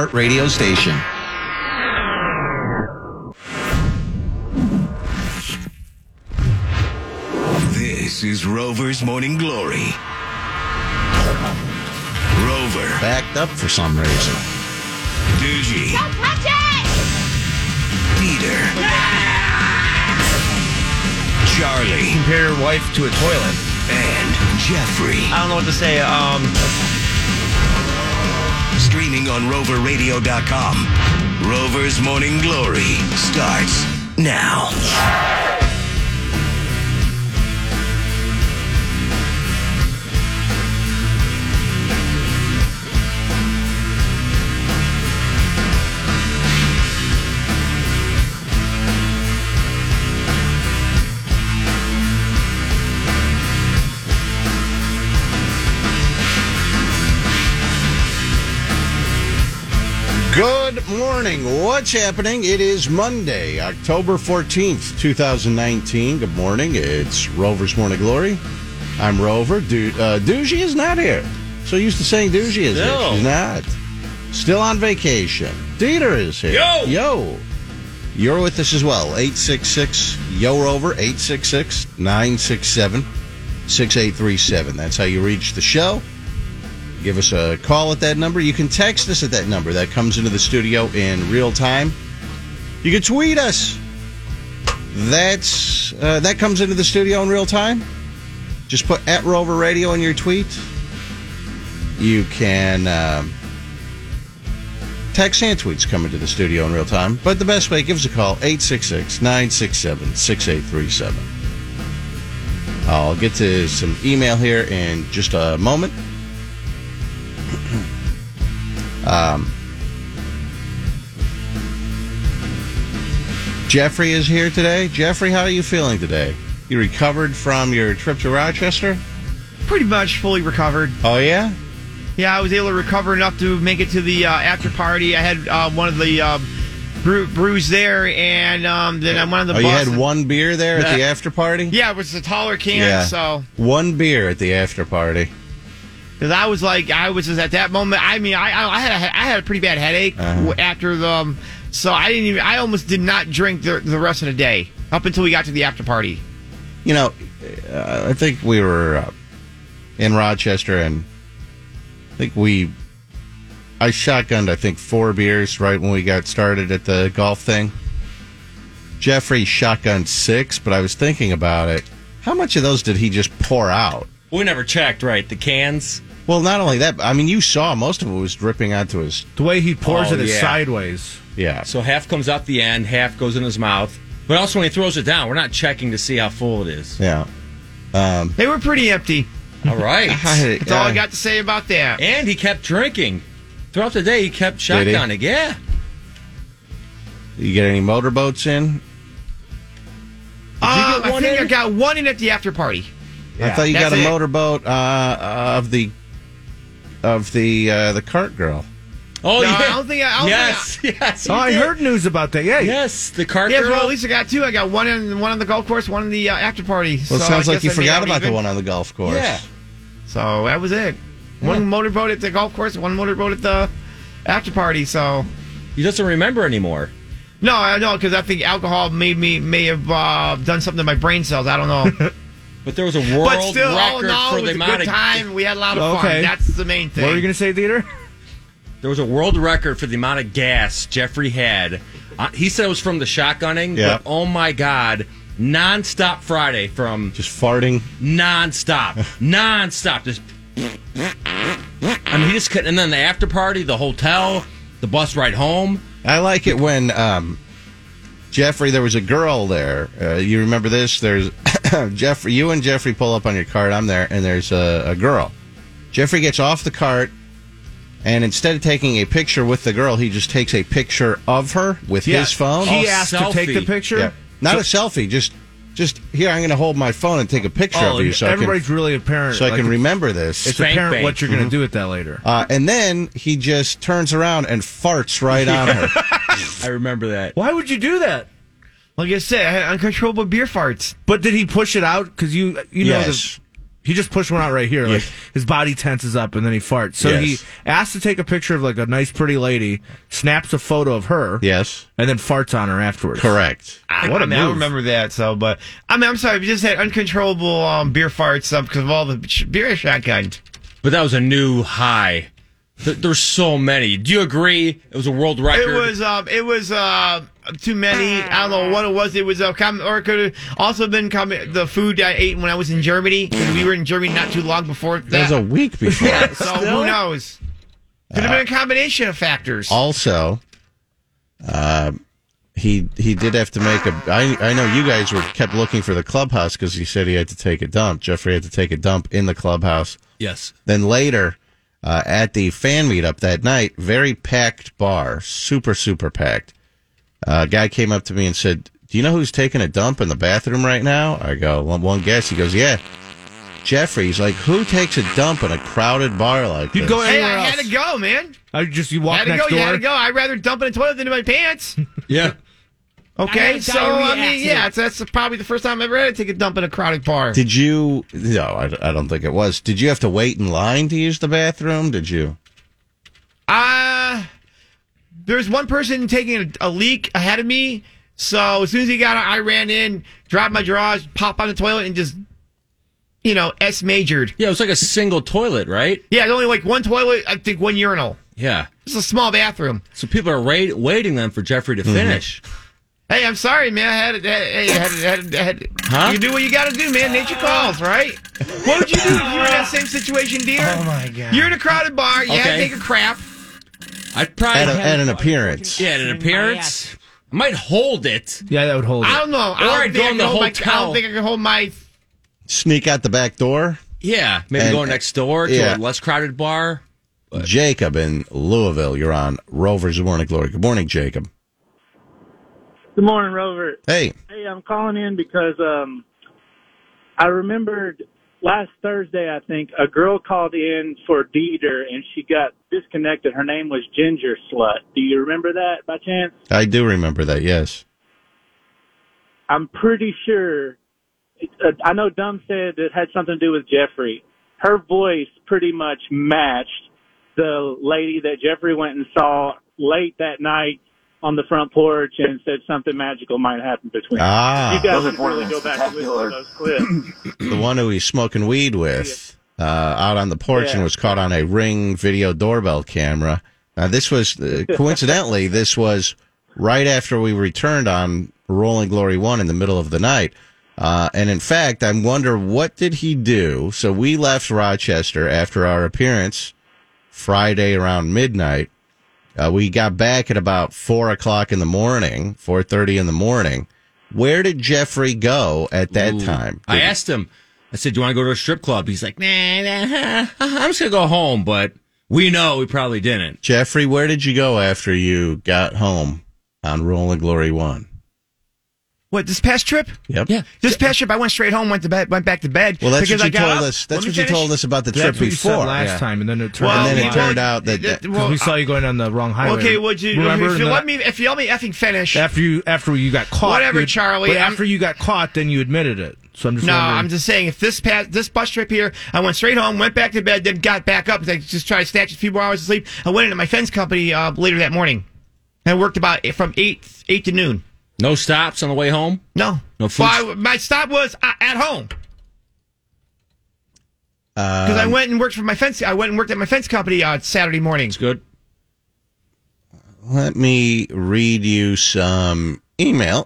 Radio station. This is Rover's Morning Glory. Rover. Backed up for some reason. Doogie. Don't touch it! Peter. Charlie. Compare your wife to a toilet. And Jeffrey. I don't know what to say. Streaming on RoverRadio.com. Rover's Morning Glory starts now. Good morning. What's happening? It is Monday, October 14th, 2019. Good morning. It's Rover's Morning Glory. I'm Rover. Doogie is not here. So used to saying Doogie is here. She's not. Still on vacation. Dieter is here. Yo. You're with us as well. 866-YO-ROVER, 866-967-6837. That's how you reach the show. Give us a call at that number. You can text us at that number. That comes into the studio in real time. You can tweet us. That comes into the studio in real time. Just put @Rover Radio in your tweet. You can text and tweets come into the studio in real time. But the best way, give us a call, 866-967-6837. I'll get to some email here in just a moment. Jeffrey is here today. Jeffrey, how are you feeling today? You recovered from your trip to Rochester? Pretty much fully recovered. Oh, yeah? Yeah, I was able to recover enough to make it to the after party. I had one of the brews there, and then I went on the bus. You had one beer there at the after party? Yeah, it was a taller can, so. One beer at the after party. Because I was just at that moment. I mean, I had a pretty bad headache after the. So I almost did not drink the rest of the day up until we got to the after party. You know, I think we were in Rochester, and I shotgunned 4 beers right when we got started at the golf thing. Jeffrey shotgunned 6, but I was thinking about it. How much of those did he just pour out? We never checked, right? The cans. Well, not only that, I mean, you saw most of it was dripping onto his... The way he pours it is sideways. Yeah. So half comes out the end, half goes in his mouth. But also when he throws it down, we're not checking to see how full it is. Yeah. They were pretty empty. All right. That's all I got to say about that. And he kept drinking. Throughout the day, he kept shotgunning. Yeah. You get any motorboats in? I think I got one in at the after party. Yeah. I thought you got a motorboat of the cart girl. Oh, no, yeah. I don't think yes. Oh, I heard news about that. Yeah. Yes, the cart girl. girl. Well, at least I got 2. I got one on the golf course, one in the after party. Well, it sounds like you forgot about the one on the golf course. Yeah. So that was it. One motorboat at the golf course, one motorboat at the after party. So he doesn't remember anymore. No, I know, because I think alcohol may have done something to my brain cells. I don't know. But there was a world but still, record all in all, for it was the a amount good of time. We had a lot of fun. That's the main thing. What were you going to say, Dieter? There was a world record for the amount of gas Jeffrey had. He said it was from the shotgunning, but oh my God, nonstop Friday from... Just farting? Nonstop. Just... I mean, he just couldn't... And then the after party, the hotel, the bus ride home. I like it when, Jeffrey, there was a girl there. You remember this? There's... Jeffrey, you and Jeffrey pull up on your cart. I'm there, and there's a girl. Jeffrey gets off the cart, and instead of taking a picture with the girl, he just takes a picture of her with his phone. He asked to take the picture? Yeah. Not a selfie, just here, I'm going to hold my phone and take a picture of you. So everybody's really apparent. So I can remember this. It's apparent what you're going to do with that later. And then he just turns around and farts right on her. I remember that. Why would you do that? Like I said, I had uncontrollable beer farts. But did he push it out? Because you know yes. He just pushed one out right here. Like his body tenses up and then he farts. So he asked to take a picture of like a nice pretty lady, snaps a photo of her, and then farts on her afterwards. Correct. What a move. I remember that. So, but I'm sorry, we just had uncontrollable beer farts because of all the beer shotgun. But that was a new high. There's so many. Do you agree? It was a world record. It was too many. I don't know what it was. It was or it could have also been the food I ate when I was in Germany. Because we were in Germany not too long before that. That was a week before. So who knows? Could have been a combination of factors. Also, he did have to make I know you guys kept looking for the clubhouse because he said he had to take a dump. Jeffrey had to take a dump in the clubhouse. Yes. Then later, at the fan meetup that night, very packed bar, super, super packed. A guy came up to me and said, "Do you know who's taking a dump in the bathroom right now?" I go, one guess. He goes, "Yeah, Jeffrey." He's like, "Who takes a dump in a crowded bar like this?" You'd go anywhere I else. had to go, man. You walk next door. You had to go. I'd rather dump in a toilet than in my pants. Yeah. Okay, so I mean, that's probably the first time I've ever had to take a dump in a crowded bar. Did you? No, I don't think it was. Did you have to wait in line to use the bathroom? Did you? There's one person taking a leak ahead of me, so as soon as he got out, I ran in, dropped my drawers, popped on the toilet, and just, S-majored. Yeah, it was like a single toilet, right? Yeah, there's only like one toilet, I think one urinal. Yeah. It's a small bathroom. So people are waiting then for Jeffrey to finish. Hey, I'm sorry, man. I had Huh? You do what you got to do, man. Nature calls, right? What would you do if you were in that same situation, dear? Oh, my God. You're in a crowded bar. You had to take a crap. I'd probably At an appearance. Yeah, at an appearance. I might hold it. Yeah, that would hold it. I don't know. I I'd go in the don't hotel. think I can hold my... Sneak out the back door. Yeah, maybe And- go next door to a less crowded bar. But. Jacob in Louisville, you're on Rover's Morning Glory. Good morning, Jacob. Good morning, Rover. Hey. Hey, I'm calling in because I remembered last Thursday, I think, a girl called in for Dieter, and she got disconnected. Her name was Ginger Slut. Do you remember that by chance? I do remember that, yes. I'm pretty sure. I know Dumb said it had something to do with Jeffrey. Her voice pretty much matched the lady that Jeffrey went and saw late that night on the front porch and said something magical might happen between them. You guys can really go back and listen to those clips. The one who he's smoking weed with out on the porch and was caught on a Ring video doorbell camera. This was, coincidentally, this was right after we returned on Rolling Glory 1 in the middle of the night. And in fact, I wonder, what did he do? So we left Rochester after our appearance Friday around midnight. We got back at about 4 o'clock in the morning, 4:30 in the morning. Where did Jeffrey go at that time? I asked him. I said, "Do you want to go to a strip club?" He's like, "Nah, I'm just going to go home." But we know he probably didn't. Jeffrey, where did you go after you got home on Rolling Glory 1? What, this past trip? Yep. Yeah. This past trip, I went straight home, went back to bed. Well, that's because what I you got told up. us. That's Let what me you told finish. us about the That's trip what you said before. last time, and then it turned And out. then it turned out that we saw you going on the wrong highway. Okay, would you? Remember? If you let me effing finish. After you got caught. Whatever, Charlie. But after you got caught, then you admitted it. So I'm just No, wondering. I'm just saying, if this bus trip here, I went straight home, went back to bed, then got back up, I just tried to snatch a few more hours of sleep. I went into my fence company later that morning. I worked about from 8 to noon. No stops on the way home? No. No food? Well, my stop was at home. Because I went and worked for my fence. I went and worked at my fence company Saturday morning. It's good. Let me read you some email.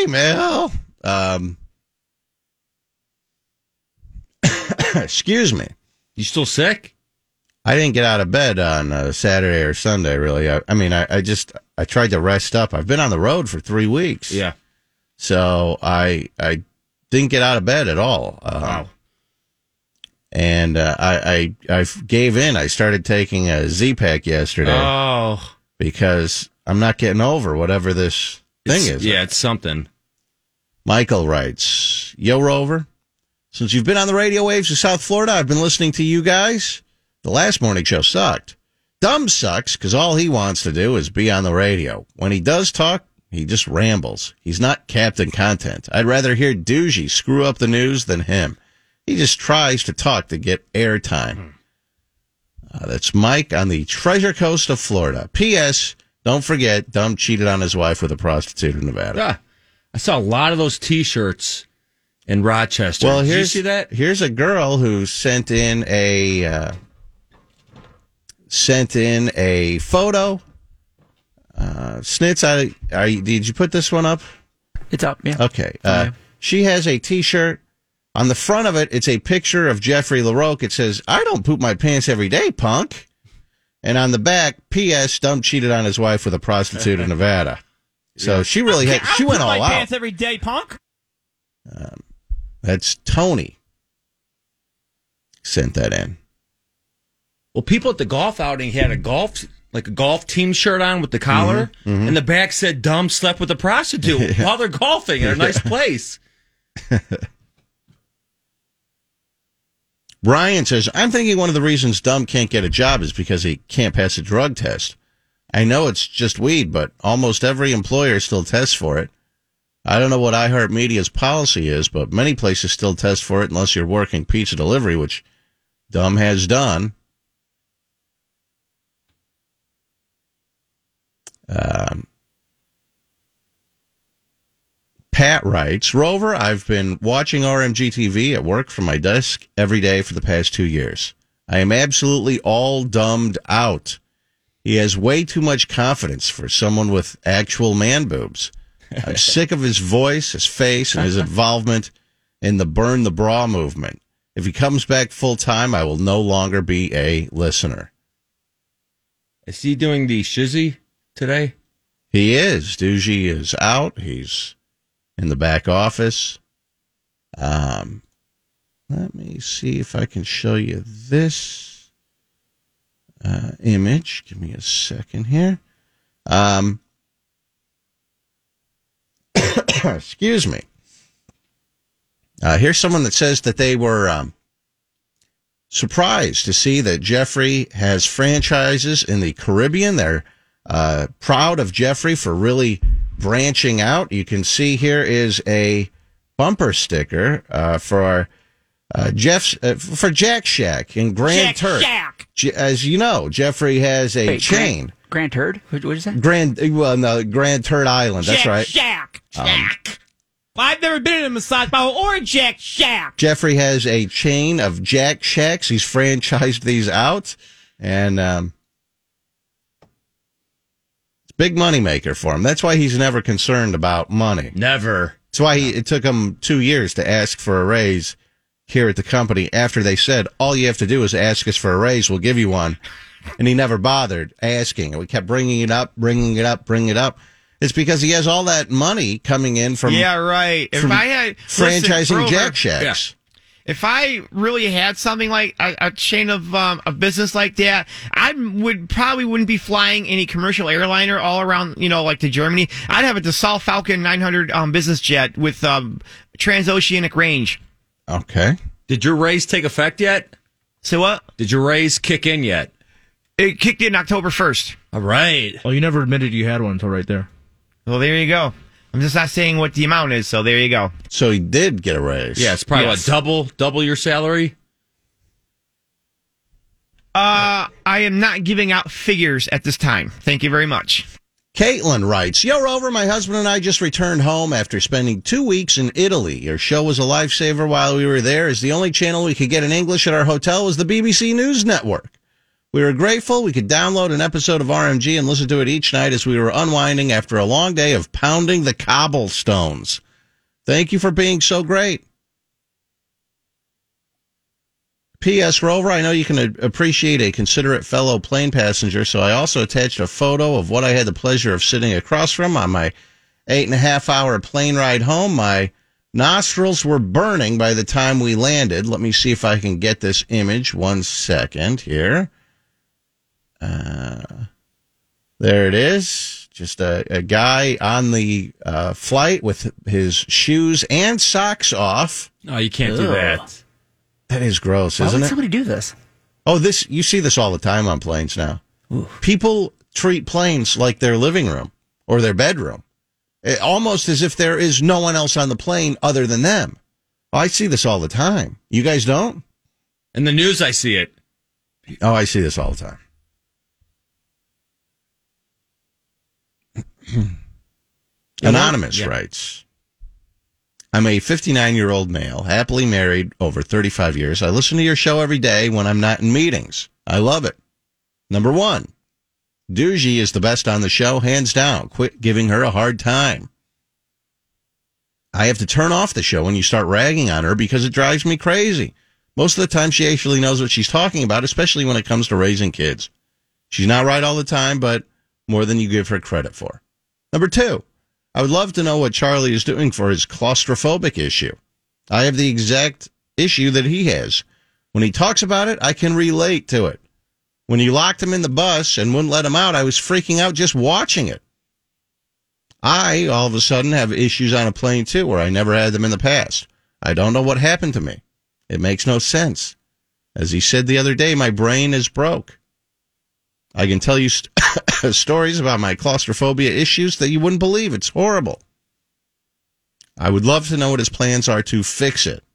Excuse me. You still sick? I didn't get out of bed on Saturday or Sunday, really. I tried to rest up. I've been on the road for 3 weeks. Yeah. So I didn't get out of bed at all. Wow. And I gave in. I started taking a Z-Pack yesterday. Oh. Because I'm not getting over whatever this thing is. Yeah, it's something. Michael writes, Yo, Rover, since you've been on the radio waves of South Florida, I've been listening to you guys. The last morning show sucked. Dumb sucks because all he wants to do is be on the radio. When he does talk, he just rambles. He's not Captain Content. I'd rather hear Doogie screw up the news than him. He just tries to talk to get airtime. That's Mike on the Treasure Coast of Florida. P.S. Don't forget, Dumb cheated on his wife with a prostitute in Nevada. Yeah. I saw a lot of those T-shirts in Rochester. Well, did you see that? Here's a girl who sent in a photo. Snitz, did you put this one up? It's up, yeah. Okay. She has a T-shirt. On the front of it, it's a picture of Jeffrey LaRoque. It says, "I don't poop my pants every day, punk." And on the back, P.S. Dumb cheated on his wife with a prostitute in Nevada. So she really she went all out. My pants every day, punk. That's Tony. Sent that in. Well, people at the golf outing had a golf team shirt on with the collar, and the back said "Dumb slept with a prostitute" while they're golfing in a nice place. Ryan says, "I'm thinking one of the reasons Dumb can't get a job is because he can't pass a drug test. I know it's just weed, but almost every employer still tests for it. I don't know what iHeartMedia's policy is, but many places still test for it unless you're working pizza delivery, which Dumb has done." Pat writes, "Rover, I've been watching RMG TV at work from my desk every day for the past 2 years. I am absolutely all dumbed out. He has way too much confidence for someone with actual man boobs. I'm sick of his voice, his face, and his involvement in the burn the bra movement. If he comes back full time, I will no longer be a listener." Is he doing the shizzy today? He is. Doogie is out. He's in the back office. Let me see if I can show you this image. Give me a second here. Excuse me. Here's someone that says that they were surprised to see that Jeffrey has franchises in the Caribbean. They're proud of Jeffrey for really branching out. You can see here is a bumper sticker for Jack Shack in Grand Turk. As you know, Jeffrey has a chain. Grand Turd? What is that? Grand Turd Island. That's right. Shack. Well, I've never been in a massage parlor or a Jack Shack. Jeffrey has a chain of Jack Shacks. He's franchised these out, and big money maker for him. That's why he's never concerned about money. Never. That's why it took him 2 years to ask for a raise here at the company after they said, all you have to do is ask us for a raise, we'll give you one. And he never bothered asking. We kept bringing it up. It's because he has all that money coming in from... Yeah, right. If I had... Franchising Jack Shacks. Yeah. If I really had something like a chain of a business like that, I wouldn't be flying any commercial airliner all around, like to Germany. I'd have a Dassault Falcon 900 business jet with transoceanic range. Okay. Did your raise take effect yet? So what? Did your raise kick in yet? It kicked in October 1st. All right. Oh, you never admitted you had one until right there. Well, there you go. I'm just not saying what the amount is, so there you go. So he did get a raise. Yeah, it's probably double your salary. I am not giving out figures at this time. Thank you very much. Caitlin writes, "Yo, Rover, my husband and I just returned home after spending 2 weeks in Italy. Your show was a lifesaver while we were there, as the only channel we could get in English at our hotel was the BBC News Network. We were grateful we could download an episode of RMG and listen to it each night as we were unwinding after a long day of pounding the cobblestones. Thank you for being so great. P.S. Rover, I know you can appreciate a considerate fellow plane passenger, so I also attached a photo of what I had the pleasure of sitting across from on my 8.5-hour plane ride home. My nostrils were burning by the time we landed. Let me see if I can get this image. 1 second here. There it is. Just a guy on the flight with his shoes and socks off. Oh, you can't do that. That is gross, isn't it? Why would somebody do this? Oh, you see this all the time on planes now. Oof. People treat planes like their living room or their bedroom, almost as if there is no one else on the plane other than them. Oh, I see this all the time. You guys don't? In the news, I see it. Oh, I see this all the time. Anonymous writes, I'm a 59-year-old male, happily married over 35 years. I listen to your show every day when I'm not in meetings. I love it. Number 1, Doogie is the best on the show, hands down. Quit giving her a hard time. I have to turn off the show when you start ragging on her because it drives me crazy. Most of the time, she actually knows what she's talking about, especially when it comes to raising kids. She's not right all the time, but more than you give her credit for. Number 2, I would love to know what Charlie is doing for his claustrophobic issue. I have the exact issue that he has. When he talks about it, I can relate to it. When you locked him in the bus and wouldn't let him out, I was freaking out just watching it. I, all of a sudden, have issues on a plane, too, where I never had them in the past. I don't know what happened to me. It makes no sense. As he said the other day, my brain is broke. I can tell you stories about my claustrophobia issues that you wouldn't believe. It's horrible. I would love to know what his plans are to fix it.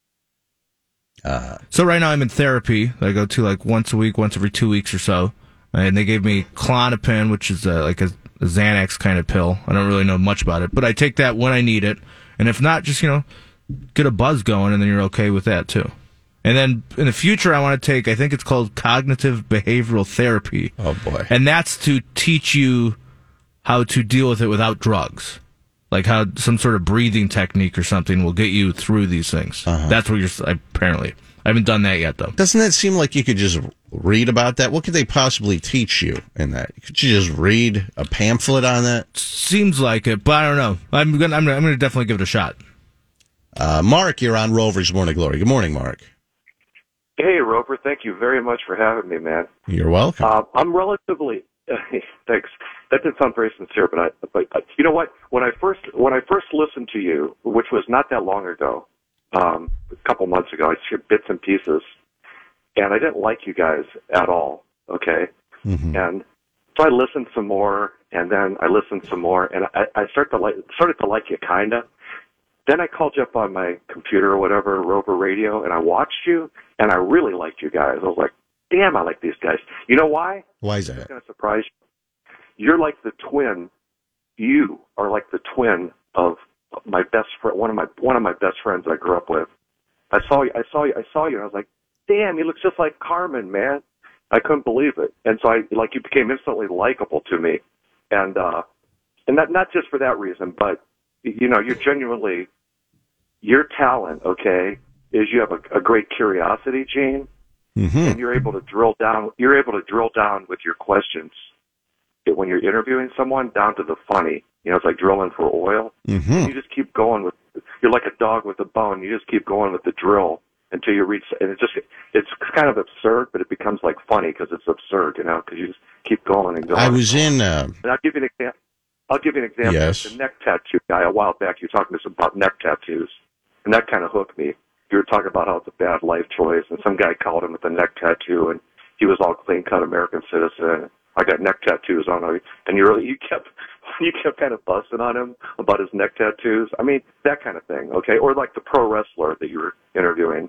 So right now I'm in therapy. I go to like once a week, once every 2 weeks or so. And they gave me Klonopin, which is like a Xanax kind of pill. I don't really know much about it, but I take that when I need it. And if not, just, get a buzz going, and then you're okay with that too. And then in the future, I want to take, I think it's called cognitive behavioral therapy. Oh, boy. And that's to teach you how to deal with it without drugs. Like how some sort of breathing technique or something will get you through these things. Uh-huh. That's what you're, apparently. I haven't done that yet, though. Doesn't that seem like you could just read about that? What could they possibly teach you in that? Could you just read a pamphlet on that? Seems like it, but I don't know. I'm gonna definitely give it a shot. Mark, you're on Rover's Morning Glory. Good morning, Mark. Hey, Rover. Thank you very much for having me, man. You're welcome. I'm relatively thanks. That didn't sound very sincere, but you know what? When I first listened to you, which was not that long ago, a couple months ago, I heard bits and pieces, and I didn't like you guys at all. Okay, and so I listened some more, and then I listened some more, and I started to like you kinda. Then I called you up on my computer or whatever, Rover Radio, and I watched you, and I really liked you guys. I was like, damn, I like these guys. You know why? Why is that? It's going to surprise you. You're like the twin. You are like the twin of my best friend, one of my best friends I grew up with. I saw you, and I was like, damn, he looks just like Carmen, man. I couldn't believe it. And so you became instantly likable to me. And not just for that reason, but you're genuinely, your talent, okay, is you have a great curiosity gene, and you're able to drill down with your questions when you're interviewing someone down to the funny. It's like drilling for oil. You just keep going you're like a dog with a bone. You just keep going with the drill until you reach, and it's kind of absurd, but it becomes like funny because it's absurd, because you just keep going and going. I was in, and I'll give you an example. Yes. The neck tattoo guy, a while back, you were talking to us about neck tattoos, and that kind of hooked me. You were talking about how it's a bad life choice, and some guy called him with a neck tattoo, and he was all clean-cut American citizen. I got neck tattoos on him, and you kept kind of busting on him about his neck tattoos. I mean, that kind of thing, okay? Or like the pro wrestler that you were interviewing,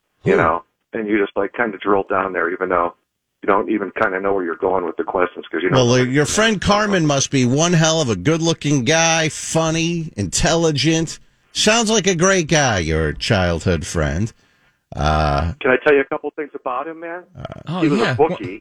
and you just like kind of drilled down there, even though you don't even kind of know where you're going with the questions because you know. Well, your friend Carmen must be one hell of a good-looking guy, funny, intelligent. Sounds like a great guy, your childhood friend. Can I tell you a couple things about him, man? He was a bookie.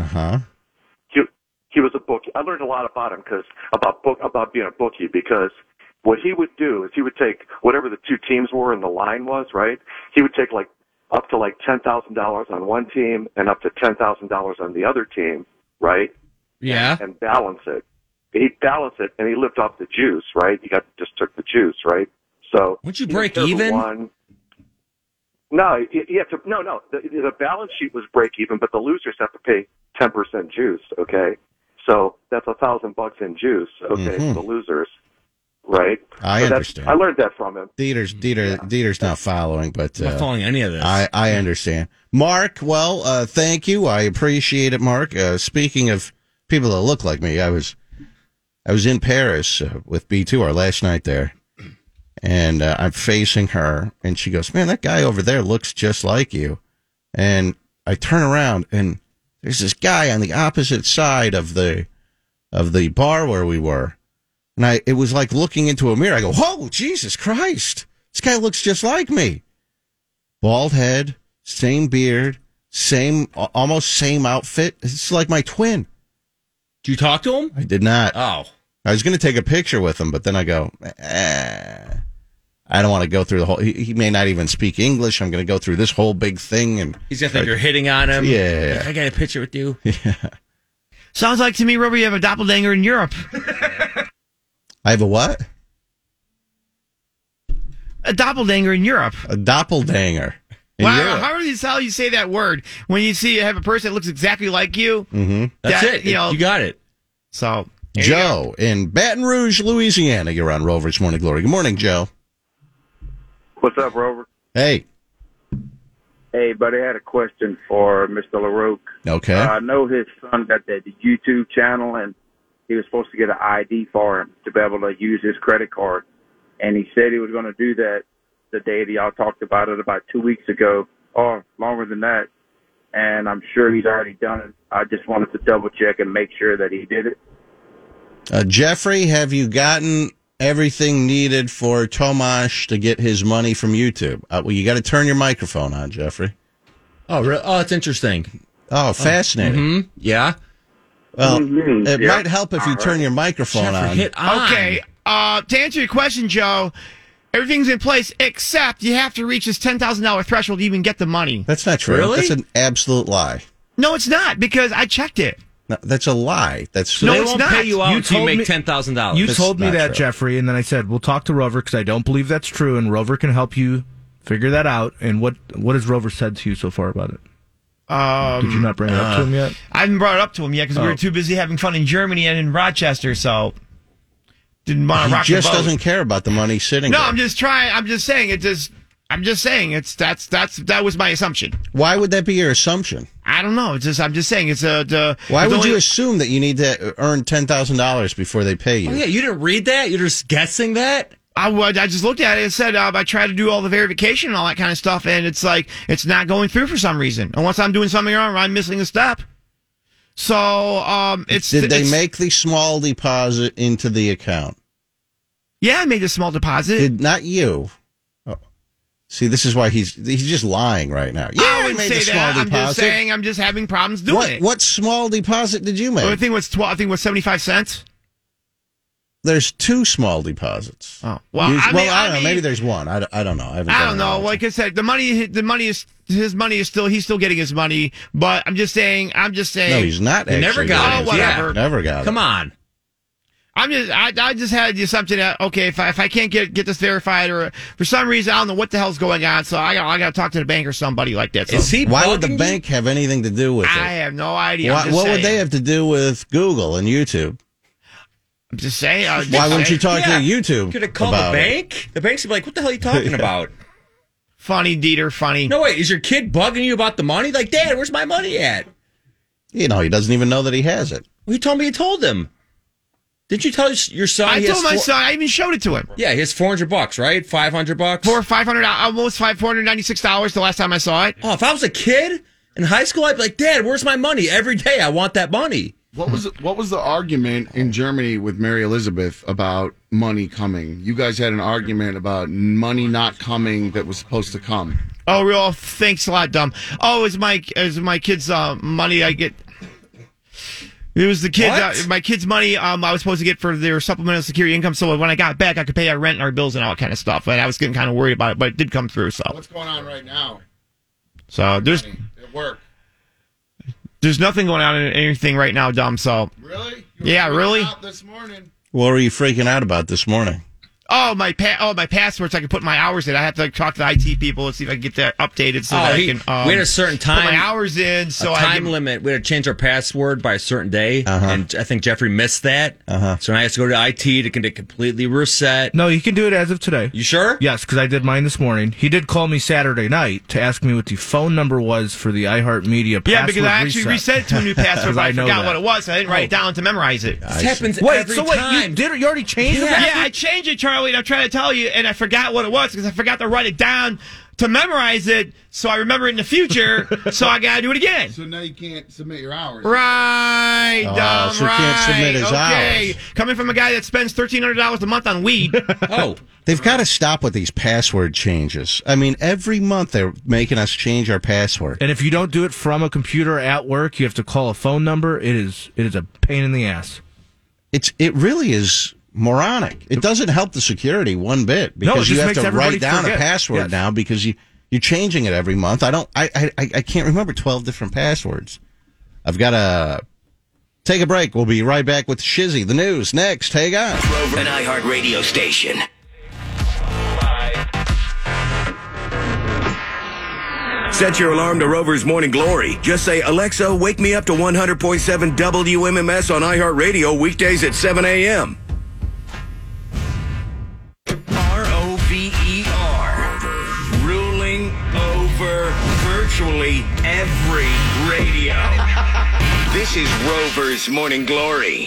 He was a bookie. I learned a lot about him about being a bookie, because what he would do is he would take whatever the two teams were and the line was, right? He would take like up to like $10,000 on one team and up to $10,000 on the other team, right? Yeah. And balance it. He'd balance it, and he lived off the juice, right? Just took the juice, right? So would you break even? No, you have to. No. The balance sheet was break even, but the losers have to pay 10% juice. Okay, so that's $1,000 in juice. Okay, for the losers, right? I understand. I learned that from him. Dieter's not following, but not following any of this. I understand. Mark, well, thank you. I appreciate it, Mark. Speaking of people that look like me, I was in Paris with B2 our last night there. And I'm facing her, and she goes, "Man, that guy over there looks just like you." And I turn around, and there's this guy on the opposite side of the bar where we were. And it was like looking into a mirror. I go, "Whoa, Jesus Christ. This guy looks just like me." Bald head, same beard, almost same outfit. It's like my twin. Did you talk to him? I did not. Oh. I was going to take a picture with him, but then I go, I don't want to go through the whole. He may not even speak English. I'm going to go through this whole big thing, and he's going to think you're hitting on him. Yeah. I got a picture with you. Yeah. Sounds like to me, Rover, you have a doppelganger in Europe. I have a what? A doppelganger in Europe. A doppelganger. Wow, how do you how you say that word when you have a person that looks exactly like you? Mm-hmm. That's it. You got it. So, Joe in Baton Rouge, Louisiana. You're on Rover's Morning Glory. Good morning, Joe. What's up, Rover? Hey. Hey, buddy, I had a question for Mr. LaRoque. Okay. I know his son got that YouTube channel, and he was supposed to get an ID for him to be able to use his credit card. And he said he was going to do that the day that y'all talked about it about 2 weeks ago, or longer than that. And I'm sure he's already done it. I just wanted to double check and make sure that he did it. Jeffrey, have you gotten everything needed for Tomasz to get his money from YouTube? Well, you got to turn your microphone on, Jeffrey. Oh, really? Oh, it's interesting. Oh, fascinating. Mm-hmm. Yeah. Well, it might help if you turn your microphone Jeffrey, on. hit on. Okay. To answer your question, Joe, everything's in place except you have to reach this $10,000 threshold to even get the money. That's not true. Really? That's an absolute lie. No, it's not, because I checked it. No, that's a lie. That's So No, they it's won't not. pay you out You until you told make me- $10,000. You That's told me not that, true. Jeffrey, and then I said, we'll talk to Rover because I don't believe that's true, and Rover can help you figure that out. And what has Rover said to you so far about it? Did you not bring it up to him yet? I haven't brought it up to him yet because we were too busy having fun in Germany and in Rochester, so didn't want to He rock just the boat. doesn't care about the money sitting No, there. I'm just trying. I'm just saying that was my assumption. Why would that be your assumption? I don't know. I'm just saying it's a. Why would you assume that you need to earn $10,000 before they pay you? Oh, yeah, you didn't read that? You're just guessing that? I just looked at it and said I tried to do all the verification and all that kind of stuff, and it's like it's not going through for some reason. Unless I'm doing something wrong, or I'm missing a step. So Did they make the small deposit into the account? Yeah, I made a small deposit. Not you. Oh. See, this is why he's just lying right now. Yeah, I we wouldn't made say the small that. I'm deposit. just saying I'm just having problems doing it. What small deposit did you make? I think it was 12. I think it was 75 cents. There's two small deposits. Oh well, I mean, don't know. Maybe there's one. I don't know. I don't know. Like I said, the money is his money is still he's still getting his money. But I'm just saying. No, he's not. He never actually got getting it. his whatever. money. Never got it. Come on. I just had the assumption that okay, if I can't get this verified or for some reason I don't know what the hell's going on, so I got to talk to the bank or somebody like that. So Is he Why would the bugging you? bank have anything to do with it? I have no idea. What would they have to do with Google and YouTube? I'm just saying. Why wouldn't you talk to YouTube? Could have called the about it? bank? The bank's be like, what the hell are you talking about? Funny, Dieter. Funny. No, wait, is your kid bugging you about the money? Like, Dad, where's my money at? He doesn't even know that he has it. Well, you told me you told him. Didn't you tell your son? I he told has my son. I even showed it to him. Yeah, he has $400, right? $500. For almost $496 the last time I saw it. Oh, if I was a kid in high school, I'd be like, Dad, where's my money? Every day, I want that money. What was the argument in Germany with Mary Elizabeth about money coming? You guys had an argument about money not coming that was supposed to come. Oh, real? Thanks a lot, dumb. Oh, is my kid's money I get? It was the kids. My kids' money. I was supposed to get for their supplemental security income. So when I got back, I could pay our rent and our bills and all that kind of stuff. And I was getting kind of worried about it, but it did come through. So What's going on right now? So there's At work. There's nothing going on in anything right now, dumb. So Really? Yeah, really? Out this morning. What were you freaking out about this morning? Oh, my passwords. I can put my hours in. I have to talk to the IT people and see if I can get that updated so that I can. We had a certain time. Put my hours in. So a I time can, limit. We had to change our password by a certain day, and I think Jeffrey missed that. So now I have to go to IT to get it completely reset. No, you can do it as of today. You sure? Yes, because I did mine this morning. He did call me Saturday night to ask me what the phone number was for the iHeartMedia password. Yeah, because I actually reset it to a new password, but I know forgot that. what it was. I didn't write it down to memorize it. This happens Wait, every so time. You already changed the Yeah, password? I changed it, Charlie. Charlie, and I'm trying to tell you, and I forgot what it was because I forgot to write it down to memorize it, so I remember it in the future, so I got to do it again. So now you can't submit your hours. Right, Dom, so he can't submit his hours. Coming from a guy that spends $1,300 a month on weed. Oh. They've got to stop with these password changes. I mean, every month they're making us change our password. And if you don't do it from a computer at work, you have to call a phone number. It is a pain in the ass. It really is moronic. It doesn't help the security one bit because you have to write down a password now because you're changing it every month. I can't remember 12 different passwords. I've got to take a break. We'll be right back with Shizzy. The news next. Hang on. An iHeart radio station. Set your alarm to Rover's Morning Glory. Just say, Alexa, wake me up to 100.7 WMMS on iHeartRadio weekdays at 7 a.m. ROVER. Ruling over virtually every radio. This is Rover's Morning Glory.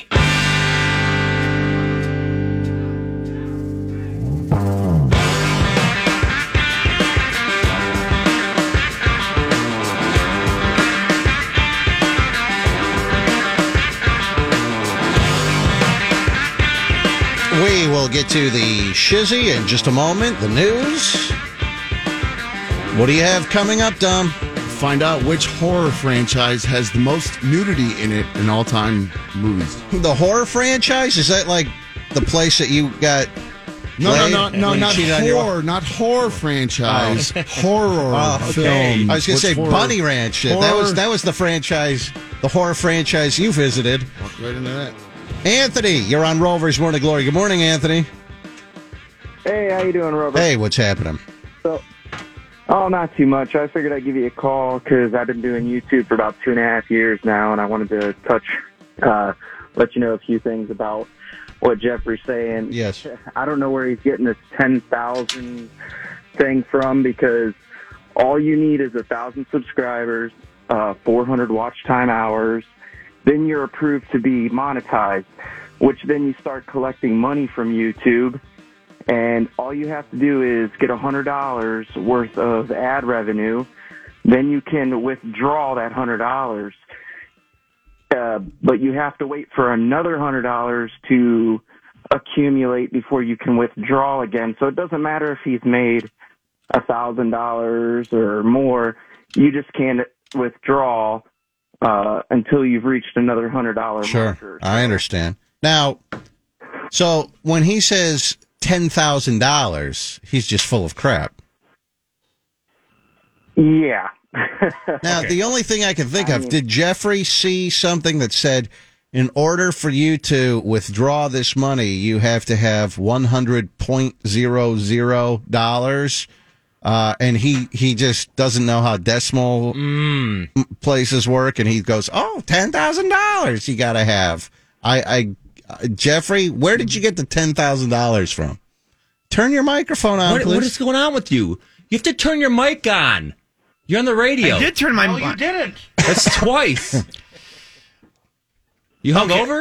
We will get to the Shizzy in just a moment. The news. What do you have coming up, Dom? Find out which horror franchise has the most nudity in it in all-time movies. The horror franchise? Is that like the place that you got? No, not your... horror franchise. Horror film. I was going to say Bunny Ranch. That was the franchise, the horror franchise you visited. Walk right into that. Anthony, you're on Rover's Morning Glory. Good morning, Anthony. Hey, how you doing, Rover? Hey, what's happening? Not too much. I figured I'd give you a call because I've been doing YouTube for about 2.5 years now, and I wanted to let you know a few things about what Jeffrey's saying. Yes. I don't know where he's getting this 10,000 thing from because all you need is 1,000 subscribers, 400 watch time hours. Then you're approved to be monetized, which then you start collecting money from YouTube. And all you have to do is get $100 worth of ad revenue. Then you can withdraw that $100. But you have to wait for another $100 to accumulate before you can withdraw again. So it doesn't matter if he's made $1,000 or more. You just can't withdraw until you've reached another $100 Sure, marker. I understand. Now, so when he says $10,000, he's just full of crap. Yeah. Now, the only thing I can think of, did Jeffrey see something that said, in order for you to withdraw this money, you have to have $100.00? And he just doesn't know how decimal places work, and he goes, "Oh, $10,000 you got to have." Jeffrey, where did you get the $10,000 from? Turn your microphone on, please. What is going on with you? You have to turn your mic on. You're on the radio. I did turn my mic. No, you didn't. That's twice. You hung over?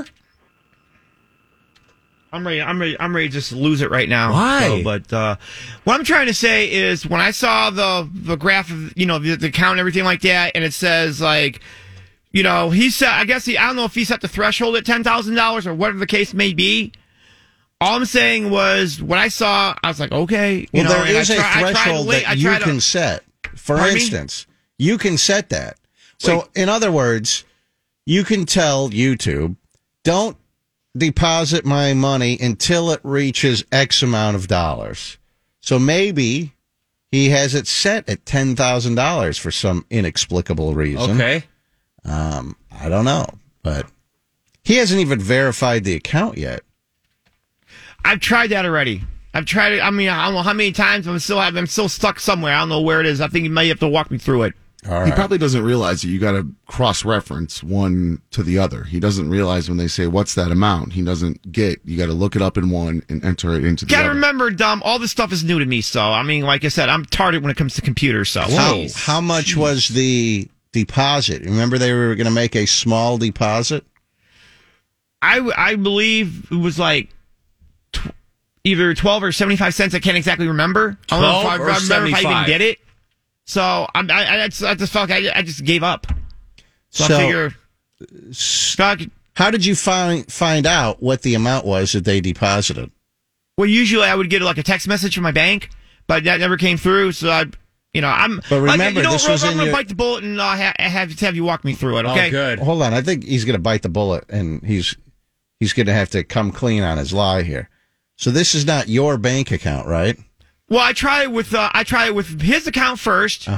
I'm ready to just lose it right now. Why? But what I'm trying to say is when I saw the graph of, the count and everything like that, and it says like, he said, I don't know if he set the threshold at $10,000 or whatever the case may be. All I'm saying was when I saw, I was like, okay. There is a threshold that you can set. For instance, you can set that. So in other words, you can tell YouTube, don't deposit my money until it reaches X amount of dollars. So maybe he has it set at $10,000 for some inexplicable reason. Okay. I don't know, but he hasn't even verified the account yet. I've tried that already. I've tried it. I mean, I don't know how many times. I'm still stuck somewhere. I don't know where it is. I think you may have to walk me through it. All right. He probably doesn't realize that you got to cross-reference one to the other. He doesn't realize when they say, "What's that amount?" He doesn't get. You got to look it up in one and enter it into the other. Gotta remember, Dom, all this stuff is new to me. So, I mean, like I said, I'm retarded when it comes to computers. So, how much was the deposit? Remember, they were going to make a small deposit. I believe it was like either 12 or 75 cents. I can't exactly remember. I don't know if I remember if I even did it. So I just felt like I just gave up. So I figure. How did you find out what the amount was that they deposited? Well, usually I would get like a text message from my bank, but that never came through. So I'm But remember, this was I'm in going to your... bite the bullet and have you walk me through it. Okay. Oh, good. Hold on. I think he's going to bite the bullet, and he's going to have to come clean on his lie here. So this is not your bank account, right? Well, I tried it with his account first.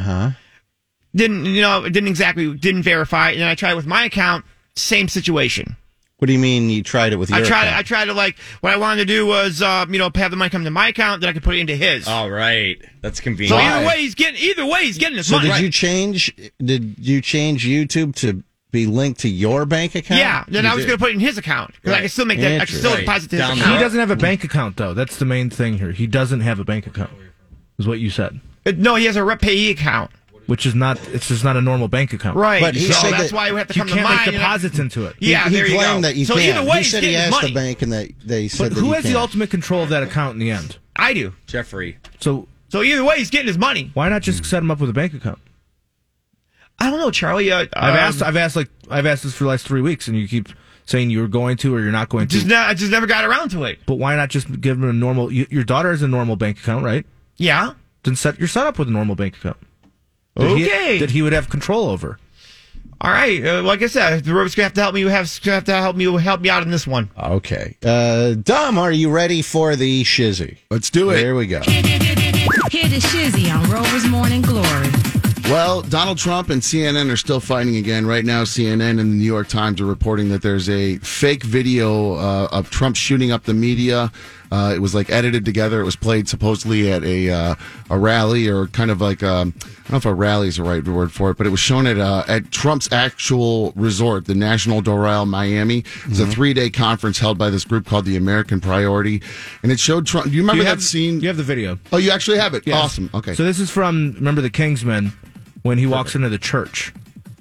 Didn't verify it, and then I tried it with my account. Same situation. What do you mean you tried it with your account? I tried to what I wanted to do was have the money come to my account, then I could put it into his. All right, that's convenient. So either way, he's getting his money. So did you change YouTube to be linked to your bank account? Yeah, then I was going to put it in his account because I can still make that. I can still deposit to his account. He doesn't have a bank account though. That's the main thing here. He doesn't have a bank account. Is what you said. No, he has a rep payee account. Which is not, it's just not a normal bank account. Right. But he said that's why we have to come to mine. You mine. can't make deposits into it. Yeah, he there you claimed go. that you so can't. either way, he said he asked the bank and they said but that who he has can't. the ultimate control of that account in the end? I do. Jeffrey. So either way, he's getting his money. Why not just set him up with a bank account? I don't know, Charlie. I've asked this for the last 3 weeks, and you keep saying you were going to or you're not going to. I just never got around to it. But why not just give him a normal? Your daughter has a normal bank account, right? Yeah. Then you're set up with a normal bank account. That he would have control over. All right, like I said, the Rover's gonna have to help me. Help me out in this one. Okay, Dom, are you ready for the shizzy? Let's do it. Here we go. Hear the shizzy on Rover's Morning Glory. Well, Donald Trump and CNN are still fighting again. Right now, CNN and the New York Times are reporting that there's a fake video of Trump shooting up the media. It was like edited together. It was played supposedly at a rally, or kind of like I don't know if a rally is the right word for it, but it was shown at Trump's actual resort, the National Doral, Miami. It's a 3-day conference held by this group called the American Priority, and it showed Trump. Do you remember that scene? You have the video. Oh, you actually have it. Yes. Awesome. Okay. So this is from, remember, the Kingsman when he walks into the church.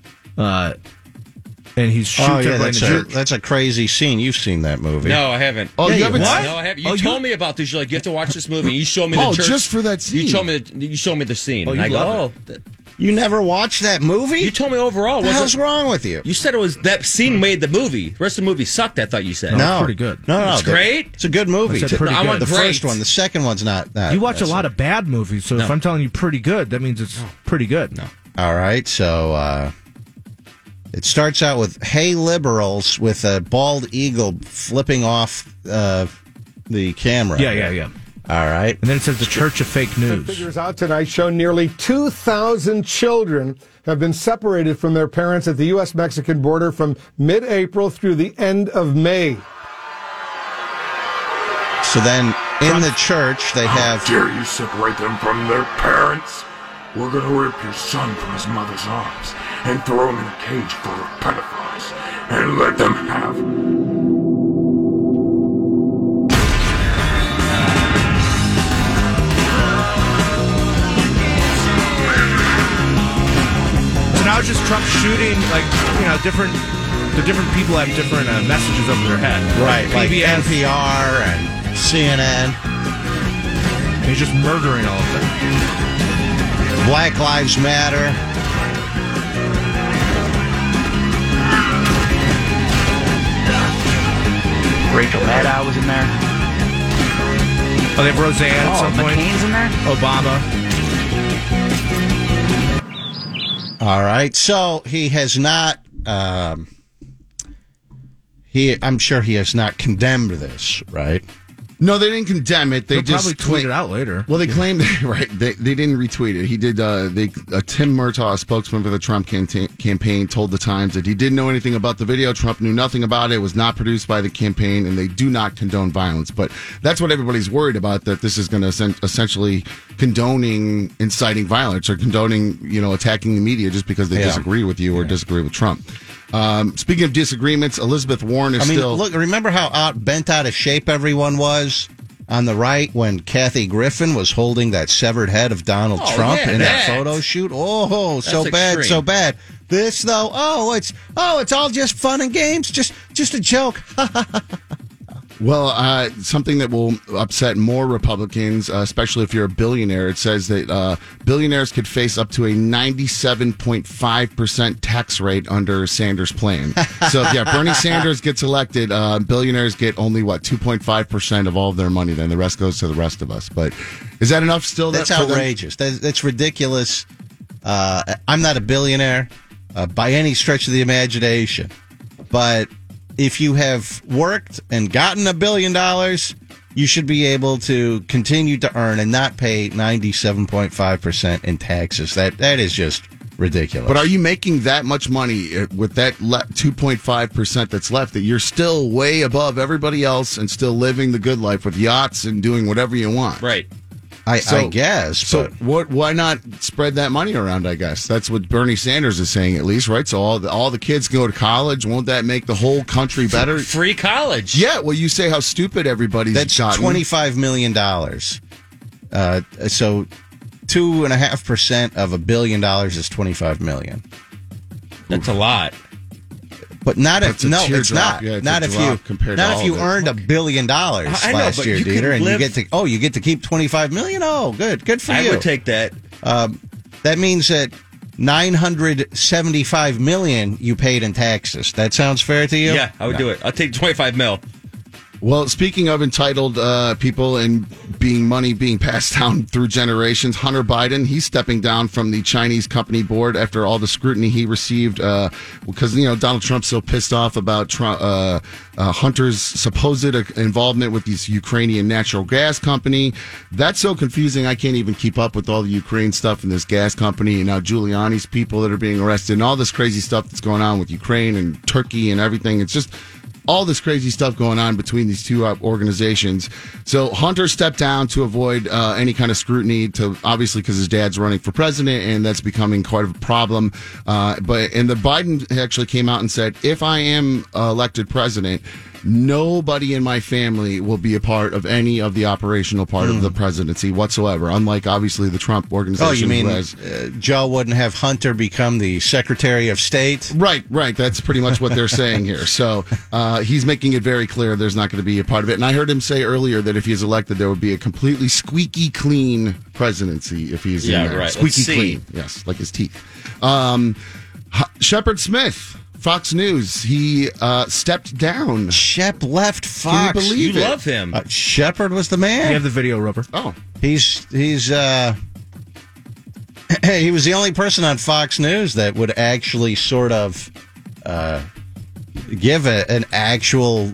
And he's shooting everybody in the church. That's a crazy scene. You've seen that movie. No, I haven't. Oh, you haven't? What? No, I haven't. You told me about this. You're like, you have to watch this movie. You showed me the church. Just for that scene. You showed me the scene. Oh, and I go, you never watched that movie? You told me overall. What the hell's wrong with you? You said it was that scene made the movie. The rest of the movie sucked, I thought you said. No. It's pretty good. No. It's great? It's a good movie. I want the great. first one. The second one's not that. You watch a lot of bad movies, so if I'm telling you pretty good, that means it's pretty good. No. All right, so it starts out with "Hey liberals" with a bald eagle flipping off the camera. Yeah. All right. And then it says the Church of Fake News. Figures out tonight show nearly 2,000 children have been separated from their parents at the U.S.-Mexican border from mid-April through the end of May. So then in the church they have... How dare you separate them from their parents? We're going to rip your son from his mother's arms and throw him in a cage full of pedophiles and let them have... Now it's just Trump shooting, the different people have different messages over their head. Right, like PBS. NPR and CNN. He's just murdering all of them. Black Lives Matter. Rachel Maddow was in there. Oh, they have Roseanne at some point. McCain's in there? Obama. All right, so he has not. I'm sure he has not condemned this, right? No, they didn't condemn it. They They'll just probably tweet it out later. Well, they claimed right. They didn't retweet it. He did. Tim Murtaugh, a spokesman for the Trump campaign, told the Times that he didn't know anything about the video. Trump knew nothing about it. It was not produced by the campaign, and they do not condone violence. But that's what everybody's worried about. That this is going to essentially condoning inciting violence or condoning, attacking the media just because they disagree with you or disagree with Trump. Speaking of disagreements, Elizabeth Warren is still... Look, remember how bent out of shape everyone was on the right when Kathy Griffin was holding that severed head of Donald Trump in that photo shoot? Oh, that's so bad, extreme. so bad. This, though, it's all just fun and games, just a joke. Well, something that will upset more Republicans, especially if you're a billionaire, it says that billionaires could face up to a 97.5% tax rate under Sanders' plan. So, if Bernie Sanders gets elected, billionaires get only, 2.5% of all of their money, then the rest goes to the rest of us. But is that enough still? That's outrageous. That's ridiculous. I'm not a billionaire by any stretch of the imagination, but if you have worked and gotten $1 billion, you should be able to continue to earn and not pay 97.5% in taxes. That is just ridiculous. But are you making that much money with that 2.5% that's left that you're still way above everybody else and still living the good life with yachts and doing whatever you want? Right. I guess. So why not spread that money around, I guess? That's what Bernie Sanders is saying, at least, right? So all the kids go to college. Won't that make the whole country better? Free college. Yeah, well, you say how stupid everybody's gotten. $25 million. So 2.5% of $1 billion is $25 million. That's a lot. But not if it's not. Yeah, not if you earned $1 billion last year, Dieter, and you get to keep $25 million. Oh, good for you. I would take that. That means that $975 million you paid in taxes. That sounds fair to you? Yeah, I would do it. I'll take 25 mil. Well, speaking of entitled people and money being passed down through generations, Hunter Biden, he's stepping down from the Chinese company board after all the scrutiny he received because, Donald Trump's so pissed off about Hunter's supposed involvement with this Ukrainian natural gas company. That's so confusing. I can't even keep up with all the Ukraine stuff and this gas company and now Giuliani's people that are being arrested and all this crazy stuff that's going on with Ukraine and Turkey and everything. It's just all this crazy stuff going on between these two organizations. So Hunter stepped down to avoid any kind of scrutiny, obviously because his dad's running for president, and that's becoming quite a problem. But the Biden actually came out and said, if I am elected president, nobody in my family will be a part of any of the operational part of the presidency whatsoever, unlike, obviously, the Trump organization. Oh, you mean Joe wouldn't have Hunter become the Secretary of State? Right. That's pretty much what they're saying here. So he's making it very clear there's not going to be a part of it. And I heard him say earlier that if he's elected, there would be a completely squeaky clean presidency if he's in there. Right. Squeaky clean. Yes, like his teeth. Shepard Smith, Fox News, he stepped down. Shep left Fox. Can you believe you it? love him. Shepard was the man. You have the video, Rover. Oh. He was the only person on Fox News that would actually sort of give an actual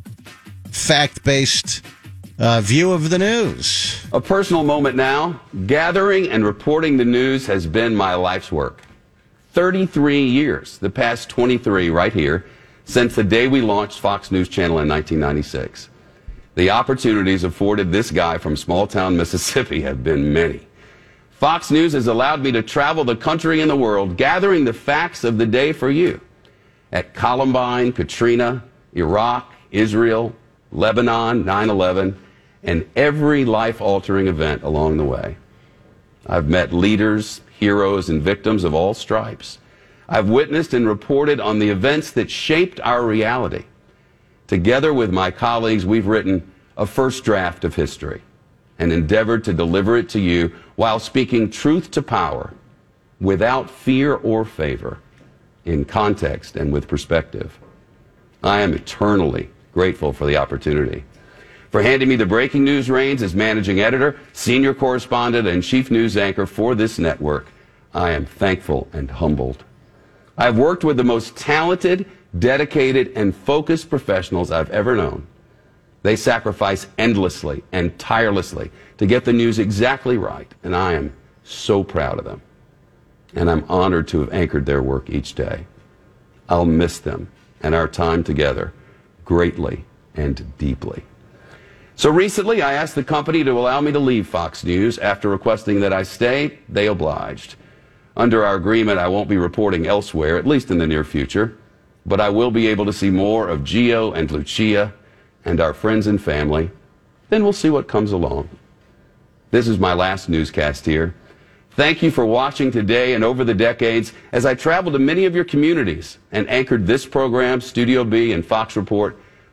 fact-based view of the news. A personal moment now. Gathering and reporting the news has been my life's work. 33 years, the past 23 right here, since the day we launched Fox News Channel in 1996. The opportunities afforded this guy from small-town Mississippi have been many. Fox News has allowed me to travel the country and the world, gathering the facts of the day for you. At Columbine, Katrina, Iraq, Israel, Lebanon, 9/11, and every life-altering event along the way. I've met leaders, heroes, and victims of all stripes. I've witnessed and reported on the events that shaped our reality. Together with my colleagues, we've written a first draft of history and endeavored to deliver it to you while speaking truth to power, without fear or favor, in context and with perspective. I am eternally grateful for the opportunity. For handing me the breaking news reins as managing editor, senior correspondent, and chief news anchor for this network, I am thankful and humbled. I have worked with the most talented, dedicated, and focused professionals I've ever known. They sacrifice endlessly and tirelessly to get the news exactly right, and I am so proud of them. And I'm honored to have anchored their work each day. I'll miss them and our time together greatly and deeply. So recently, I asked the company to allow me to leave Fox News. After requesting that I stay, they obliged. Under our agreement, I won't be reporting elsewhere, at least in the near future, but I will be able to see more of Gio and Lucia and our friends and family. Then we'll see what comes along. This is my last newscast here. Thank you for watching today and over the decades as I traveled to many of your communities and anchored this program, Studio B and Fox Report,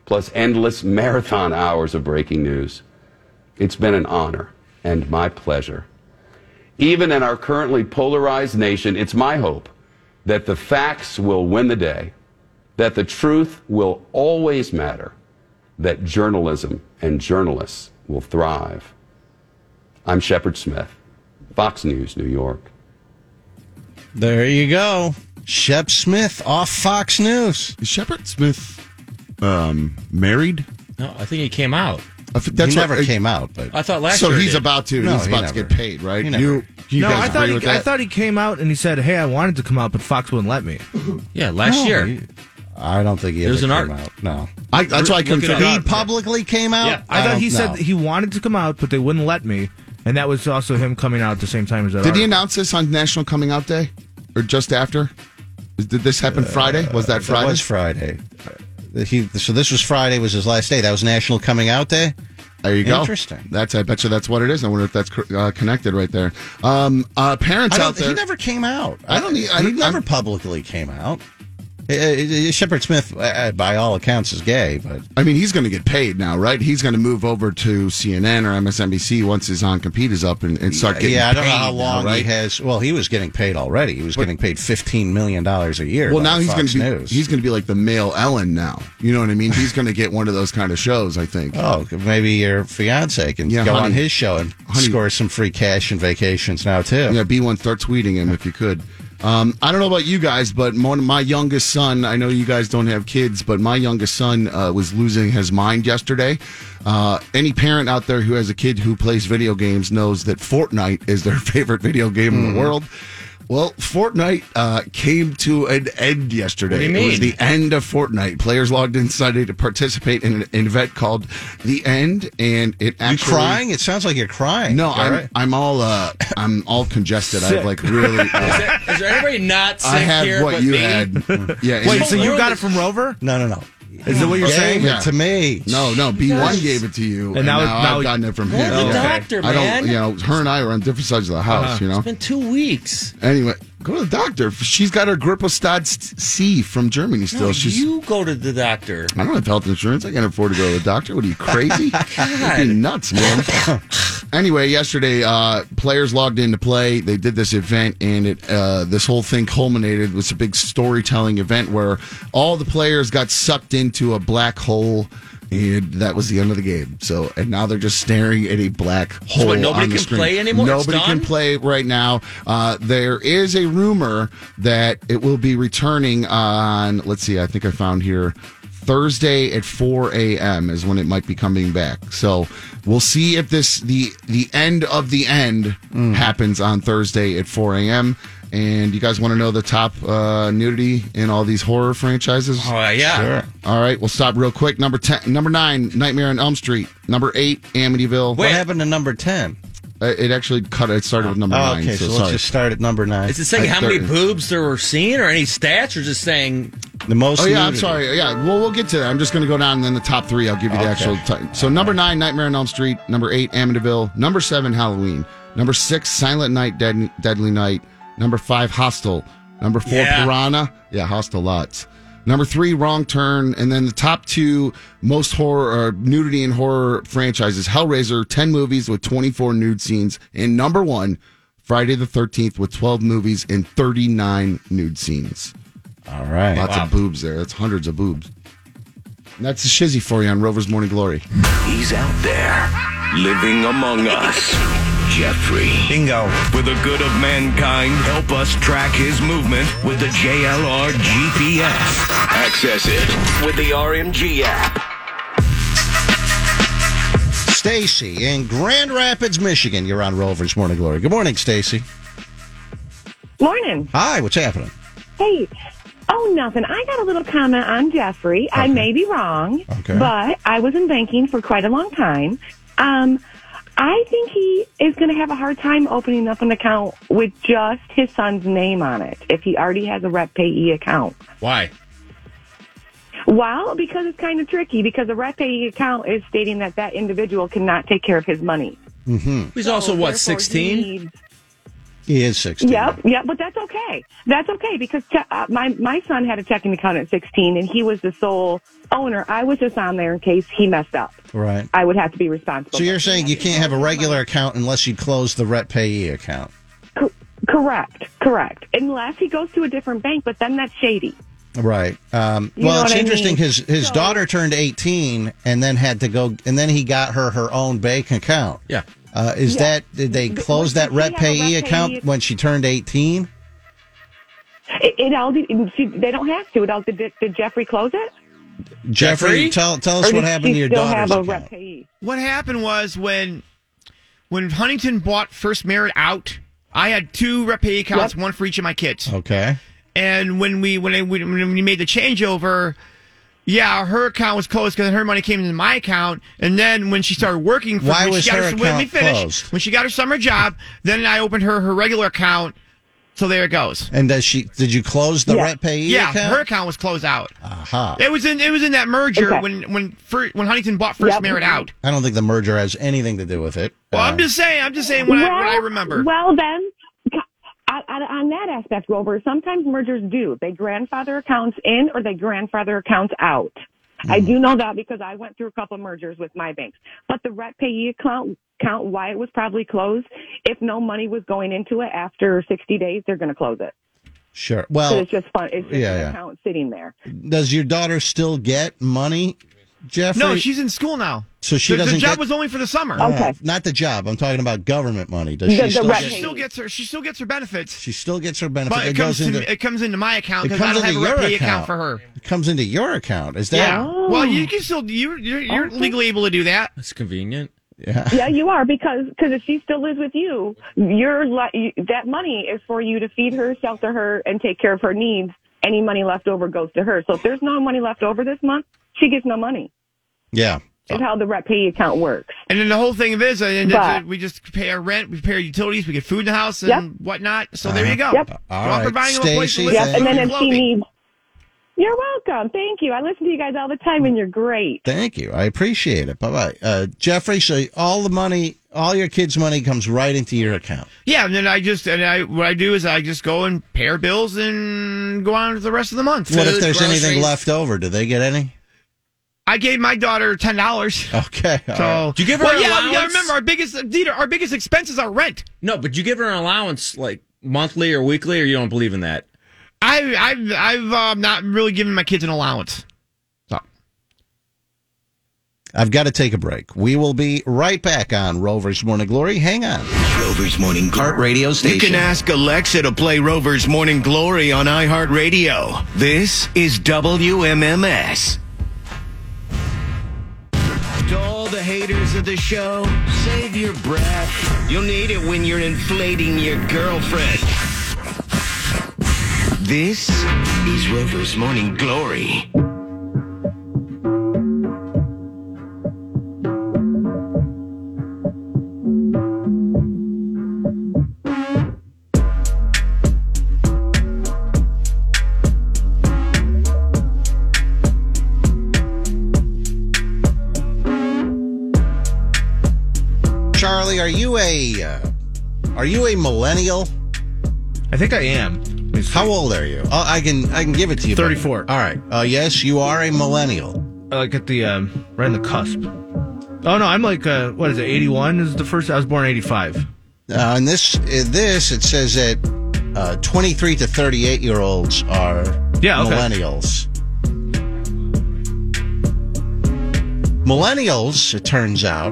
plus endless marathon hours of breaking news. It's been an honor and my pleasure. Even in our currently polarized nation, it's my hope that the facts will win the day, that the truth will always matter, that journalism and journalists will thrive. I'm Shepard Smith, Fox News, New York. There you go. Shep Smith off Fox News. Is Shepard Smith married? No, I think he came out. That's he never came out, but I thought last so year. He's did. about to. No, he's he about never. to get paid, right? He never. You No, guys agree with that? I thought he came out and he said, "Hey, I wanted to come out, but Fox wouldn't let me." Yeah, last year. I don't think he There's ever an came art- out. No. That's why I couldn't figure He out. publicly came out? Yeah. I thought don't he said know. that he wanted to come out, but they wouldn't let me, and that was also him coming out at the same time as that. Did he article. announce this on National Coming Out Day, or just after? Did this happen Friday? Was that Friday? That was Friday. So this was Friday, was his last day. That was National Coming Out Day? There you go. Interesting. I bet you that's what it is. I wonder if that's connected right there. Parents out there. He never came out. He never publicly came out. Shepard Smith, by all accounts, is gay, but I mean, he's going to get paid now, right? He's going to move over to CNN or MSNBC once his on-compete is up and start getting paid. I don't know how long now, right? he has. Well, he was getting paid already. He was getting paid $15 million a year. Well, by now he's Fox going to be News. he's going to be like the male Ellen now. You know what I mean? He's going to get one of those kind of shows, I think. Oh, maybe your fiance can go on his show and score some free cash and vacations now too. Yeah, B1, start tweeting him if you could. I don't know about you guys, but my youngest son, I know you guys don't have kids, but my youngest son was losing his mind yesterday. Any parent out there who has a kid who plays video games knows that Fortnite is their favorite video game in the world. Well, Fortnite came to an end yesterday. What do you It was mean? the end of Fortnite. Players logged in Sunday to participate in an event called The End, and it You actually... crying? It sounds like you're crying. No, All right. I'm all congested. I have like really... Is there anybody not sick I have here what but you me? had. Yeah. Wait, so you got it from Rover? No. Is that what you're saying? Gave it to me. No, B1 gave it to you, and now I've gotten it from him. Go to the doctor, I man. don't. Her and I are on different sides of the house. You know. It's been 2 weeks. Anyway, go to the doctor. She's got her Grippostad C from Germany still. No, She's. you go to the doctor. I don't have health insurance. I can't afford to go to the doctor. What are you, crazy? You're nuts, man. Anyway, yesterday, players logged in to play. They did this event, and this whole thing culminated with a big storytelling event where all the players got sucked into a black hole, and that was the end of the game. So, and now they're just staring at a black hole. what, nobody on the can screen. play anymore? It's Nobody can done? play right now. There is a rumor that it will be returning on. Let's see. I think I found here. Thursday at 4 a.m. is when it might be coming back. So we'll see if the end of the end happens on Thursday at 4 a.m. And you guys want to know the top nudity in all these horror franchises? Oh, yeah. Sure. All right, we'll stop real quick. Number 9, Nightmare on Elm Street. Number 8, Amityville. What happened to number 10? It actually cut. It started with number 9. Okay, so let's sorry. just start at number 9. Is it saying how many boobs there were seen or any stats or just saying The most. Oh yeah, I'm nudity. sorry. Yeah, well, we'll get to that. I'm just going to go down and then the top 3. I'll give you the actual. So number 9, Nightmare on Elm Street. Number 8, Amityville. Number 7, Halloween. Number 6, Silent Night, Deadly Night. Number 5, Hostel. Number 4, Piranha. Yeah, Hostel lots. Number 3, Wrong Turn, and then the top 2 most horror nudity and horror franchises: Hellraiser, 10 movies with 24 nude scenes, and number 1, Friday the 13th with 12 movies and 39 nude scenes. All right, lots of boobs there. That's hundreds of boobs. And that's the shizzy for you on Rover's Morning Glory. He's out there, living among us. Jeffrey. Bingo. For the good of mankind, help us track his movement with the JLR GPS. Access it with the RMG app. Stacy in Grand Rapids, Michigan. You're on Rover's Morning Glory. Good morning, Stacy. Morning. Hi, what's happening? Hey. Oh, nothing. I got a little comment on Jeffrey. I may be wrong, but I was in banking for quite a long time. I think he is going to have a hard time opening up an account with just his son's name on it if he already has a Rep Payee account. Why? Well, because it's kind of tricky, because a Rep Payee account is stating that that individual cannot take care of his money. Mm-hmm. He's also, what, 16? He is 16. Yep, but that's okay. That's okay because my son had a checking account at 16, and he was the sole owner. I was just on there in case he messed up. Right. I would have to be responsible. So you're saying you can't have a regular account unless you close the Rhett Payee account? Correct. Unless he goes to a different bank, but then that's shady. Right. Well, it's interesting. His daughter turned 18 and then had to go, and then he got her own bank account. Yeah. Did they close that Rhett Payee account when she turned 18? They don't have to. Did Jeffrey close it? Jeffrey, tell us what happened to your daughter's account. What happened was when Huntington bought First Merit out, I had 2 Rhett Payee accounts, one for each of my kids. Okay. And when we made the changeover, yeah, her account was closed because her money came into my account. And then when she started working for Why me, was her account closed? When she got her summer job, then I opened her regular account. So there it goes. And did you close the Rhett Payee account? Yeah, her account was closed out. Aha. It was in that merger when Huntington bought First Merit out. I don't think the merger has anything to do with it. Well, I'm just saying what I remember. Well, then, on that aspect, Rover, sometimes mergers do. They grandfather accounts in or they grandfather accounts out. I do know that because I went through a couple of mergers with my banks. But the Rhett Payee account, why it was probably closed, if no money was going into it after 60 days, they're going to close it. Sure. Well, it's just fun. It's just an account sitting there. Does your daughter still get money, Jeffrey? No, she's in school now. So she doesn't. The job was only for the summer. Okay. Not the job. I'm talking about government money. Does she still gets her benefits. She still gets her benefits. But it comes into my account because I don't have a Rhett Payee account for her. It comes into your account. Is that? Yeah. Well, you can still you're legally able to do that. That's convenient. Yeah. Yeah, you are because if she still lives with you, that money is for you to feed her, shelter her, and take care of her needs. Any money left over goes to her. So if there's no money left over this month, she gets no money. Yeah. Is how the Rhett Payee account works. And then the whole thing of it is, we just pay our rent, we pay our utilities, we get food in the house and whatnot. So there you go. Yep. All right. Providing a place to live. Yep. And then if she needs, you're welcome. Thank you. I listen to you guys all the time, and you're great. Thank you. I appreciate it. Bye-bye. Jeffrey, so all the money, all your kids' money comes right into your account. Yeah, and then what I do is I just go and pay our bills and go on with the rest of the month. What if there's anything left over? Do they get any? I gave my daughter $10. Okay. So do you give her an allowance? Yeah, remember our biggest expenses are rent. No, but you give her an allowance like monthly or weekly, or you don't believe in that? I've not really given my kids an allowance. So I've got to take a break. We will be right back on Rover's Morning Glory. Hang on. Rover's Morning Glory. Heart Radio station. You can ask Alexa to play Rover's Morning Glory on iHeartRadio. This is WMMS. To all the haters of the show, save your breath. You'll need it when you're inflating your girlfriend. This is Rover's Morning Glory. Charlie, are you a millennial? I think I am. How old are you? Oh, I can give it to you. 34. All right. Yes, you are a millennial. Like at the right on the cusp. Oh no, I'm like what is it? 81 is the first. I was born in 85. And this it says that 23 to 38-year-olds are millennials. Millennials, it turns out,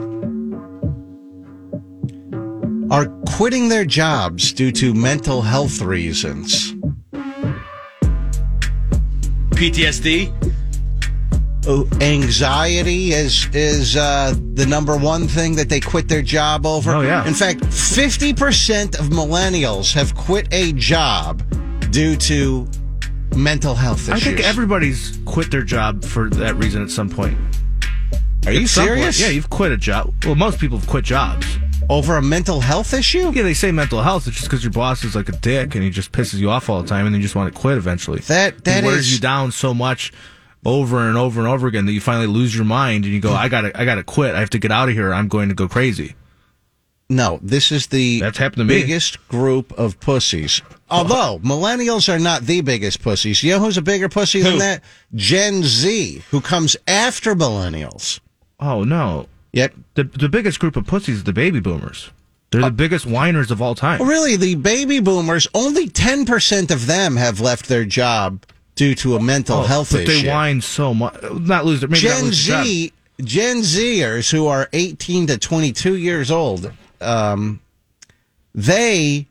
are quitting their jobs due to mental health reasons. PTSD? Anxiety is the number one thing that they quit their job over. Oh, yeah. In fact, 50% of millennials have quit a job due to mental health issues. I think everybody's quit their job for that reason at some point. Are you serious? Yeah, you've quit a job. Well, most people have quit jobs. Over a mental health issue? Yeah, they say mental health. It's just because your boss is like a dick and he just pisses you off all the time and you just want to quit eventually. That wears you down so much over and over and over again that you finally lose your mind and you go, I gotta quit. I have to get out of here. I'm going to go crazy. No, this is the That's happened to me. biggest group of pussies. Although millennials are not the biggest pussies. You know who's a bigger pussy than that? Gen Z, who comes after millennials. Oh, no. Yep. The biggest group of pussies is the baby boomers. They're the biggest whiners of all time. Well, really, the baby boomers, only 10% of them have left their job due to a mental health but issue. they whine so much. Not lose their maybe not lose their job. Gen Zers who are 18 to 22 years old, they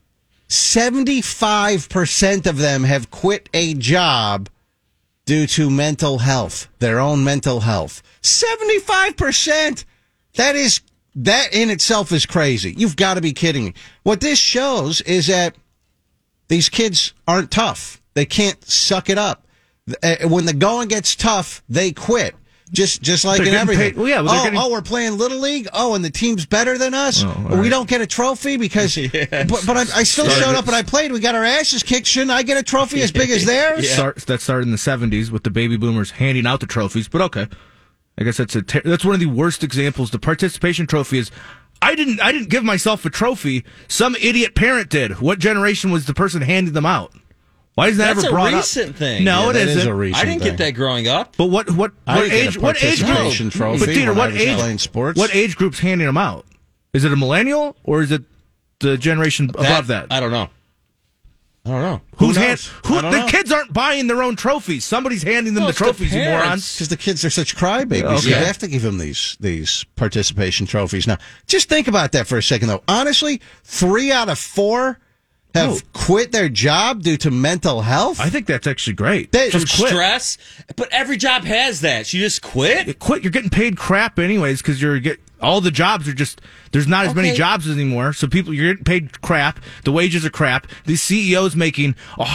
75% of them have quit a job due to mental health, their own mental health. 75%. That in itself is crazy. You've got to be kidding me. What this shows is that these kids aren't tough. They can't suck it up. When the going gets tough, they quit. Just like in everything. We're playing Little League. Oh, and the team's better than us. We don't get a trophy because. But I still showed up and I played. We got our asses kicked. Shouldn't I get a trophy as big as theirs? That started in the 70s with the baby boomers handing out the trophies. But okay, I guess that's one of the worst examples. The participation trophy is. I didn't give myself a trophy. Some idiot parent did. What generation was the person handing them out? Why isn't that ever brought up? That's a recent thing. No, it isn't. Is a recent I didn't thing. get that growing up. But what age? What age group? Trophy But Dieter, when I was playing sports. What age group's handing them out? Is it a millennial or is it the generation above that? I don't know. Who's I don't the know. kids aren't buying their own trophies. Somebody's handing them the trophies, you morons. Because the kids are such crybabies. Okay. You have to give them these participation trophies. Now, just think about that for a second, though. Honestly, 3 out of 4 have quit their job due to mental health. I think that's actually great. From stress, but every job has that. You just quit. You quit. You're getting paid crap anyways because all the jobs are just there's not as many jobs anymore. So you're getting paid crap. The wages are crap. The CEO's making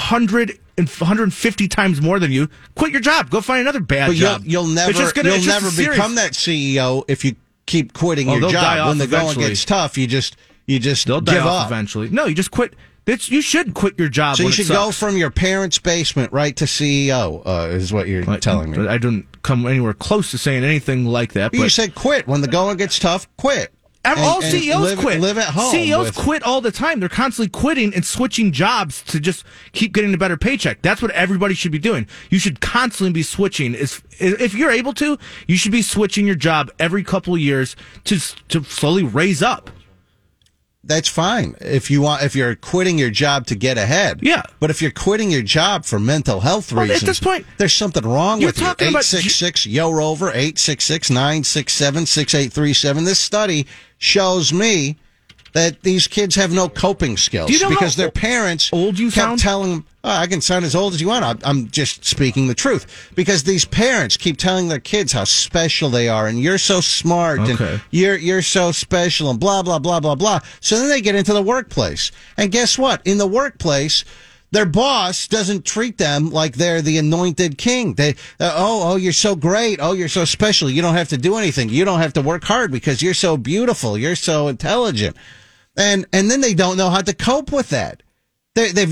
150 times more than you. Quit your job. Go find another bad job. You'll never become that CEO if you keep quitting your they'll die job. off When the going eventually. gets tough, you just They'll die give off up. eventually. No, you just quit. You should quit your job. So when you should it go sucks. from your parents' basement right to CEO, is what you're telling me. I don't come anywhere close to saying anything like that. But you said quit. When the going gets tough, quit. All CEOs quit. Live at home. CEOs quit all the time. They're constantly quitting and switching jobs to just keep getting a better paycheck. That's what everybody should be doing. You should constantly be switching. If you're able to, you should be switching your job every couple of years to slowly raise up. That's fine if you're quitting your job to get ahead. Yeah. But if you're quitting your job for mental health reasons, at this point, there's something wrong with you. talking about 866-YO-ROVER, 866-967-6837. This study shows me that these kids have no coping skills. Do you know because how their parents old you kept sound? telling them, I can sound as old as you want. I'm just speaking the truth. Because these parents keep telling their kids how special they are and you're so smart and you're so special and blah, blah, blah, blah, blah. So then they get into the workplace. And guess what? In the workplace, their boss doesn't treat them like they're the anointed king. They, you're so great. Oh, you're so special. You don't have to do anything. You don't have to work hard because you're so beautiful. You're so intelligent. And then they don't know how to cope with that. Their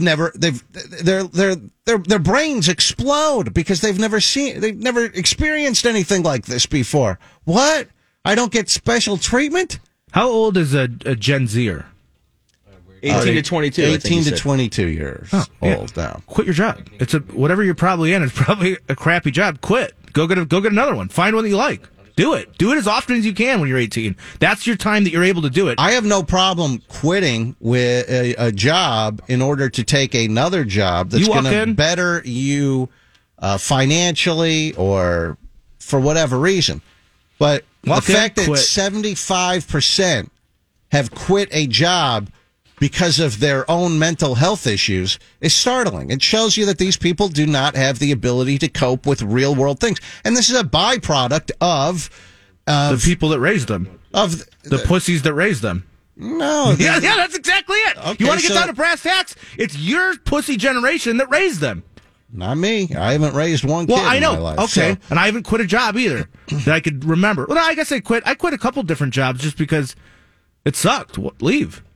brains explode because they've never experienced anything like this before. What? I don't get special treatment? How old is a Gen Zer? 18 to 22. 18 to 22 years old now. Quit your job. It's whatever you're probably in. It's probably a crappy job. Quit. Go get another one. Find one that you like. Do it. Do it as often as you can when you're 18. That's your time that you're able to do it. I have no problem quitting with a job in order to take another job that's going to better you financially or for whatever reason. But the fact that 75% have quit a job because of their own mental health issues is startling. It shows you that these people do not have the ability to cope with real world things. And this is a byproduct of the people that raised them. Of the pussies that raised them. No. Yeah, that's exactly it. Okay, you want to get down to brass tacks? It's your pussy generation that raised them. Not me. I haven't raised one kid I know. in my life. Okay. So. And I haven't quit a job either that I could remember. Well, I guess I quit. I quit a couple different jobs just because it sucked. Leave.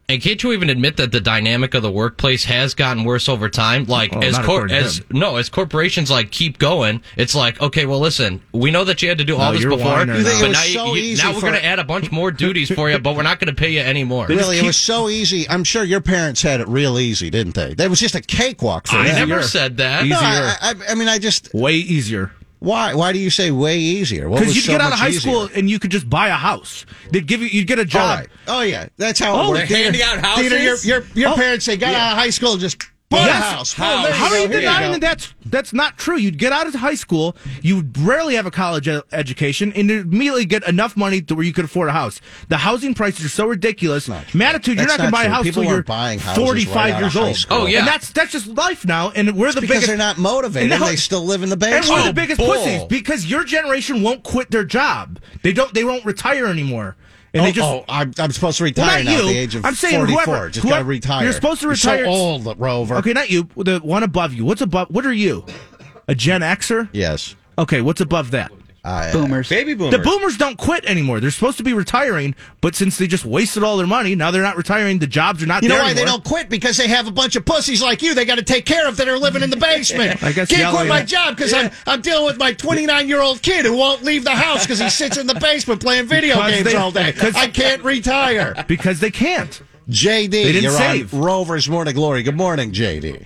And can't you even admit that the dynamic of the workplace has gotten worse over time? Like, as corporations like keep going, it's like, okay, well, listen, we know that you had to do all this before, but now we're going to add a bunch more duties for you, but we're not going to pay you anymore. Really, it was so easy. I'm sure your parents had it real easy, didn't they? It was just a cakewalk for them. I never said that. No, I mean, I just way easier. Why? Why do you say way easier? Because you'd get out of high school and you could just buy a house. You'd get a job. Right. Oh yeah, that's how it worked. They're handing out houses. Your parents say got out of high school and just bought a house. How are you denying that that's not true? You'd get out of high school, you'd rarely have a college education, and you'd immediately get enough money to where you could afford a house. The housing prices are so ridiculous. Matitude, you're not going to buy a house until you're 45 years old. Oh yeah, and that's just life now. And we're the biggest. They're not motivated. And they still live in the basement. And we're the biggest pussies because your generation won't quit their job. They won't retire anymore. And I'm supposed to retire now at the age of 44. Just got to retire. You're supposed to retire. You're so old, Rover. Okay, not you. The one above you. What are you? A Gen Xer? Yes. Okay, what's above that? Boomers. Baby boomers. The boomers don't quit anymore. They're supposed to be retiring, but since they just wasted all their money, now they're not retiring. The jobs are not there anymore. You know why they don't quit? Because they have a bunch of pussies like you they got to take care of that are living in the basement. I guess can't quit my job because I'm dealing with my 29-year-old kid who won't leave the house because he sits in the basement playing video games all day. I can't retire. Because they can't. JD, you're on Rover's Morning Glory. Good morning, JD.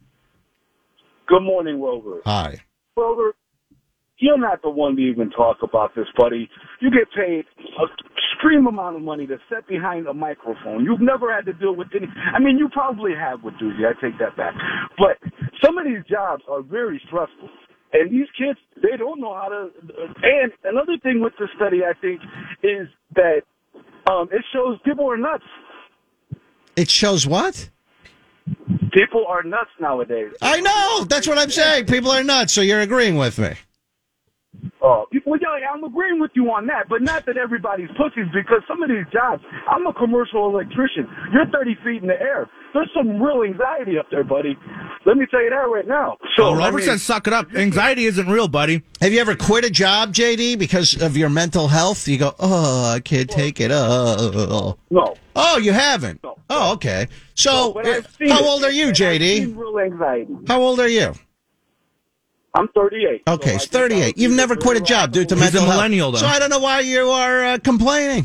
Good morning, Rover. Hi. Rover, you're not the one to even talk about this, buddy. You get paid an extreme amount of money to sit behind a microphone. You've never had to deal with any. I mean, you probably have with Doozy. I take that back. But some of these jobs are very stressful. And these kids, they don't know how to. And another thing with the study, I think, is that it shows people are nuts. It shows what? People are nuts nowadays. I know. That's what I'm saying. People are nuts. So you're agreeing with me. Well, yeah, I'm agreeing with you on that, but not that everybody's pussies, because some of these jobs, I'm a commercial electrician. You're 30 feet in the air. There's some real anxiety up there, buddy. Let me tell you that right now. So Robert says suck it up. Anxiety isn't real, buddy. Have you ever quit a job, JD, because of your mental health? You go, I can't take it. No. Oh, you haven't? No. Oh, okay. So, how old are you, JD? I've seen real anxiety. How old are you? I'm 38. Okay, so 38. You've never quit a job due to mental health. He's a millennial, though. So I don't know why you are complaining.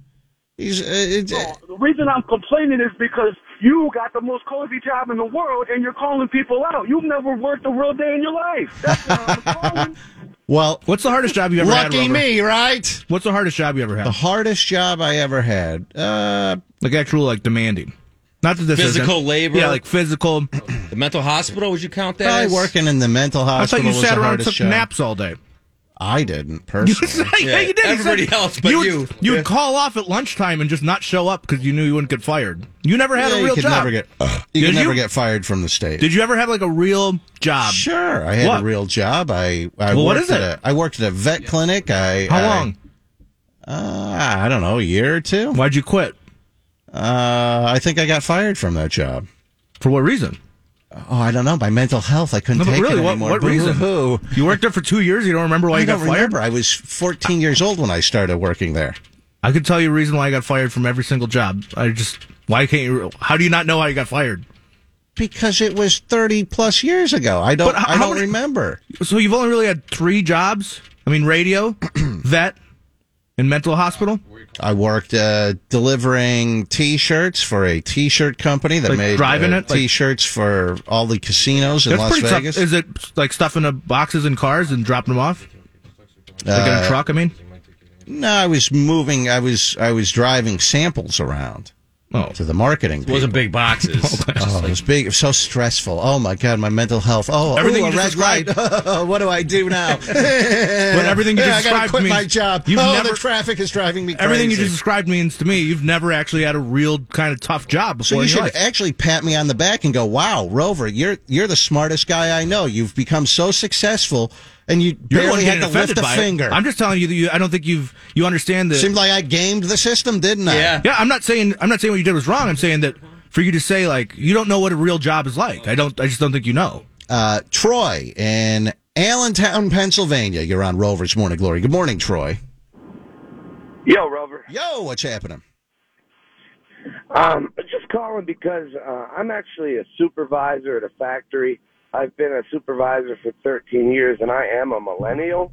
The reason I'm complaining is because you got the most cozy job in the world, and you're calling people out. You've never worked a real day in your life. That's why I'm calling. Well, what's the hardest job you ever had? Lucky me, right? What's the hardest job you ever had? The hardest job I ever had, demanding. Not that this physical labor. Yeah, like physical. The mental hospital, would you count that? Probably working in the mental hospital. I thought you sat around and took job. naps all day. I didn't personally. Yeah, you did. Everybody else, but you. You would call off at lunchtime and just not show up because you knew you wouldn't get fired. You never had a real job. You could never get fired from the state. Did you ever have like a real job? Sure, I had a real job. What is it? I worked at a vet clinic. How long? I don't know, a year or two. Why'd you quit? I think I got fired from that job. For what reason? Oh, I don't know. My mental health. I couldn't take it anymore. What reason? You worked there for 2 years? You don't remember why you got fired? I remember. I was 14 years old when I started working there. I could tell you a reason why I got fired from every single job. Why can't you? How do you not know how you got fired? Because it was 30 plus years ago. I don't remember. So you've only really had 3 jobs? I mean, radio, vet, and mental hospital? I worked delivering T-shirts for a T-shirt company that made T-shirts for all the casinos in Las Vegas. Is it like stuffing the boxes in cars and dropping them off? Like in a truck, I mean? No, I was moving. I was driving samples around. To the marketing people. It wasn't big boxes. It was big. It was so stressful. Oh, my God, my mental health. A red light. What do I do now? But everything you just described I got to quit means my job. The traffic is driving me crazy. Everything you just described means to me you've never actually had a real kind of tough job before. So you should actually pat me on the back and go, wow, Rover, you're the smartest guy I know. You've become so successful. And you barely had to lift a finger. I'm just telling you that I don't think you understand that. Seemed like I gamed the system, didn't I? Yeah. I'm not saying what you did was wrong. I'm saying that for you to say like you don't know what a real job is like. I just don't think you know. Troy in Allentown, Pennsylvania. You're on Rover's Morning Glory. Good morning, Troy. Yo, Rover. Yo, what's happening? Just calling because I'm actually a supervisor at a factory. I've been a supervisor for 13 years, and I am a millennial.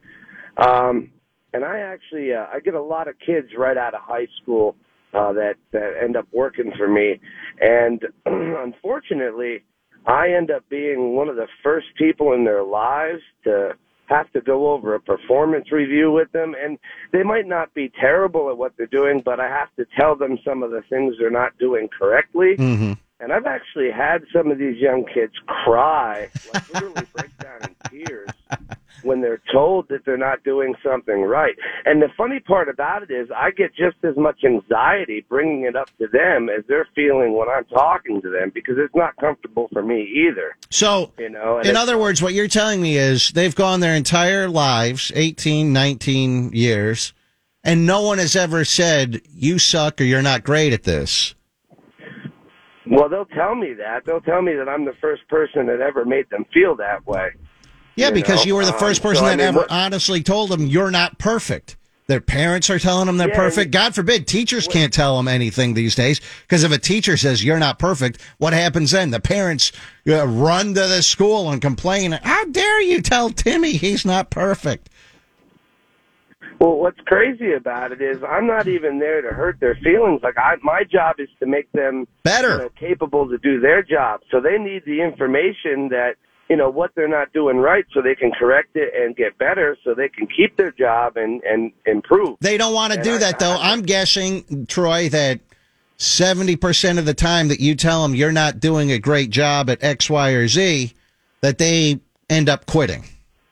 And I actually I get a lot of kids right out of high school that end up working for me. And unfortunately, I end up being one of the first people in their lives to have to go over a performance review with them. And they might not be terrible at what they're doing, but I have to tell them some of the things they're not doing correctly. Mm-hmm. And I've actually had some of these young kids cry, like literally break down in tears when they're told that they're not doing something right. And the funny part about it is I get just as much anxiety bringing it up to them as they're feeling when I'm talking to them, because it's not comfortable for me either. So, in other words, what you're telling me is they've gone their entire lives, 18, 19 years, and no one has ever said, you suck or you're not great at this. Well, they'll tell me that. They'll tell me that I'm the first person that ever made them feel that way. Yeah, because you were the first person that ever honestly told them you're not perfect. Their parents are telling them they're perfect. God forbid, teachers can't tell them anything these days, because if a teacher says you're not perfect, what happens then? The parents run to the school and complain, how dare you tell Timmy he's not perfect? Well, what's crazy about it is I'm not even there to hurt their feelings. Like my job is to make them better, capable to do their job. So they need the information that, what they're not doing right, so they can correct it and get better, so they can keep their job and improve. They don't want to do that, though. I'm guessing, Troy, that 70% of the time that you tell them you're not doing a great job at X, Y, or Z, that they end up quitting.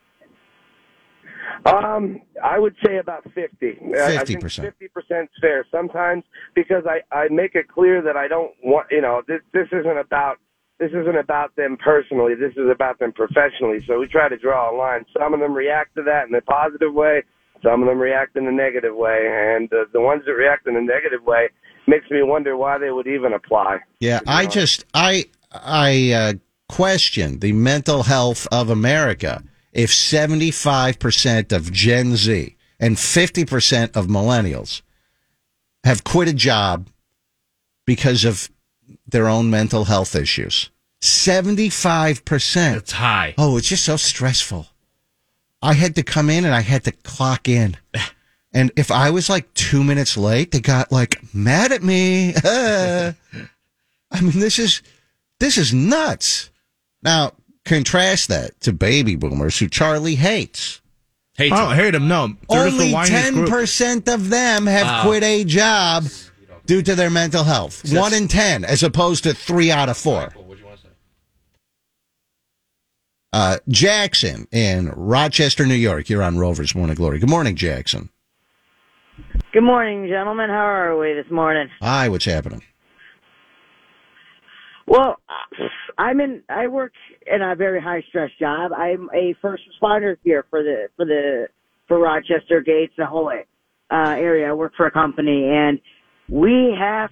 I would say about 50. 50%. I think 50% is fair sometimes, because I make it clear that I don't want, this isn't about them personally. This is about them professionally. So we try to draw a line. Some of them react to that in a positive way. Some of them react in a negative way. And the ones that react in a negative way makes me wonder why they would even apply. Yeah, I question the mental health of America if 75% of Gen Z and 50% of millennials have quit a job because of their own mental health issues. 75%. That's high. Oh, it's just so stressful. I had to come in and I had to clock in. And if I was like 2 minutes late, they got like mad at me. I mean, this is nuts. Now, contrast that to baby boomers who Charlie hates. I don't hate them, no. Only 10% of them have quit a job due to their mental health. 1 in 10, as opposed to 3 out of 4. Jackson in Rochester, New York. You're on Rover's Morning Glory. Good morning, Jackson. Good morning, gentlemen. How are we this morning? Hi, what's happening? Well, I work in a very high stress job. I'm a first responder here for Rochester, Gates, the whole area. I work for a company, and because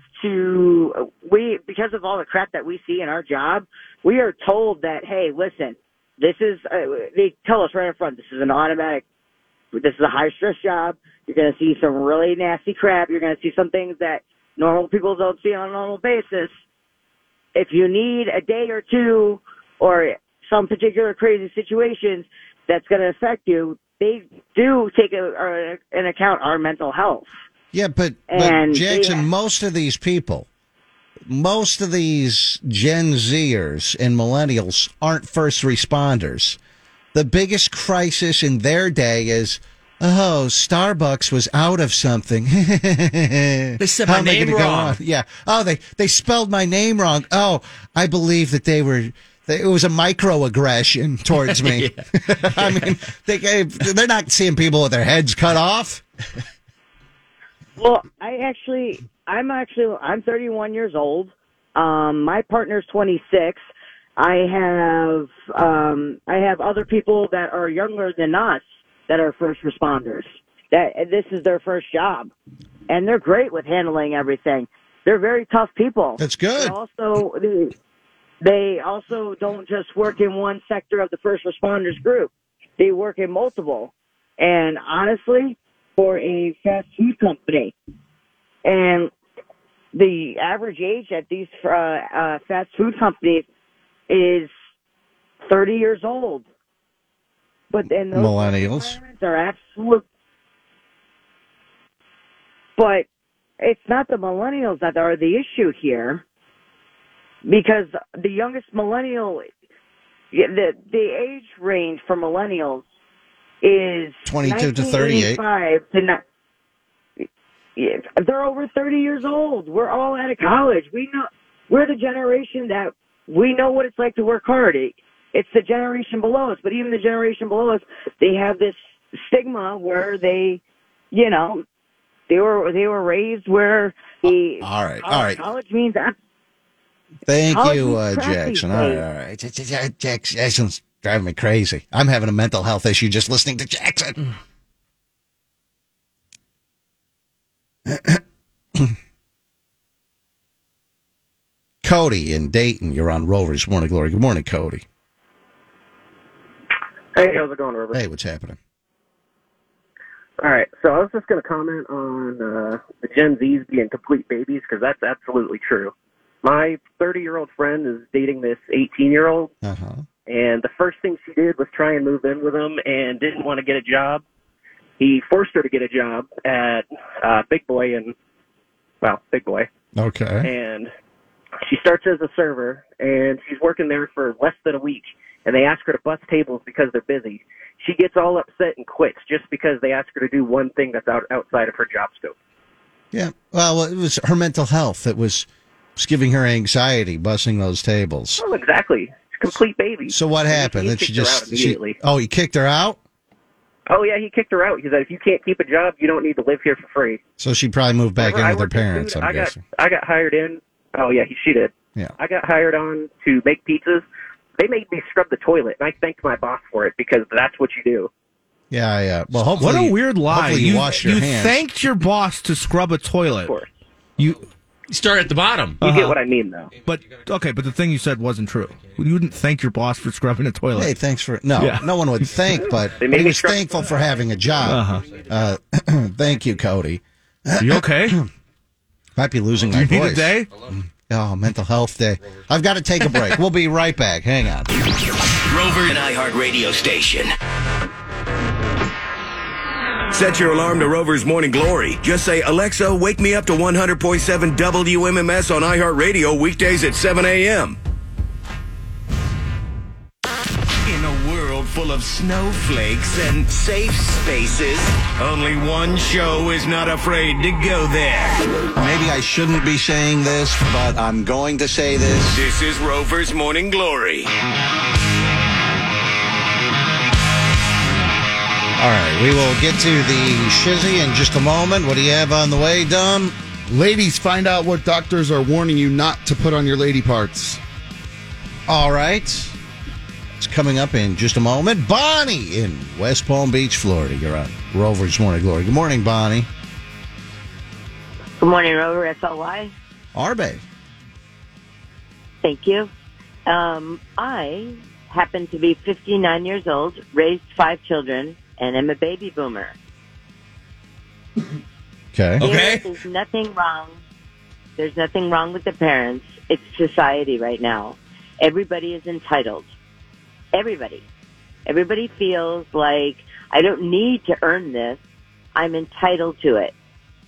of all the crap that we see in our job, we are told that, hey, listen, they tell us right up front, this is a high stress job. You're going to see some really nasty crap. You're going to see some things that normal people don't see on a normal basis. If you need a day or two or some particular crazy situations that's going to affect you, they do take in account our mental health. Yeah, but Jackson, most of these people, most of these Gen Zers and millennials aren't first responders. The biggest crisis in their day is, Starbucks was out of something. They said my name wrong. Yeah. Oh, they spelled my name wrong. Oh, I believe that it was a microaggression towards me. I mean, they're not seeing people with their heads cut off. Well, I'm 31 years old. My partner's 26. I have other people that are younger than us that are first responders. This is their first job, and they're great with handling everything. They're very tough people. That's good. They also don't just work in one sector of the first responders group. They work in multiple. And honestly, for a fast food company, and the average age at these fast food companies is 30 years old. But then those millennials are absolute. But it's not the millennials that are the issue here, because the youngest millennial, the age range for millennials is 22 to 38. They're over 30 years old. We're all out of college. We're the generation that we know what it's like to work hard. It's the generation below us, but even the generation below us, they have this stigma where they were raised where all right. College means that. Thank you, Jackson. All right. Jackson's driving me crazy. I'm having a mental health issue just listening to Jackson. Cody in Dayton, you're on Rover's Morning Glory. Good morning, Cody. Hey, how's it going, Rover? Hey, what's happening? All right, so I was just going to comment on the Gen Zs being complete babies, because that's absolutely true. My 30-year-old friend is dating this 18-year-old, and the first thing she did was try and move in with him and didn't want to get a job. He forced her to get a job at Big Boy. Okay. And she starts as a server, and she's working there for less than a week, and they ask her to bus tables because they're busy. She gets all upset and quits just because they ask her to do one thing that's outside of her job scope. Yeah, well, it was her mental health. It was giving her anxiety, bussing those tables. Oh, exactly. It's a complete baby. So what happened? Then she immediately. He kicked her out? Oh, yeah, he kicked her out. He said, if you can't keep a job, you don't need to live here for free. So she probably moved back in with her parents, I'm guessing. I got hired in. Oh, yeah, she did. Yeah. I got hired on to make pizzas. They made me scrub the toilet, and I thanked my boss for it, because that's what you do. Yeah. Well, hopefully, what a weird lie. You wash your hands. Thanked your boss to scrub a toilet. Of course. You start at the bottom. You get what I mean, though. But the thing you said wasn't true. You didn't thank your boss for scrubbing a toilet. Hey, thanks for... No one would thank, but he was thankful for having a job. Thank you, Cody. Are you okay? Might be losing my voice. Do you need a day? Oh, mental health day. I've got to take a break. We'll be right back. Hang on. Rover, an iHeart radio station. Set your alarm to Rover's Morning Glory. Just say, Alexa, wake me up to 100.7 WMMS on iHeart Radio weekdays at 7 a.m. In a world full of snowflakes and safe spaces, only one show is not afraid to go there. Maybe I shouldn't be saying this, but I'm going to say this. This is Rover's Morning Glory. All right, we will get to the shizzy in just a moment. What do you have on the way, Dom? Ladies, find out what doctors are warning you not to put on your lady parts. All right. It's coming up in just a moment. Bonnie in West Palm Beach, Florida. You're on Rover's Morning Glory. Good morning, Bonnie. Good morning, Rover. SLY. Arbe. Thank you. I happen to be 59 years old, raised 5 children, and I'm a baby boomer. Okay. There's nothing wrong. There's nothing wrong with the parents. It's society right now. Everybody is entitled. Everybody. Everybody feels like I don't need to earn this. I'm entitled to it.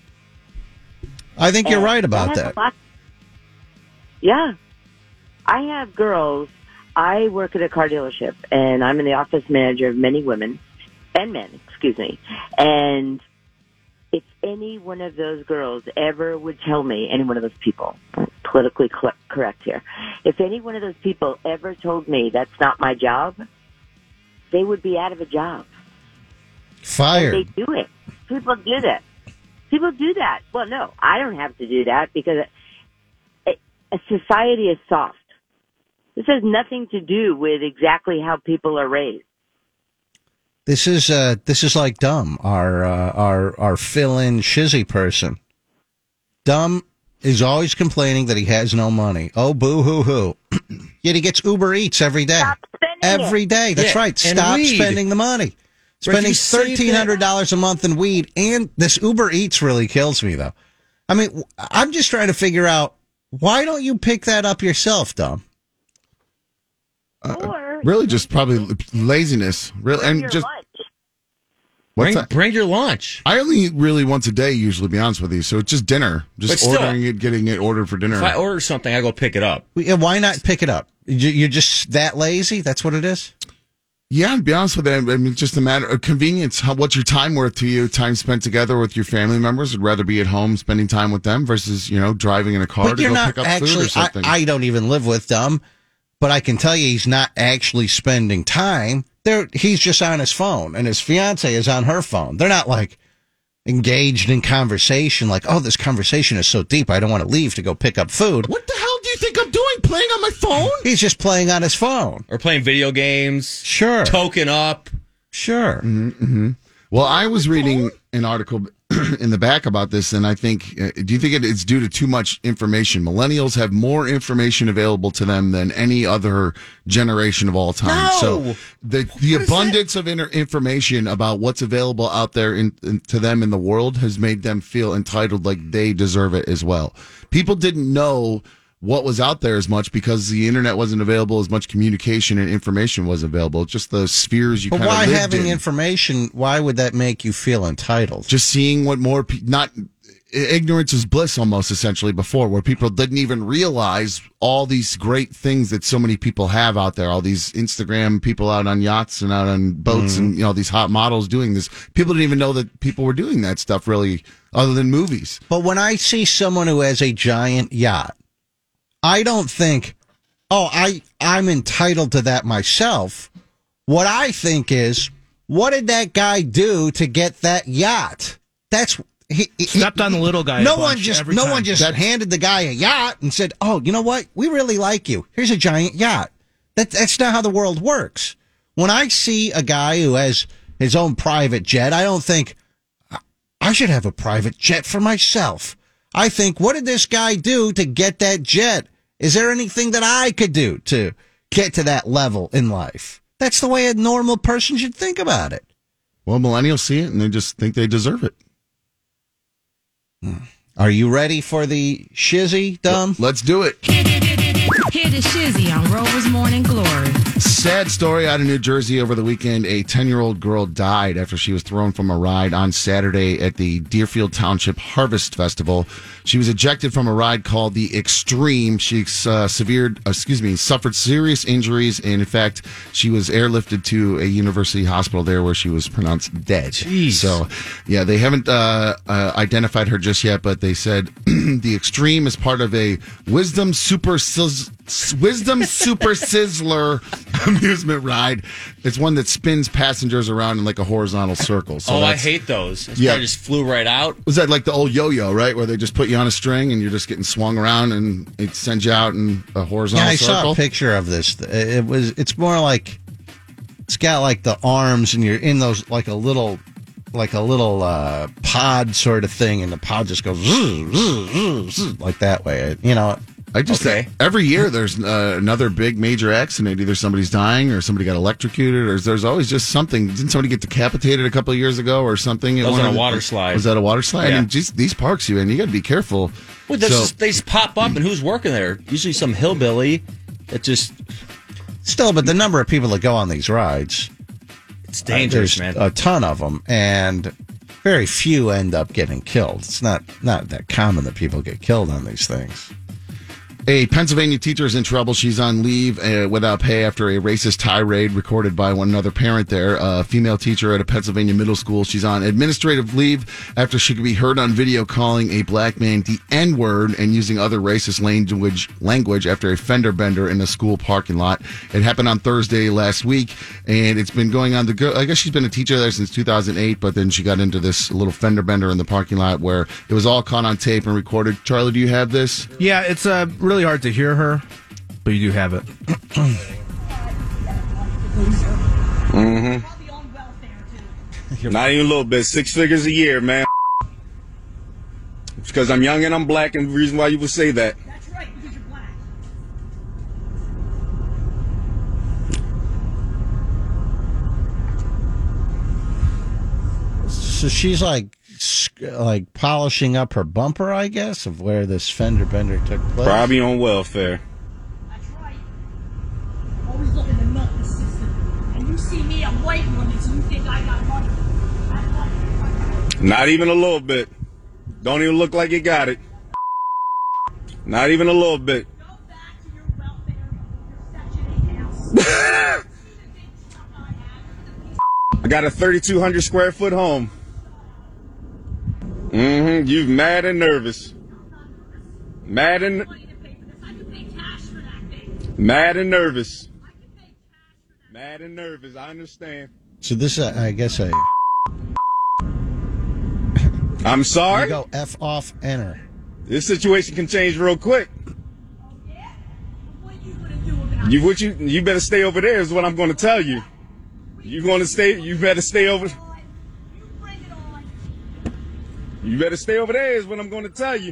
I think you're right about that. Yeah. I have girls. I work at a car dealership, and I'm the office manager of many women and men, and if any one of those girls ever would tell me, any one of those people, politically correct here, if any one of those people ever told me that's not my job, they would be out of a job. Fired. And they do it. People do that. People do that. Well, no, I don't have to do that because a society is soft. This has nothing to do with exactly how people are raised. This is like Dumb, our fill-in shizzy person. Dumb is always complaining that he has no money. Oh, boo-hoo-hoo. Yet he gets Uber Eats every day. Every day. That's right. Stop spending the money. Spending $1,300 a month in weed. And this Uber Eats really kills me, though. I mean, I'm just trying to figure out, why don't you pick that up yourself, Dom? Really, just probably laziness. Really, and just bring your lunch. I only eat really once a day, usually. To be honest with you, so it's just dinner. Just ordering it, getting it ordered for dinner. If I order something, I go pick it up. Why not pick it up? You're just that lazy? That's what it is? Yeah, to be honest with you, I mean, it's just a matter of convenience. What's your time worth to you? Time spent together with your family members? Would rather be at home spending time with them versus, driving in a car to go pick up food or something. I don't even live with Dom, but I can tell you he's not actually spending time. He's just on his phone, and his fiance is on her phone. They're not like engaged in conversation, like, oh, this conversation is so deep, I don't want to leave to go pick up food. What the hell do you think I'm doing? Playing on my phone? He's just playing on his phone. Or playing video games. Sure. Token up. Sure. Mm-hmm. Well, I was reading an article in the back about this, and I think, do you think it's due to too much information? Millennials have more information available to them than any other generation of all time. No! So the abundance of information about what's available out there to them in the world has made them feel entitled, like they deserve it as well. People didn't know what was out there as much because the internet wasn't available, as much communication and information was available. Just the spheres you kind of lived in. Why having information, why would that make you feel entitled? Just seeing what more, ignorance is bliss almost, essentially, before, where people didn't even realize all these great things that so many people have out there, all these Instagram people out on yachts and out on boats and, these hot models doing this. People didn't even know that people were doing that stuff, really, other than movies. But when I see someone who has a giant yacht, I don't think, I'm entitled to that myself. What I think is, what did that guy do to get that yacht? That's he stepped on the little guy. No one just handed the guy a yacht and said, "Oh, you know what? We really like you. Here's a giant yacht." That's not how the world works. When I see a guy who has his own private jet, I don't think I should have a private jet for myself. I think, what did this guy do to get that jet? Is there anything that I could do to get to that level in life? That's the way a normal person should think about it. Well, millennials see it and they just think they deserve it. Are you ready for the shizzy, Dom? Let's do it. Hear the shizzy on Rover's Morning Glory. Sad story out of New Jersey over the weekend. A 10-year-old girl died after she was thrown from a ride on Saturday at the Deerfield Township Harvest Festival. She was ejected from a ride called the Extreme. She suffered serious injuries, and in fact, she was airlifted to a university hospital there where she was pronounced dead. Jeez. So, yeah, they haven't identified her just yet, but they said the Extreme is part of a Wisdom Super Sizzler amusement ride. It's one that spins passengers around in like a horizontal circle. So I hate those. I just flew right out. Was that like the old yo-yo, right? Where they just put you on a string and you're just getting swung around and it sends you out in a horizontal circle? I saw a picture of this. It's more like, it's got like the arms and you're in those like a little pod sort of thing, and the pod just goes like that way. Every year there's another big major accident. Either somebody's dying or somebody got electrocuted, or there's always just something. Didn't somebody get decapitated a couple of years ago or something? That was on a water slide. Was that a water slide? Yeah. And just these parks, you got to be careful. Well, they just pop up, and who's working there? Usually some hillbilly. It just still, but the number of people that go on these rides, it's dangerous, man. A ton of them, and very few end up getting killed. It's not that common that people get killed on these things. A Pennsylvania teacher is in trouble. She's on leave without pay after a racist tirade recorded by another parent there. A female teacher at a Pennsylvania middle school. She's on administrative leave after she could be heard on video calling a black man the N-word and using other racist language after a fender bender in a school parking lot. It happened on Thursday last week, and it's been going on. I guess she's been a teacher there since 2008, but then she got into this little fender bender in the parking lot where it was all caught on tape and recorded. Charlie, do you have this? Yeah, it's really hard to hear her, but you do have it. Not even a little bit. 6 figures a year, man. It's because I'm young and I'm black, and the reason why you would say that. That's right, because you're black. So she's like like polishing up her bumper, I guess, of where this fender bender took place. Probably on welfare. That's right. Always looking to milk the system. And you see me, a white woman, so you think I got money. Not even a little bit. Don't even look like you got it. Not even a little bit. Go back to your welfare, your Section 8 house. I got a 3,200 square foot home. You mad and nervous. Mad and nervous. Mad and nervous. I understand. So this, I guess, I'm sorry? You go F off, enter. This situation can change real quick. You better stay over there is what I'm going to tell you. You better stay over. You better stay over there is what I'm going to tell you.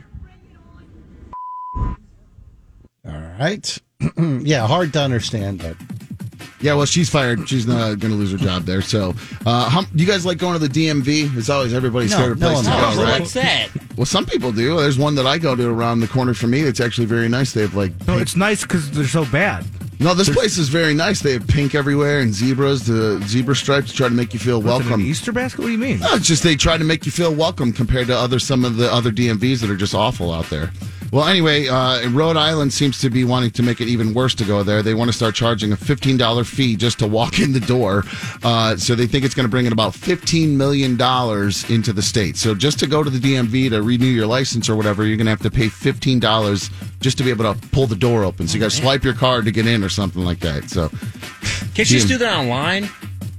All right. Yeah, hard to understand, but. Yeah, well, she's fired. She's not going to lose her job there. So, do you guys like going to the DMV? It's always everybody's favorite place to go, right? What's that? Well, some people do. There's one that I go to around the corner from me that's actually very nice. They have No, it's nice because they're so bad. No, this place is very nice. They have pink everywhere and zebras, the zebra stripes to try to make you feel welcome. An Easter basket? What do you mean? No, it's just they try to make you feel welcome compared to some of the other DMVs that are just awful out there. Well, anyway, Rhode Island seems to be wanting to make it even worse to go there. They want to start charging a $15 fee just to walk in the door. So they think it's going to bring in about $15 million into the state. So just to go to the DMV to renew your license or whatever, you're going to have to pay $15 just to be able to pull the door open. So you got to swipe your card to get in or something like that. So can't you just do that online?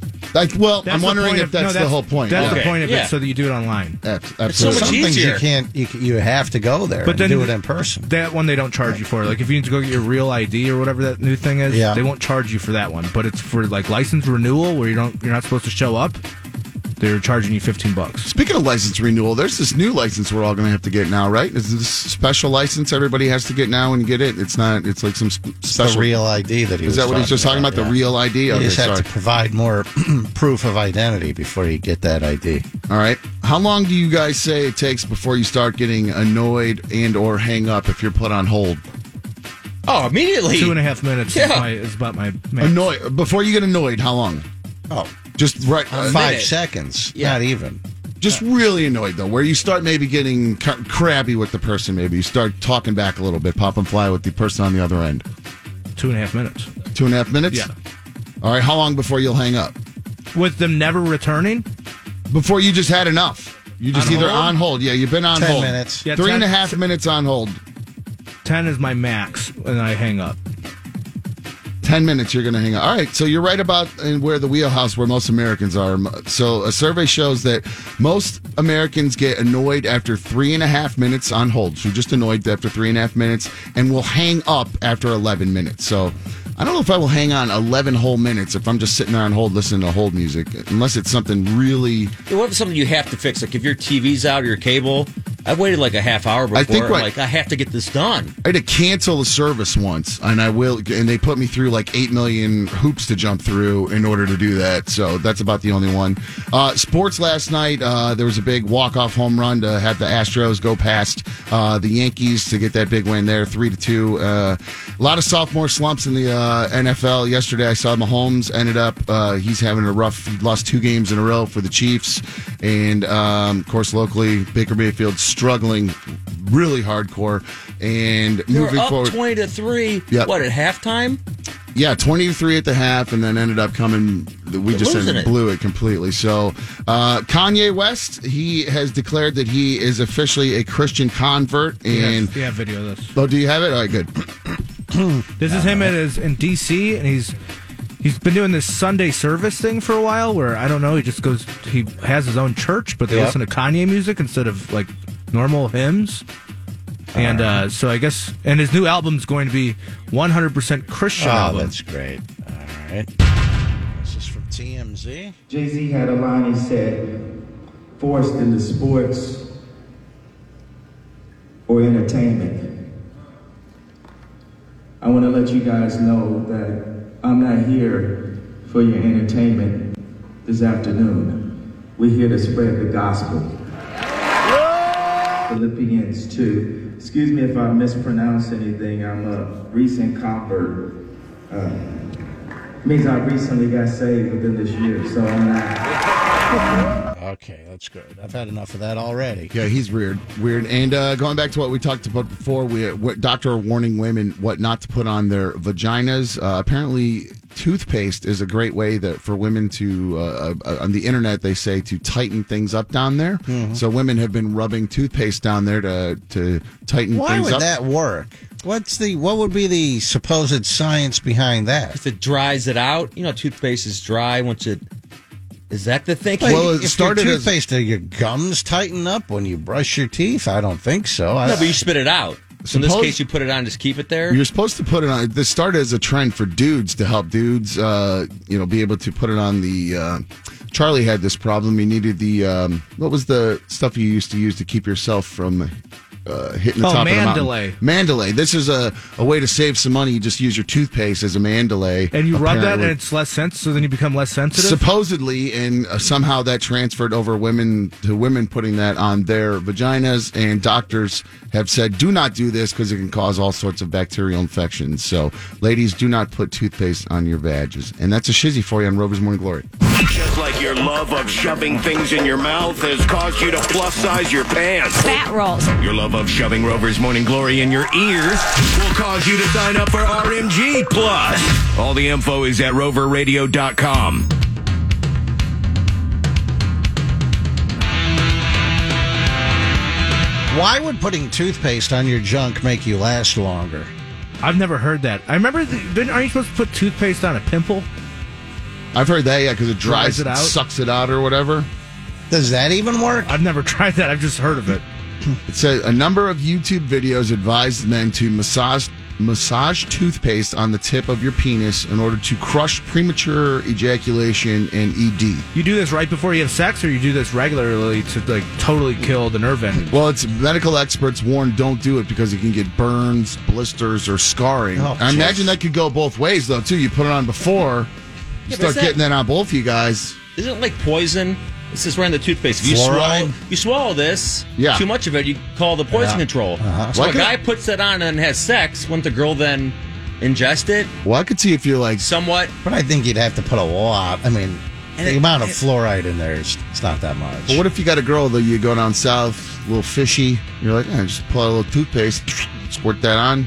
I'm wondering if that's the whole point. That's the point of it, so that you do it online. Absolutely. It's so much Some easier. things you have to go there and do it in person. That one they don't charge you for. Like if you need to go get your real ID or whatever that new thing is, they won't charge you for that one. But it's for like license renewal where you're not supposed to show up. They're charging you $15. Speaking of license renewal, there's this new license we're all going to have to get now, right? Is this special license everybody has to get now when you get it? It's not. It's like some special. The real ID that he was. Is that what he's just talking about? The real ID? You just have to provide more proof of identity before you get that ID. All right. How long do you guys say it takes before you start getting annoyed and or hang up if you're put on hold? Oh, immediately. 2.5 minutes is about my max. Annoyed. Before you get annoyed, how long? Oh. Just right. 5 seconds. Yeah. Not even. Just really annoyed, though, where you start maybe getting crabby with the person. Maybe you start talking back a little bit, pop and fly with the person on the other end. 2.5 minutes. 2.5 minutes? Yeah. All right. How long before you'll hang up? With them never returning? Before you just had enough. You just on hold. Yeah, you've been on 10 hold. 10 minutes. Yeah, 3.5 minutes on hold. 10 is my max, and I hang up. 10 minutes, you're going to hang up. All right, so you're right about where the wheelhouse where most Americans are. So a survey shows that most Americans get annoyed after 3.5 minutes on hold. So just annoyed after 3.5 minutes and will hang up after 11 minutes. So I don't know if I will hang on 11 whole minutes if I'm just sitting there on hold listening to hold music, unless it's something really... What if it's something you have to fix? Like if your TV's out or your cable... I waited like a half hour before. I have to get this done. I had to cancel the service once, and they put me through like 8 million hoops to jump through in order to do that. So that's about the only one. Sports last night, there was a big walk-off home run to have the Astros go past the Yankees to get that big win there, 3-2. A lot of sophomore slumps in the NFL. Yesterday, I saw Mahomes ended up, he's having a rough, he lost 2 games in a row for the Chiefs. And, of course, locally, Baker Mayfield struggling really hardcore and moving forward. 20-3. Yep. What, at halftime? Yeah, 20-3 at the half, and then ended up coming. We just blew it completely. So, Kanye West, he has declared that he is officially a Christian convert. And yeah, video of this. Oh, do you have it? All right, good. This is him in D.C., and he's been doing this Sunday service thing for a while where, I don't know, he has his own church, but they listen to Kanye music instead of, like, normal hymns. And so I guess, and his new album's going to be 100% Christian album. That's great. All right. This is from TMZ. Jay-Z had a line, he said, forced into sports or entertainment. I want to let you guys know that I'm not here for your entertainment this afternoon. We're here to spread the gospel. Philippians 2. Excuse me if I mispronounce anything. I'm a recent convert. Means I recently got saved within this year, so I'm not. Okay, that's good. I've had enough of that already. Yeah, he's weird. And going back to what we talked about before, doctor are warning women what not to put on their vaginas. Apparently, toothpaste is a great way that for women to, on the internet, they say to tighten things up down there. Mm-hmm. So women have been rubbing toothpaste down there to tighten Why things up. Why would that work? What would be the supposed science behind that? If it dries it out, toothpaste is dry once it. Is that the thing? Well, it started your toothpaste, do your gums tighten up when you brush your teeth? I don't think so. No, but you spit it out. So in this case, you put it on, just keep it there? You're supposed to put it on. This started as a trend for dudes to help dudes, be able to put it on the. Charlie had this problem. He needed the. What was the stuff you used to use to keep yourself from hitting the top Mandalay. of the mountain? Mandalay. This is a way to save some money. You just use your toothpaste as a Mandalay. And you rub that and it's less sensitive, so then you become less sensitive? Supposedly, and somehow that transferred over women putting that on their vaginas, and doctors have said, do not do this because it can cause all sorts of bacterial infections. So, ladies, do not put toothpaste on your vages. And that's a shizzy for you on Rover's Morning Glory. Just like your love of shoving things in your mouth has caused you to plus size your pants. Fat rolls. Your love of shoving Rover's Morning Glory in your ears will cause you to sign up for RMG Plus. All the info is at roverradio.com. Why would putting toothpaste on your junk make you last longer? I've never heard that. I remember, aren't you supposed to put toothpaste on a pimple? I've heard that, yeah, because it dries it out, sucks it out or whatever. Does that even work? I've never tried that. I've just heard of it. It says a number of YouTube videos advise men to massage toothpaste on the tip of your penis in order to crush premature ejaculation and ED. You do this right before you have sex, or you do this regularly to totally kill the nerve endings? Well, it's medical experts warn don't do it because it can get burns, blisters, or scarring. I imagine that could go both ways, though, too. You put it on before, you start getting that on both of you guys. Isn't it like poison? This is right in the toothpaste. If you swallow this, too much of it, you call the poison control. So a guy puts that on and has sex. Wouldn't the girl then ingest it? Well, I could see if you're like somewhat. But I think you'd have to put a lot. I mean, the amount of fluoride in there is it's not that much. But what if you got a girl that you go down south, a little fishy? You're like, just pull out a little toothpaste, squirt that on.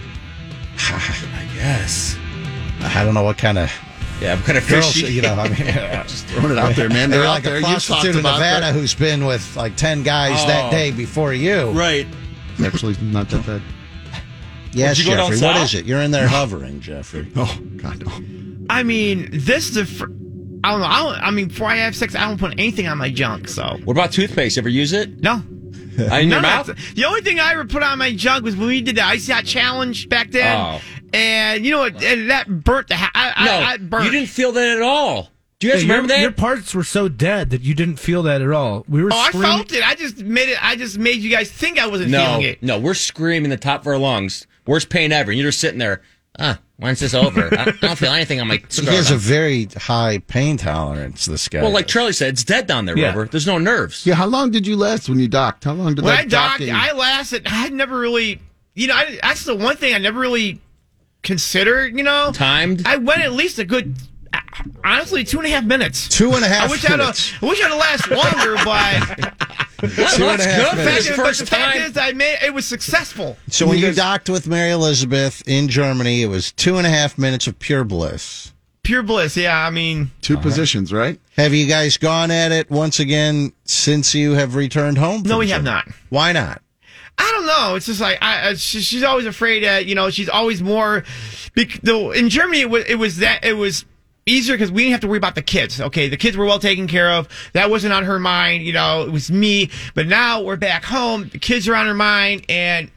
I guess. I don't know what kind of. Yeah, I'm kind of fishy. Just throwing it out there, man. They're out there. A prostitute in Nevada who's been with like 10 guys that day before you. Right. It's actually not that bad. Yes, Jeffrey. What is it? You're in there hovering, Jeffrey. Oh, God, no. I mean, this is I don't know. Before I have sex, I don't put anything on my junk. So. What about toothpaste? Ever use it? No. In your mouth? The only thing I ever put on my junk was when we did the Icy Hot Challenge back then. Oh. And you know what? And that burnt the I burnt. You didn't feel that at all. Do you guys remember that? Your parts were so dead that you didn't feel that at all. We were screaming. I felt it. I just made you guys think I wasn't feeling it. No, we're screaming the top of our lungs. Worst pain ever. And you're just sitting there. When's this over? I don't feel anything on my scrotum. He has a very high pain tolerance, this guy. Well, like Charlie said, it's dead down there, Rover. There's no nerves. Yeah, how long did you last when you docked? How long did when that docked? I lasted. I had never really, that's the one thing I never really considered, Timed? I went at least a good, honestly, 2.5 minutes. 2.5 minutes. I wish I'd have lasted longer, but... That's good. But the fact is, it was successful. So when you docked with Mary Elizabeth in Germany, it was 2.5 minutes of pure bliss. Pure bliss, yeah. Two positions, right? Have you guys gone at it once again since you have returned home? No, we have not. Why not? I don't know. It's just like she's always afraid that she's always more. In Germany, it was easier because we didn't have to worry about the kids. Okay, the kids were well taken care of. That wasn't on her mind. It was me. But now we're back home. The kids are on her mind, and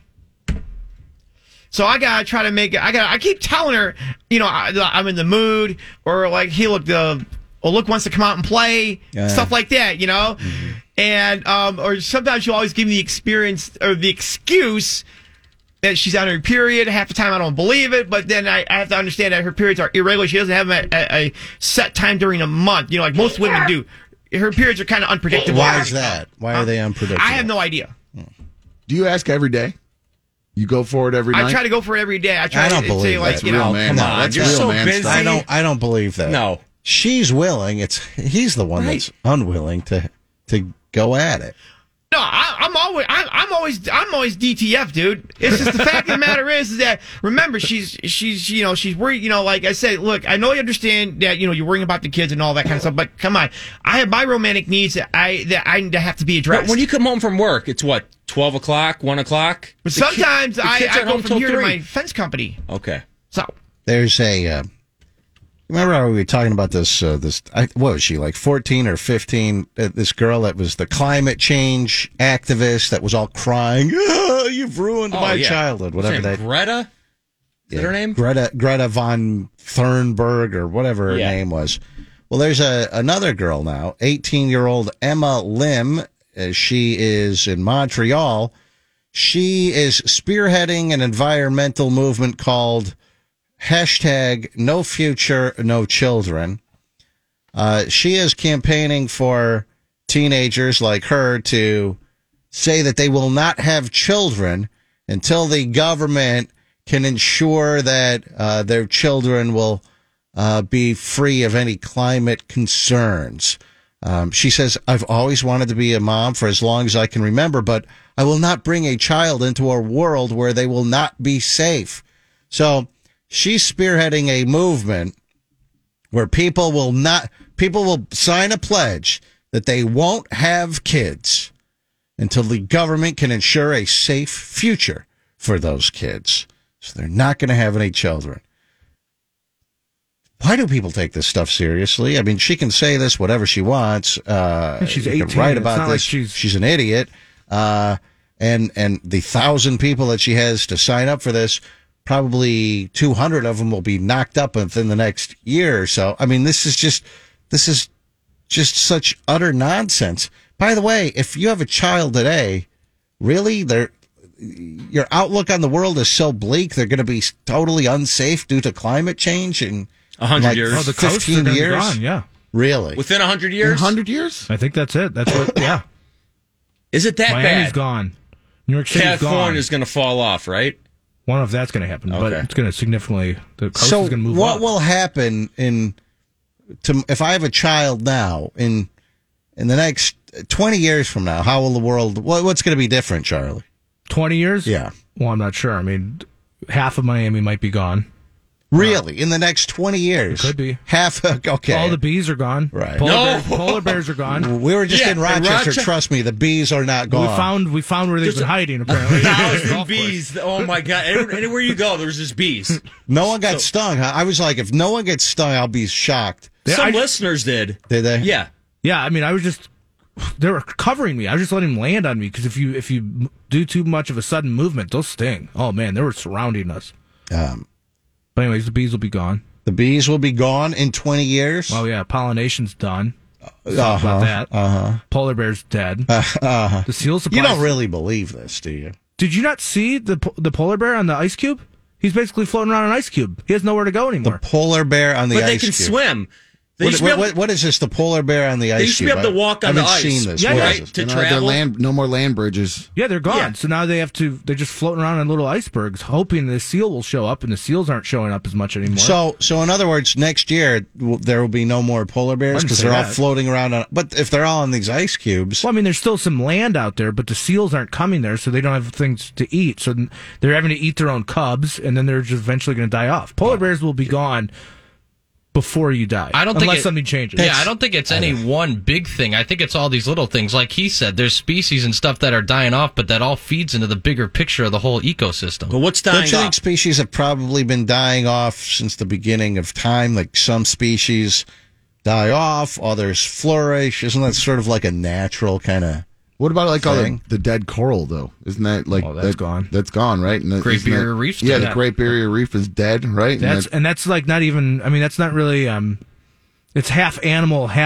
so I gotta try to make it. I keep telling her, I'm in the mood, or like, hey, look, Luke wants to come out and play, stuff like that, Mm-hmm. And or sometimes she'll always give me the experience or the excuse that she's on her period. Half the time I don't believe it, but then I have to understand that her periods are irregular. She doesn't have a set time during a month, like most women do. Her periods are kind of unpredictable. Why is that? Why are they unpredictable? I have no idea. Do you ask every day? You go for it every night? I try to go for it every day. I don't to believe say, that. like, That's you real know, man. come No, on. that's you're real so man busy. stuff. I don't believe that. No. She's willing. He's the one that's unwilling to go at it. No, I'm always DTF, dude. It's just the fact of the matter is that remember she's worried. Like I said, look, I know you understand that you're worrying about the kids and all that kind of stuff, but come on, I have my romantic needs that have to be addressed. But when you come home from work, it's what 12 o'clock, 1 o'clock. But sometimes I go home from till here to 3. my fence company. Okay, so there's a. Remember how we were talking about this? What was she, like 14 or 15? This girl that was the climate change activist that was all crying. Oh, you've ruined my childhood. Whatever that. Greta. Is that her name? Greta von Thunberg or whatever her name was. Well, there's another girl now, 18-year-old Emma Lim. She is in Montreal. She is spearheading an environmental movement called #No Future, No Children. She is campaigning for teenagers like her to say that they will not have children until the government can ensure that their children will be free of any climate concerns. She says, I've always wanted to be a mom for as long as I can remember, but I will not bring a child into a world where they will not be safe. So she's spearheading a movement where people will sign a pledge that they won't have kids until the government can ensure a safe future for those kids. So they're not going to have any children. Why do people take this stuff seriously? I mean, she can say this whatever she wants. She's she can 18. write It's about not this. like She's an idiot. And the 1,000 people that she has to sign up for this, probably 200 of them will be knocked up within the next year or so. I mean, this is just such utter nonsense. By the way, if you have a child today, really, your outlook on the world is so bleak, they're going to be totally unsafe due to climate change in 100 years. Oh, the coasts are 15 gonna be years. gone, yeah. Really? Within 100 years? 100 years? I think that's it. That's what. Yeah. Is it that Miami's bad? gone. New York City's California gone. is going to fall off, right? One of that's going to happen, but Okay. it's going to significantly. The coast So is going to move what up. will happen if I have a child now in the next 20 years from now? How will the world? What's going to be different, Charlie? 20 years? Yeah. Well, I'm not sure. I mean, half of Miami might be gone. Really? In the next 20 years? It could be. Half, okay. All the bees are gone. Right. Polar bears are gone. We were just in Rochester. Trust me, the bees are not gone. We found where they've been hiding, apparently. 1,000 bees. Oh, my God. Anywhere you go, there's just bees. No one got stung, huh? I was like, if no one gets stung, I'll be shocked. Some listeners did. Did they? Yeah. Yeah, I mean, they were covering me. I was just letting them land on me because if you do too much of a sudden movement, they'll sting. Oh, man, they were surrounding us. But anyways, the bees will be gone. The bees will be gone in 20 years? Oh, yeah. Pollination's done. About that. Polar bear's dead. The seal supply. You don't really believe this, do you? Did you not see the polar bear on the ice cube? He's basically floating around an ice cube. He has nowhere to go anymore. The polar bear on the ice cube. But they can swim. What is this? The polar bear on the ice cube? They used to be able to walk on the ice. I haven't seen this. Yeah, What is to it? travel. No more land bridges. Yeah, they're gone. Yeah. So now they're just floating around on little icebergs, hoping the seal will show up, and the seals aren't showing up as much anymore. So in other words, next year there will be no more polar bears because they're all floating around on. But if they're all on these ice cubes, well, I mean, there's still some land out there, but the seals aren't coming there, so they don't have things to eat. So they're having to eat their own cubs, and then they're just eventually going to die off. Polar bears will be gone before you die. I don't think unless something changes. Yeah, I don't think it's any one big thing. I think it's all these little things. Like he said, there's species and stuff that are dying off, but that all feeds into the bigger picture of the whole ecosystem. But what's dying don't you off? think species have probably been dying off since the beginning of time? Like some species die off, others flourish. Isn't that sort of like a natural kind of? What about like all thing? the dead coral though? Isn't that like that's gone? That's gone, right? And Great Barrier Reef's yeah, dead. the Great Barrier Reef is dead, right? That's like not even. I mean, that's not really. It's half animal, half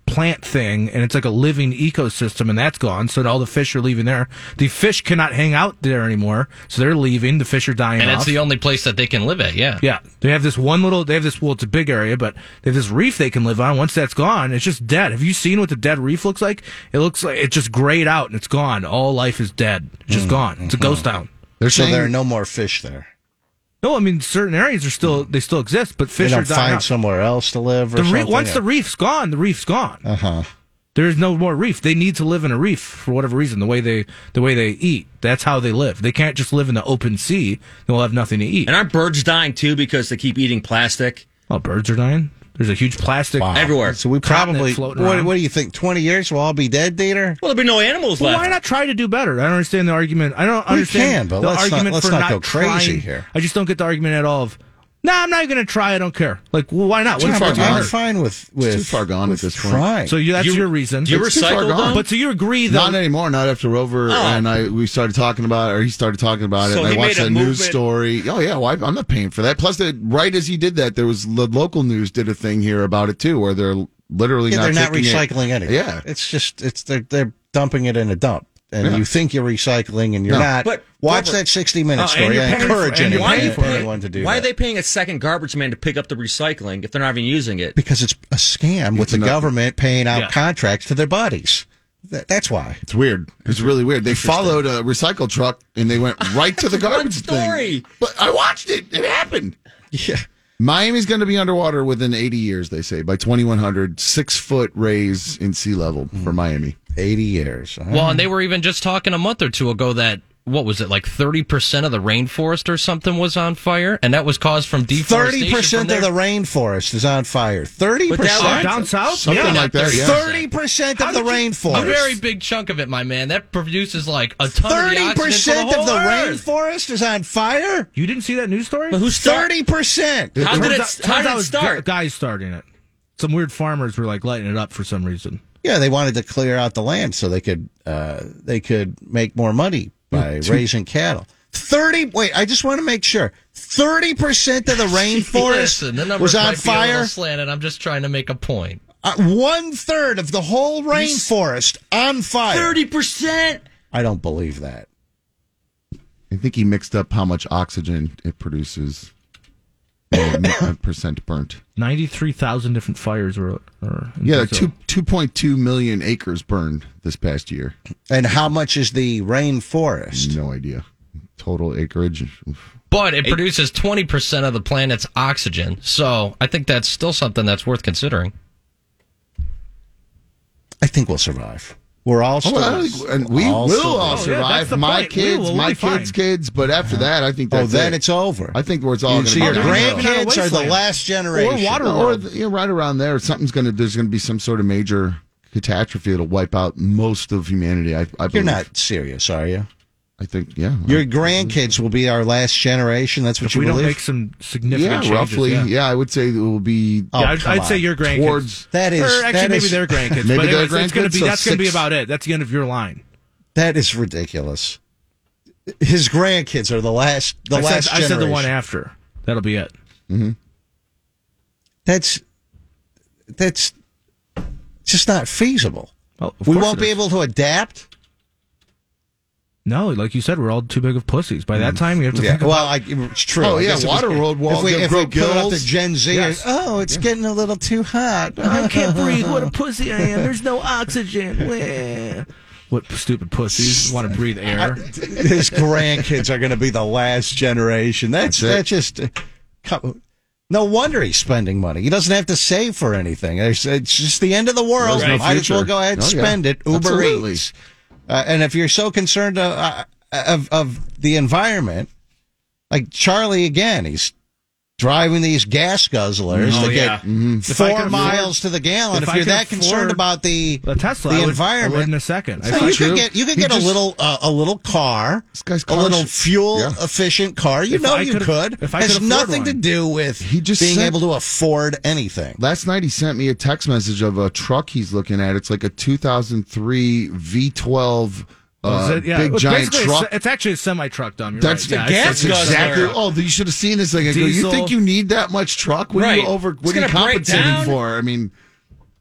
plant thing, and it's like a living ecosystem, and that's gone. So all the fish are leaving there. The fish cannot hang out there anymore, so they're leaving. The fish are dying and off. it's the only place that they can live at. Yeah. Yeah. They have this well, it's a big area, but they have this reef they can live on. Once that's gone, it's just dead. Have you seen what the dead reef looks like? It looks like it just grayed out and it's gone. All life is dead. It's just gone. It's a ghost town. So there are no more fish there. No, I mean certain areas are still exist, but fish they are don't dying find out. somewhere else to live. Or something? Once the reef's gone, the reef's gone. There is no more reef. They need to live in a reef for whatever reason. The way they eat, that's how they live. They can't just live in the open sea. They'll have nothing to eat. And aren't birds dying too because they keep eating plastic? Oh, birds are dying. There's a huge plastic everywhere. So we probably. What do you think? 20 years we'll all be dead, Dieter? Well, there'll be no animals left. Why not try to do better? I don't understand the argument. I don't understand but the let's argument not for go trying. crazy here. I just don't get the argument at all of. I'm not even going to try. I don't care. Like, well, why not? I'm fine with too far gone at this point. Trying. So that's your reason. Do you recycle them? But so you agree though? Not anymore. Not after Rover and we started talking about it, or he started talking about it. So and I watched that news movement. story. Oh yeah, well, I'm not paying for that. Plus, right as he did that, there was the local news did a thing here about it too, where they're literally they're not recycling anything. Yeah, it's just they're dumping it in a dump. And you think you're recycling, and you're not. But watch that 60-minute story. I encourage anyone to do that. Why are they paying a second garbage man to pick up the recycling if they're not even using it? Because it's a scam with the government paying out contracts to their buddies. That's why. It's weird. It's really weird. They followed a recycle truck, and they went right to the garbage thing. But I watched it. It happened. Yeah. Miami's going to be underwater within 80 years, they say. By 2100, 6-foot raise in sea level for Miami. 80 years. Well, and they were even just talking a month or two ago that, what was it, like 30% of the rainforest or something was on fire? And that was caused from deforestation. 30% of the rainforest is on fire. 30%? Down south? Something like that, yeah. 30% of the rainforest. A very big chunk of it, my man. That produces like a ton of the oxygen 30% of the Earth. rainforest is on fire? You didn't see that news story? But who started? 30%. How did it start? Guys starting it. Some weird farmers were like lighting it up for some reason. Yeah, they wanted to clear out the land so they could make more money by raising cattle. Wait, I just want to make sure. 30% of the rainforest was on fire? Slanted. I'm just trying to make a point. 1/3 of the whole rainforest on fire. 30%? I don't believe that. I think he mixed up how much oxygen it produces. Percent burnt. 93,000 different fires were. Yeah, 2.2 million acres burned this past year. And how much is the rainforest? No idea. Total acreage. But it produces 20% of the planet's oxygen. So I think that's still something that's worth considering. I think we'll survive. We're all and we will all survive. My kids, my kids' kids. But after that, I think that's then it's over. I think where it's all going to be. So your grandkids are the last generation. Or right around there. There's going to be some sort of major catastrophe that'll wipe out most of humanity. I believe. You're not serious, are you? I think, yeah. Your grandkids will be our last generation. That's what you believe? We don't make some significant changes. Roughly. Yeah, I would say it will be. I'd say your grandkids. Or actually, maybe their grandkids. Maybe but their grandkids. That's going to be 6. about it. That's the end of your line. That is ridiculous. His grandkids are the last generation. I said the one after. That'll be it. Mm-hmm. That's just not feasible. Well, we won't be able to adapt. No, like you said, we're all too big of pussies. By that time, you have to think about... it's true. Oh, yeah, Waterworld will if we put up the Gen Z, it's getting a little too hot. I can't breathe. What a pussy I am. There's no oxygen. What stupid pussies want to breathe air? His grandkids are going to be the last generation. That's just... No wonder he's spending money. He doesn't have to save for anything. It's just the end of the world. Might as well go ahead and spend it. Uber Eats. And if you're so concerned of the environment, like Charlie again, he's driving these gas guzzlers to get 4 miles to the gallon. If you're that concerned about the Tesla, the environment, I would in a second. You could get a little car, a little fuel efficient car. You could. It has nothing to do with being able to afford anything. Last night he sent me a text message of a truck he's looking at. It's like a 2003 V12. Big giant truck. It's actually a semi truck, Dom. That's the gas exactly. Oh, you should have seen this thing. I go, you think you need that much truck? What are you compensating for? I mean,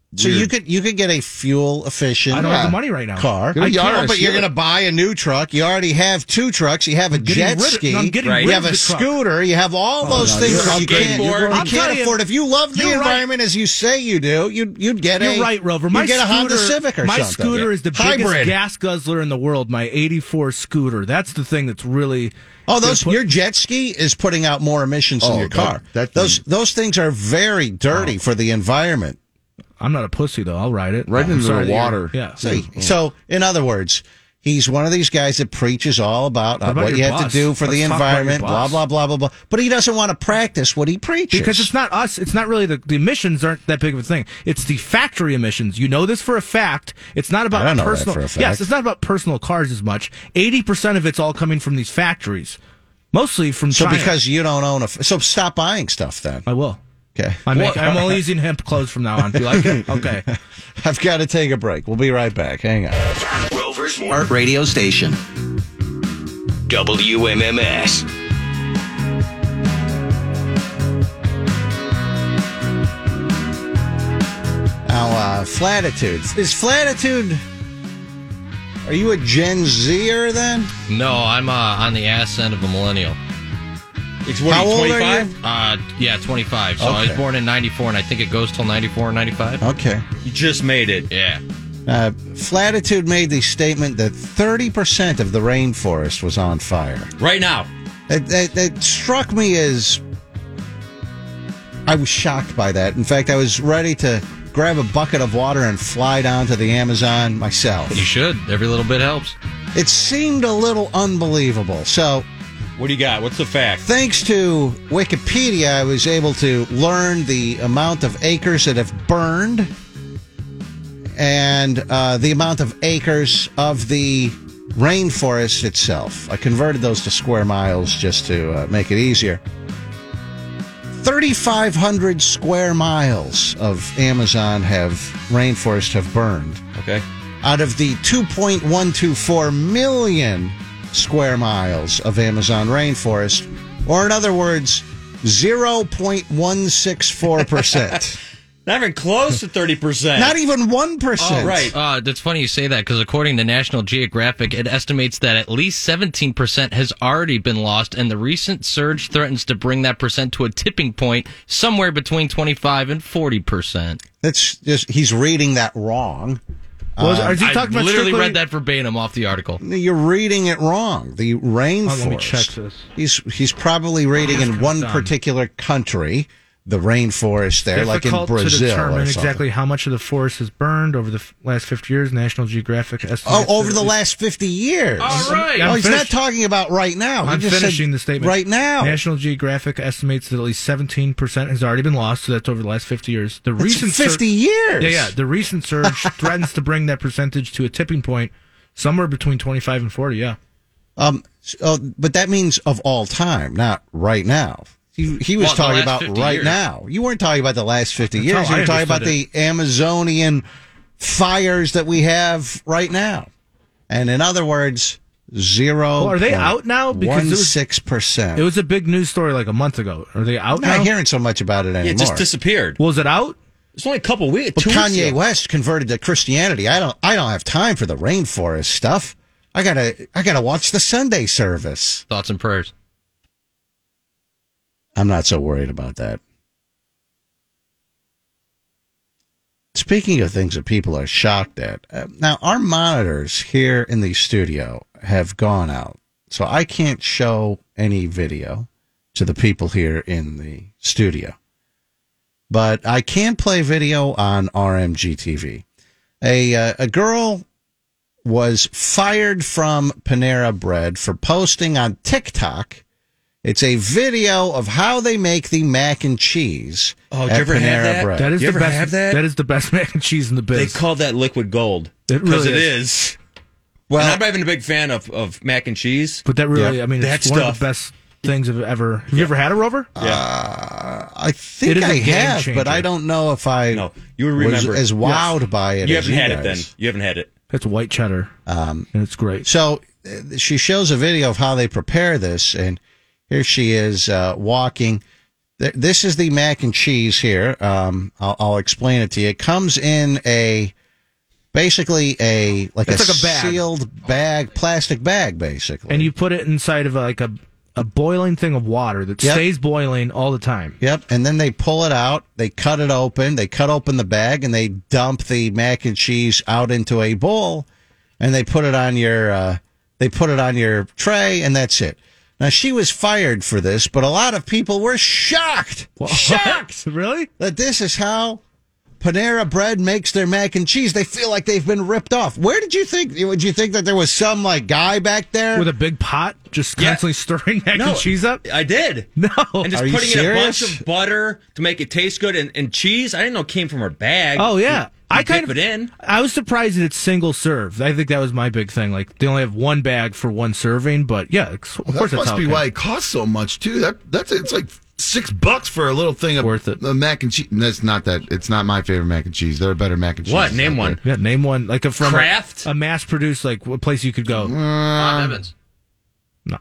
So you could get a fuel efficient. I don't have the money right now. Car, Get a Yaris, but you're going to buy a new truck. You already have 2 trucks. You have a jet ski. You have a scooter. You have all those things that you can't afford. If you love the environment as you say you do, you'd get You're right, Rover. You'd get a Honda Civic or something. My scooter is the biggest gas guzzler in the world. My '84 scooter. That's the thing that's really. Oh, your jet ski is putting out more emissions than your car. Those things are very dirty for the environment. I'm not a pussy, though. I'll ride it. Right into the water. Yeah. So, in other words, he's one of these guys that preaches all about what you have to do for the environment, blah, blah, blah, blah, blah. But he doesn't want to practice what he preaches. Because it's not us. It's not really the emissions aren't that big of a thing. It's the factory emissions. You know this for a fact. It's not about personal. That for a fact. Yes, it's not about personal cars as much. 80% of it's all coming from these factories. Mostly from China. So because you don't own so stop buying stuff then. I will. Okay. I'm only using hemp clothes from now on. Do you like it? Okay. I've got to take a break. We'll be right back. Hang on. Rover's Smart Radio Station. WMMS. Now, Flatitudes. Is Flatitude... Are you a Gen Zer then? No, I'm on the ass end of a millennial. How old are you? Yeah, 25. So I was born in 94, and I think it goes till 94 or 95. Okay. You just made it. Yeah. Flatitude made the statement that 30% of the rainforest was on fire. Right now. It struck me as... I was shocked by that. In fact, I was ready to grab a bucket of water and fly down to the Amazon myself. You should. Every little bit helps. It seemed a little unbelievable. So... What do you got? What's the fact? Thanks to Wikipedia, I was able to learn the amount of acres that have burned and the amount of acres of the rainforest itself. I converted those to square miles just to make it easier. 3,500 square miles of Amazon rainforest have burned. Okay. Out of the 2.124 million square miles of Amazon rainforest, or in other words, 0.164%. Not even close to 30%. Not even 1%. Oh, right. That's funny you say that, because according to National Geographic, it estimates that at least 17% has already been lost, and the recent surge threatens to bring that percent to a tipping point somewhere between 25 and 40%. That's just, he's reading that wrong. I literally read that verbatim off the article. You're reading it wrong. The rainforest. Let me check this. He's probably reading in one particular country, the rainforest there, like in Brazil. To determine or exactly how much of the forest has burned over the last 50 years. National Geographic estimates. Over the last 50 years. All right. He's not talking about right now. I'm finishing the statement. Right now. National Geographic estimates that at least 17% has already been lost, so that's over the last 50 years. The recent 50 years? Yeah. The recent surge threatens to bring that percentage to a tipping point somewhere between 25 and 40, yeah. But that means of all time, not right now. He was talking about right now. You weren't talking about the last 50 years. You were talking about the Amazonian fires that we have right now. And in other words, 0. Are they out now? Because 16%. It was a big news story like a month ago. Are they out now? I'm not hearing so much about it anymore. It just disappeared. Was it out? It's only a couple weeks. But Kanye West converted to Christianity. I don't have time for the rainforest stuff. I gotta watch the Sunday service. Thoughts and prayers. I'm not so worried about that. Speaking of things that people are shocked at, now our monitors here in the studio have gone out, so I can't show any video to the people here in the studio. But I can play video on RMG TV. A girl was fired from Panera Bread for posting on TikTok. It's a video of how they make the mac and cheese at Panera Bread. That is the best. That is the best mac and cheese in the biz. They call that liquid gold. It really is. Well, and I'm not even a big fan of mac and cheese. But that really, it's one of the best things I've ever. Have you ever had a Rover? Yeah. I think I have, but I don't know if I you remember was as wowed by it. You as haven't had guys. it then. You haven't had it. It's white cheddar, and it's great. So she shows a video of how they prepare this, and here she is walking. This is the mac and cheese here. I'll explain it to you. It comes in basically a bag. Sealed bag, plastic bag, basically. And you put it inside of a boiling thing of water that stays boiling all the time. Yep. And then they pull it out. They cut it open. They cut open the bag and they dump the mac and cheese out into a bowl, and they put it on your tray, and that's it. Now, she was fired for this, but a lot of people were shocked. What? Shocked! Really? That this is how Panera Bread makes their mac and cheese. They feel like they've been ripped off. Where did you think? Would you think that there was some guy back there with a big pot just constantly stirring mac and cheese up? I did. No, and just Are you putting in a bunch serious? of butter to make it taste good and cheese. I didn't know it came from her bag. Oh yeah, I dip it in. I was surprised that it's single serve. I think that was my big thing. Like they only have one bag for one serving, but yeah, of course that that's must how be it why it costs so much too. It's like $6 for a little thing of worth it. Mac and cheese. That's not that. It's not my favorite mac and cheese. There are better mac and cheese. What? Name one. Yeah, name one. Like from Kraft? a mass produced what place you could go. Bob Evans. No.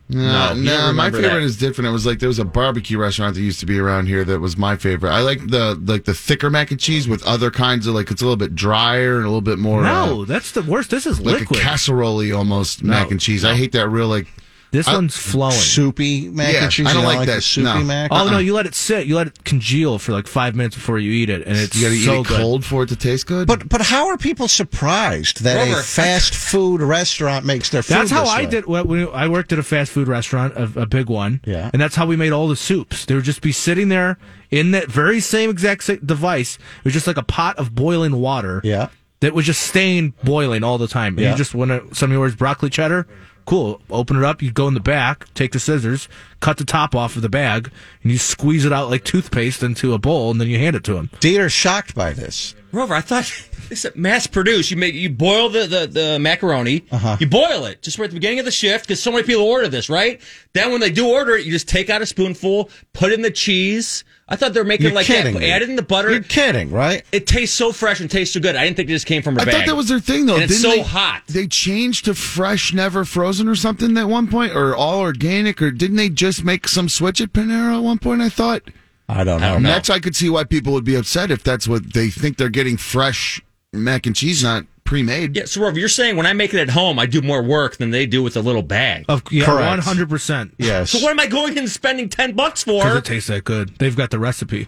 My favorite is different. It was there was a barbecue restaurant that used to be around here that was my favorite. I like the thicker mac and cheese with other kinds of it's a little bit drier and a little bit more. No, that's the worst. This is like liquid. a casserole mac and cheese. I hate that real This one's flowing. Soupy mac and cheese. I don't like the that soupy mac. Oh no, you let it sit. You let it congeal for 5 minutes before you eat it, and it's you got to so eat it good. cold for it to taste good. But how are people surprised that a fast food restaurant makes their food? That's how this I way? did. I worked at a fast food restaurant, a big one, Yeah. and that's how we made all the soups. They would just be sitting there in that very same exact device. It was just like a pot of boiling water. Yeah. That was just staying boiling all the time. And Yeah. you just when somebody orders broccoli cheddar. Cool. Open it up. You go in the back, take the scissors, cut the top off of the bag, and you squeeze it out like toothpaste into a bowl, and then you hand it to him. Dieter's shocked by this. Rover, I thought this is mass produced. You boil the macaroni. You boil it just right at the beginning of the shift because so many people order this, right? Then when they do order it, you just take out a spoonful, put in the cheese. I thought they were making You're kidding that. me. Add in the butter. You're kidding, right? It tastes so fresh and tastes so good. I didn't think it just came from her bag. I thought that was their thing, though. And it's Didn't so they, hot. They changed to fresh, never frozen or something at one point, or all organic, or didn't they just make some switch at Panera at one point? I thought. I don't know. That's I could see why people would be upset if that's what they think they're getting fresh mac and cheese, not pre-made. Yeah, so Rover, you're saying when I make it at home, I do more work than they do with a little bag. Correct. 100%. Yes. So what am I going in and spending $10 for? Because it tastes that good. They've got the recipe.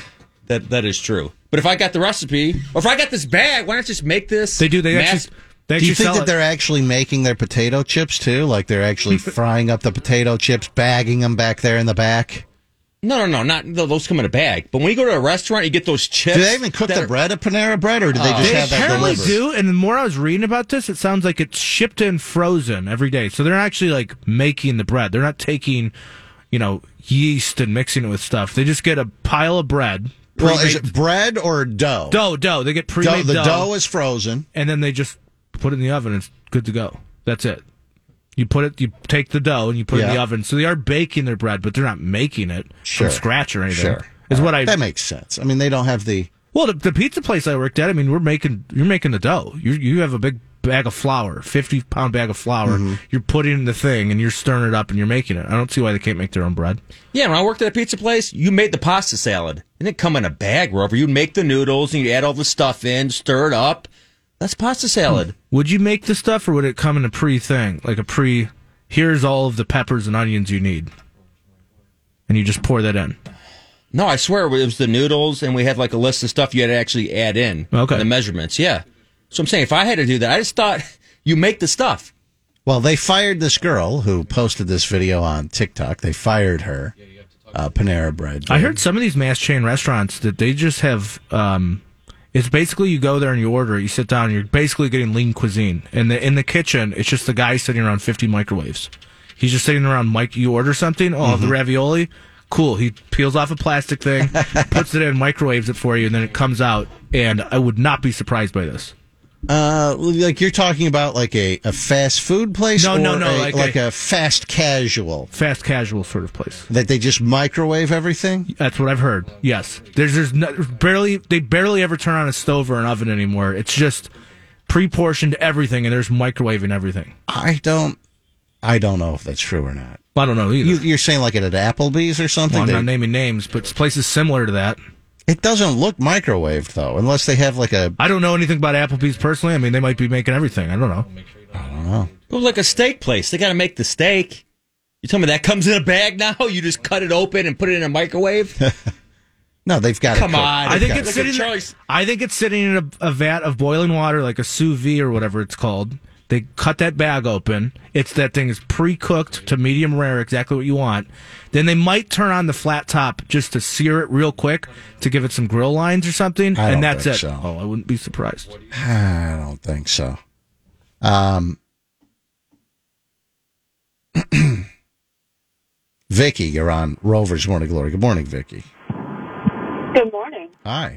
That is true. But if I got the recipe, or if I got this bag, why not just make this? They do. They mass- actually Do you think sell that it. they're actually making their potato chips too? Like they're actually frying up the potato chips, bagging them back there in the back? No, not those come in a bag. But when you go to a restaurant, you get those chips. Do they even cook the bread at Panera Bread, or do they just have that apparently delivered? do, and the more I was reading about this, it sounds like it's shipped in frozen every day. So they're not actually making the bread. They're not taking, yeast and mixing it with stuff. They just get a pile of bread. Well, is it bread or dough? Dough. They get pre-made dough. The dough is frozen, and then they just put it in the oven and it's good to go. That's it. You take the dough and you put it in the oven. So they are baking their bread, but they're not making it from scratch or anything. Sure. That makes sense. I mean, they don't have the... Well, the pizza place I worked at, I mean, you're making the dough. You have a big bag of flour, 50-pound bag of flour. Mm-hmm. You're putting it in the thing and you're stirring it up and you're making it. I don't see why they can't make their own bread. Yeah, when I worked at a pizza place, you made the pasta salad. It didn't come in a bag, Rover. You'd make the noodles and you add all the stuff in, stir it up. That's pasta salad. Would you make the stuff, or would it come in a pre-thing? Like a pre, here's all of the peppers and onions you need. And you just pour that in. No, I swear it was the noodles, and we had a list of stuff you had to actually add in. Okay. The measurements, yeah. So I'm saying, if I had to do that, I just thought you make the stuff. Well, they fired this girl who posted this video on TikTok. They fired her, Panera Bread. I heard some of these mass chain restaurants that they just have... it's basically you go there and you order it, you sit down, and you're basically getting lean cuisine. And in the kitchen, it's just the guy sitting around 50 microwaves. He's just sitting around, you order something? Oh, the ravioli? Cool. He peels off a plastic thing, puts it in, microwaves it for you, and then it comes out. And I would not be surprised by this. You're talking about a fast food place? No, Like a fast casual. Fast casual sort of place. That they just microwave everything? That's what I've heard. Yes. They barely ever turn on a stove or an oven anymore. It's just pre-portioned everything and there's microwaving everything. I don't I don't know if that's true or not. I don't know either. You're saying like at an Applebee's or something? Well, I'm not naming names, but places similar to that. It doesn't look microwaved, though, unless they have like a... I don't know anything about Applebee's personally. I mean, they might be making everything. I don't know. I don't know. Well, like a steak place. They got to make the steak. You tell me that comes in a bag now? You just cut it open and put it in a microwave? No, they've got Come on. I think it's sitting in a vat of boiling water, like a sous vide or whatever it's called. They cut that bag open. That thing is pre-cooked to medium rare, exactly what you want. Then they might turn on the flat top just to sear it real quick to give it some grill lines or something, and that's it. So. Oh, I wouldn't be surprised. I don't think so. Vicky, you're on Rover's Morning Glory. Good morning, Vicky. Good morning. Hi.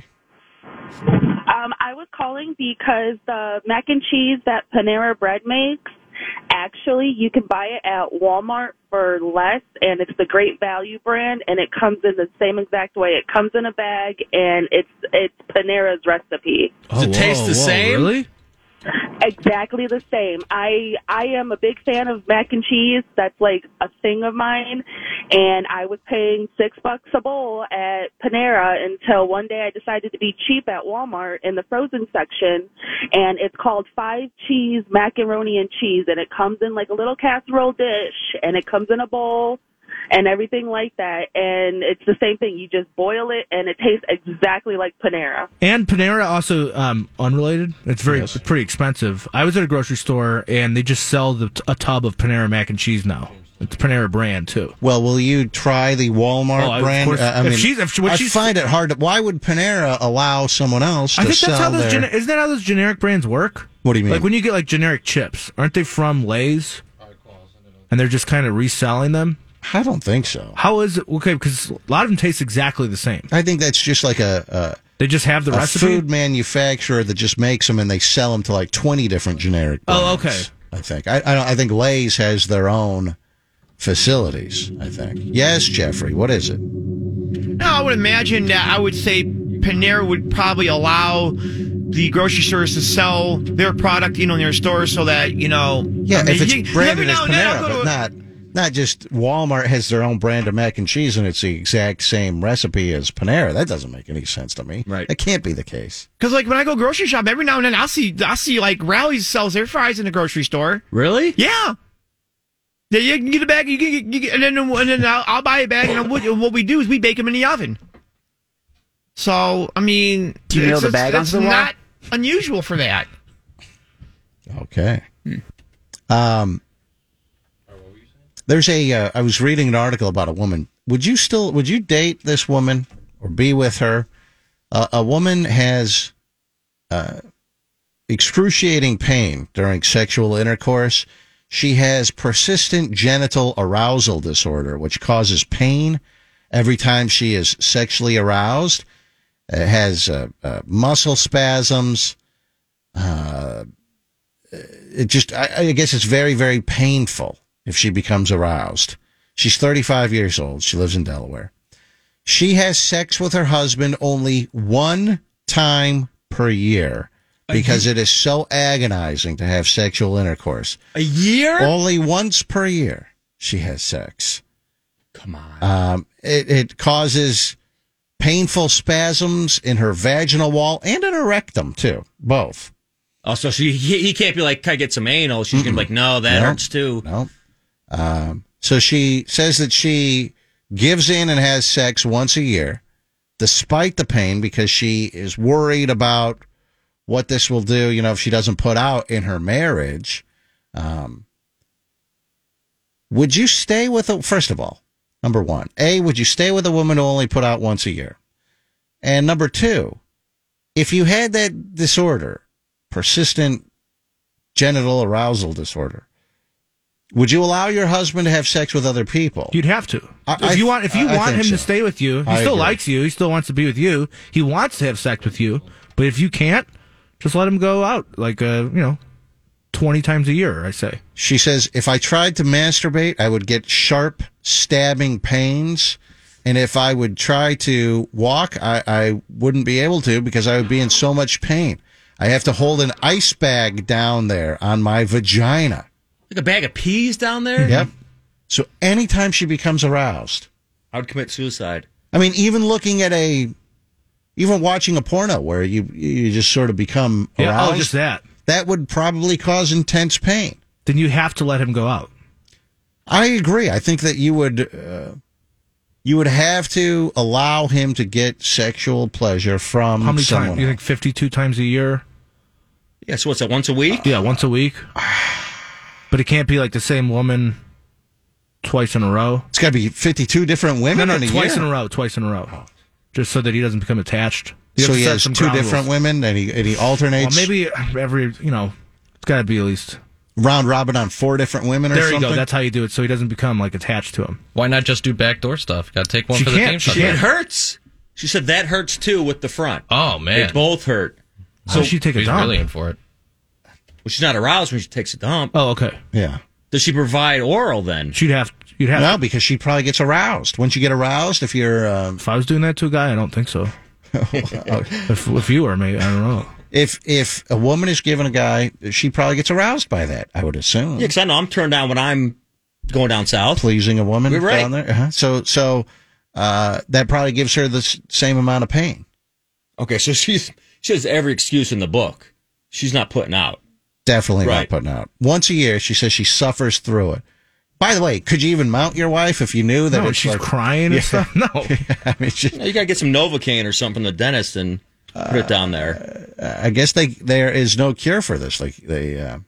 I was calling because the mac and cheese that Panera Bread makes, actually, you can buy it at Walmart for less, and it's the Great Value brand, and it comes in the same exact way. It comes in a bag, and it's Panera's recipe. Does it taste the same? Really? Exactly the same. I am a big fan of mac and cheese. That's like a thing of mine. And I was paying $6 a bowl at Panera until one day I decided to be cheap at Walmart in the frozen section. And it's called 5 Cheese Macaroni and Cheese. And it comes in like a little casserole dish, and it comes in a bowl and everything like that. And it's the same thing. You just boil it, and it tastes exactly like Panera. And Panera also, unrelated, it's pretty expensive. I was at a grocery store, and they just sell a tub of Panera mac and cheese now. It's Panera brand, too. Well, will you try the Walmart brand? I find it hard. Why would Panera allow someone else to sell isn't that how those generic brands work? What do you mean? Like when you get like generic chips, aren't they from Lay's? And they're just kind of reselling them? I don't think so. How is it? Okay, because a lot of them taste exactly the same. I think that's just like they just have the recipe? Food manufacturer that just makes them, and they sell them to like 20 different generic brands. Oh, okay. I think. I think Lay's has their own facilities, I think. Yes, Jeffrey, what is it? No, I would imagine that I would say Panera would probably allow the grocery stores to sell their product, in their stores so that, Yeah, if it's branded as Panera, but not just Walmart has their own brand of mac and cheese and it's the exact same recipe as Panera. That doesn't make any sense to me. Right. That can't be the case. Because like when I go grocery shop, every now and then I'll see like Rally's sells their fries in the grocery store. Really? Yeah. Yeah, you can get a bag, and then I'll buy a bag, and what we do is we bake them in the oven. So, I mean, do you nail the bag onto the wall? Not unusual for that. Okay. There's I was reading an article about a woman. Would you date this woman or be with her? A woman has excruciating pain during sexual intercourse. She has persistent genital arousal disorder, which causes pain every time she is sexually aroused. It has muscle spasms. I guess it's very, very painful if she becomes aroused. She's 35 years old. She lives in Delaware. She has sex with her husband only one time per year because it is so agonizing to have sexual intercourse. A year? Only once per year she has sex. Come on. It causes painful spasms in her vaginal wall and in her rectum, too. Both. Oh, so he can't be like, can I get some anal? She's going to be like, no, that hurts too. No. So she says that she gives in and has sex once a year, despite the pain, because she is worried about what this will do, if she doesn't put out in her marriage. Would you stay with first of all, number one, would you stay with a woman who only put out once a year? And number two, if you had that disorder, persistent genital arousal disorder, would you allow your husband to have sex with other people? You'd have to. If you want him to stay with you, he still likes you. He still wants to be with you. He wants to have sex with you. But if you can't, just let him go out 20 times a year, I say. She says, if I tried to masturbate, I would get sharp stabbing pains. And if I would try to walk, I wouldn't be able to because I would be in so much pain. I have to hold an ice bag down there on my vagina. Like a bag of peas down there? Yep. So anytime she becomes aroused, I would commit suicide. I mean, even watching a porno where you just sort of become aroused. Oh, just that. That would probably cause intense pain. Then you have to let him go out. I agree. I think that you would have to allow him to get sexual pleasure from How many someone times? You think 52 times a year? Yeah, so what's that, once a week? Yeah, once a week. But it can't be like the same woman twice in a row. It's got to be 52 different women in a twice year? in a row. Just so that he doesn't become attached. So he has two different women and he alternates? Well, maybe every, it's got to be at least... round robin on 4 different women or something? There you go. That's how you do it, so he doesn't become like attached to him. Why not just do backdoor stuff? Got to take one for the team. It hurts. She said that hurts too with the front. Oh man, they both hurt. So she take a dump? Really in for it. Well, she's not aroused when she takes a dump. Oh, okay. Yeah. Does she provide oral then? You'd have. No, because she probably gets aroused. Once you get aroused, if you're... If I was doing that to a guy, I don't think so. if you were, maybe, I don't know. If a woman is giving a guy, she probably gets aroused by that, I would assume. Yeah, because I know I'm turned down when I'm going down south. Pleasing a woman right. down there. Uh-huh. So that probably gives her the same amount of pain. Okay, so she has every excuse in the book. She's not putting out. Definitely not putting out. Once a year, she says she suffers through it. By the way, could you even mount your wife if you knew that she's crying and stuff? No. I mean, you got to get some Novocaine or something from the dentist and put it down there. I guess there is no cure for this. Like they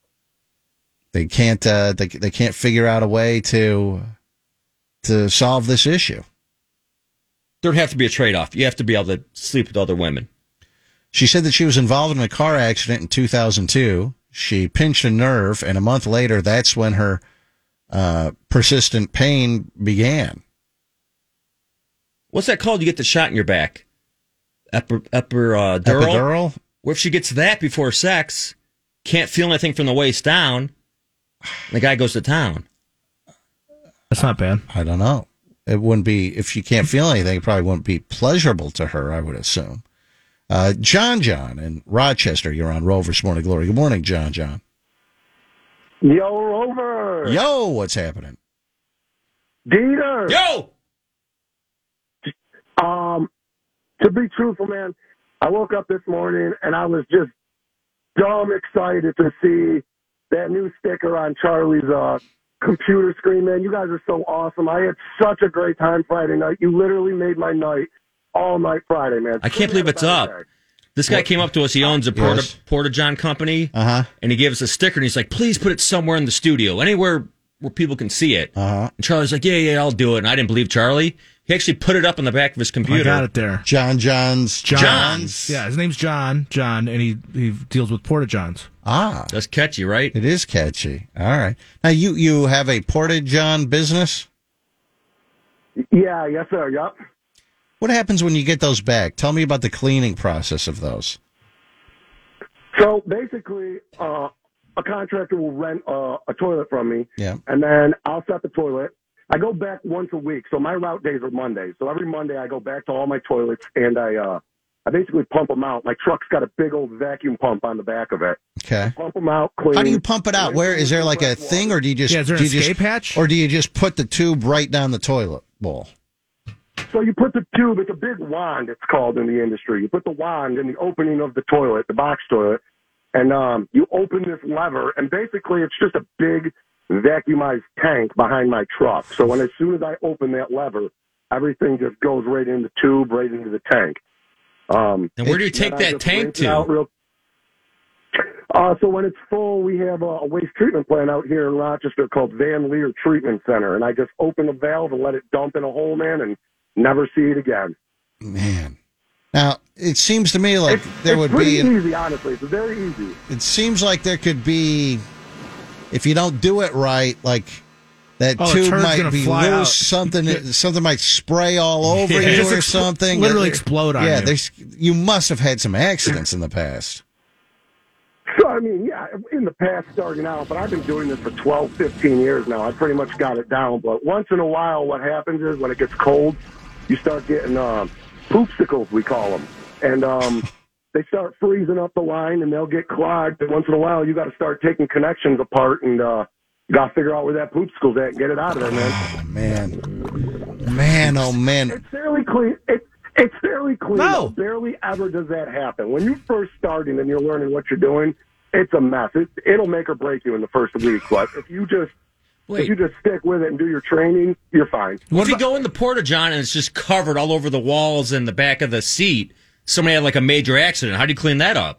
can't figure out a way to solve this issue. There'd have to be a trade-off. You have to be able to sleep with other women. She said that she was involved in a car accident in 2002. She pinched a nerve, and a month later, that's when her persistent pain began. What's that called? You get the shot in your back. Epidural? Epidural? What if she gets that before sex, can't feel anything from the waist down, and the guy goes to town? That's not bad. I don't know. It wouldn't be, if she can't feel anything, it probably wouldn't be pleasurable to her, I would assume. John in Rochester, you're on Rover's Morning Glory. Good morning, John. Yo, Rover. Yo, what's happening? Dieter. Yo. To be truthful, man, I woke up this morning and I was just dumb excited to see that new sticker on Charlie's computer screen, man. You guys are so awesome. I had such a great time Friday night. You literally made my night all night Friday, man. I can't believe it's up. This guy came up to us. He owns a Porta-John company, and he gave us a sticker, and he's like, please put it somewhere in the studio, anywhere where people can see it. And Charlie's like, yeah, I'll do it. And I didn't believe Charlie. He actually put it up on the back of his computer. I got it there. John's. Yeah, his name's John, and he deals with Porta-Johns. That's catchy, right? It is catchy. All right. Now, you have a Porta-John business? Yeah, yes, sir, yep. What happens when you get those back? Tell me about the cleaning process of those. So basically, a contractor will rent a toilet from me, yeah, and then I'll set the toilet. I go back once a week, so my route days are Mondays. So every Monday I go back to all my toilets, and I basically pump them out. My truck's got a big old vacuum pump on the back of it. Okay. Pump them out, clean. How do you pump it out? Where is there like a thing, or do you just is there an escape hatch, or do you just put the tube right down the toilet bowl? So you put the tube, it's a big wand, it's called in the industry. You put the wand in the opening of the toilet, the box toilet, and you open this lever, and basically it's just a big vacuumized tank behind my truck. So as soon as I open that lever, everything just goes right in the tube, right into the tank. And where do you take that tank to? So when it's full, we have a waste treatment plant out here in Rochester called Van Leer Treatment Center, and I just open the valve and let it dump in a hole, man, and never see it again. Man. Now, it seems to me like there would be... It's pretty easy, honestly. It's very easy. It seems like there could be, if you don't do it right, like that tube might be loose, something might spray all over you or something. Literally explode on you. You must have had some accidents in the past. So, I mean, yeah, in the past starting out, but I've been doing this for 12, 15 years now. I pretty much got it down. But once in a while, what happens is when it gets cold, you start getting poopsicles, we call them. And they start freezing up the line, and they'll get clogged. And once in a while, you got to start taking connections apart and got to figure out where that poop school's at and get it out of there, man. Oh, man, oh man. It's fairly clean. It's fairly clean. No. Barely ever does that happen. When you're first starting and you're learning what you're doing, it's a mess. It'll make or break you in the first week. But if you just stick with it and do your training, you're fine. What if you go in the Porta-John and it's just covered all over the walls and the back of the seat? Somebody had like a major accident. How do you clean that up?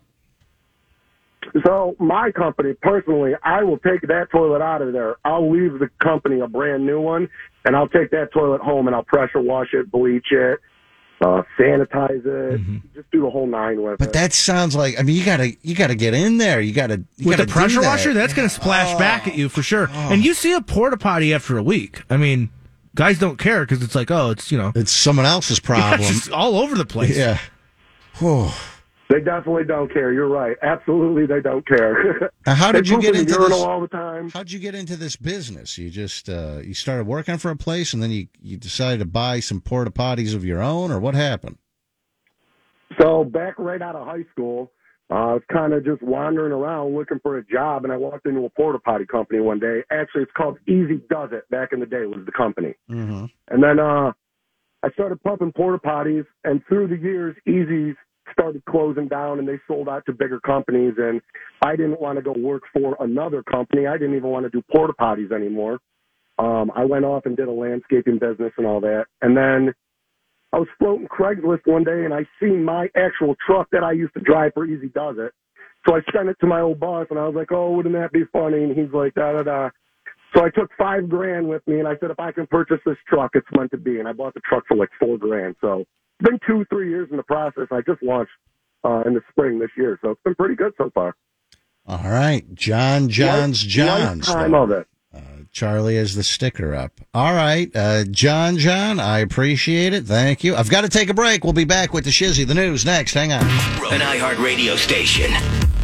So my company, personally, I will take that toilet out of there. I'll leave the company a brand new one, and I'll take that toilet home and I'll pressure wash it, bleach it, sanitize it, just do the whole 9 with it. But that sounds like, I mean, you gotta get in there. With the pressure washer, that's going to splash back at you for sure. And you see a porta potty after a week. I mean, guys don't care because it's like, oh, it's someone else's problem. Yeah, it's just all over the place. Yeah. Whew. They definitely don't care. You're right. Absolutely, they don't care. Now, how did you get into this? All the time. How'd you get into this business? You just you started working for a place, and then you decided to buy some porta potties of your own, or what happened? So back right out of high school, I was kind of just wandering around looking for a job, and I walked into a porta potty company one day. Actually, it's called Easy Does It. Back in the day, was the company. Mm-hmm. And then I started pumping porta potties, and through the years, Easy's started closing down and they sold out to bigger companies, and I didn't want to go work for another company. I didn't even want to do porta potties anymore. I went off and did a landscaping business and all that. And then I was floating Craigslist one day and I seen my actual truck that I used to drive for Easy Does It. So I sent it to my old boss and I was like, oh, wouldn't that be funny? And he's like, da-da-da. So I took $5,000 with me and I said, if I can purchase this truck, it's meant to be. And I bought the truck for like $4,000. So it's been 2-3 years in the process. I just launched in the spring this year, so it's been pretty good so far. All right, John's. Time of it. Charlie is the sticker up. All right, John, I appreciate it. Thank you. I've got to take a break. We'll be back with the Shizzy, the news next. Hang on. An iHeart radio station.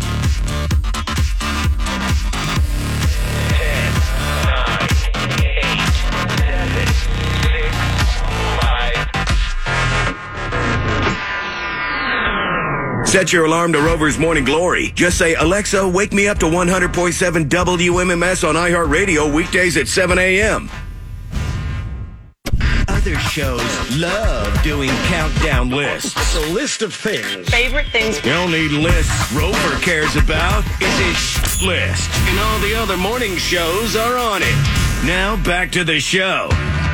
Set your alarm to Rover's Morning Glory. Just say, Alexa, wake me up to 100.7 WMMS on iHeartRadio weekdays at 7 a.m. Other shows love doing countdown lists. It's a list of things. Favorite things. The only list Rover cares about is his list. And all the other morning shows are on it. Now back to the show.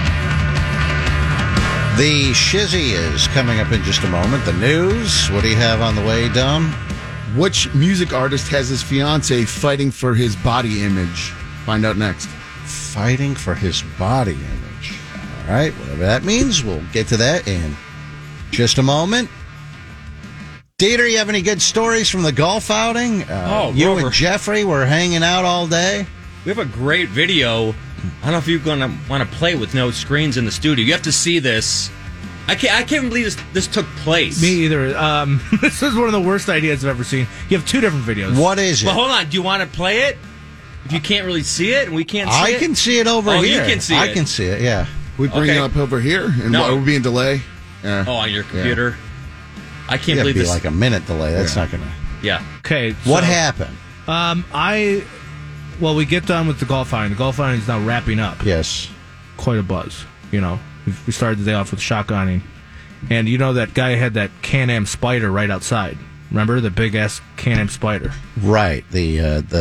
The Shizzy is coming up in just a moment. The news. What do you have on the way, Dom? Which music artist has his fiance fighting for his body image? Find out next. Fighting for his body image. All right, whatever that means. We'll get to that in just a moment. Dieter, you have any good stories from the golf outing? You Rover. and Jeffrey were hanging out all day. We have a great video. I don't know if you're going to want to play with no screens in the studio. You have to see this. I can't believe this took place. Me either. This is one of the worst ideas I've ever seen. You have two different videos. What is it? Well, hold on. Do you want to play it? If you can't really see it and we can't see it? I can see it over here. Oh, you can see it. I can see it, yeah. We bring it up over here, and we'll be in delay. Oh, on your computer? Yeah. I can't believe this. It'd be like a minute delay. That's not going to... Yeah. Okay. What happened? Well, we get done with the golf outing. The golf outing is now wrapping up. Yes. Quite a buzz, you know. We started the day off with shotgunning. And you know that guy had that Can-Am Spider right outside. Remember? The big-ass Can-Am Spider. Right. The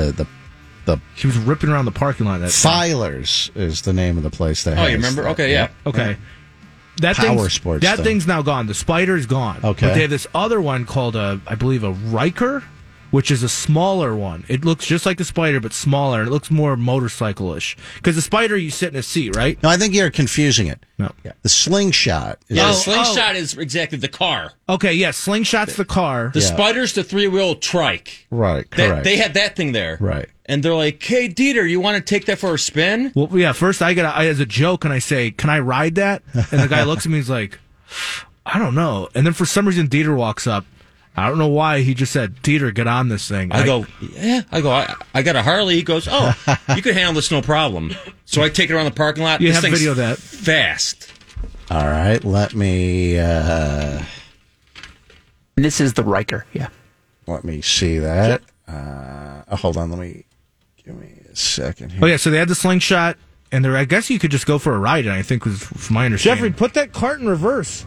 He was ripping around the parking lot. Filers is the name of the place that has you remember? that. Okay, yeah. Okay. That Power Sports That thing's now gone. The Spider's gone. Okay. But they have this other one called, I believe, a Riker, which is a smaller one. It looks just like the Spider, but smaller. And it looks more motorcycle-ish. Because the Spider, you sit in a seat, right? No, I think you're confusing it. No. Yeah. The Slingshot. The Slingshot is exactly the car. Okay, yeah, Slingshot's the car. The Spider's the three-wheel trike. Right, correct. They had that thing there. Right. And they're like, hey, Dieter, you want to take that for a spin? Well, yeah, first I as a joke, and I say, can I ride that? And the guy looks at me, he's like, I don't know. And then for some reason, Dieter walks up. I don't know why. He just said, Dieter, get on this thing. I go, I got a Harley. He goes, oh, you can handle this, no problem. So I take it around the parking lot. You this have thing's video of that. Fast. All right, let me... This is the Riker, yeah. Let me see that. Hold on, let me Give me a second here. Oh, yeah, so they had the slingshot, and I guess you could just go for a ride, and I think was from my understanding. Jeffrey, put that cart in reverse.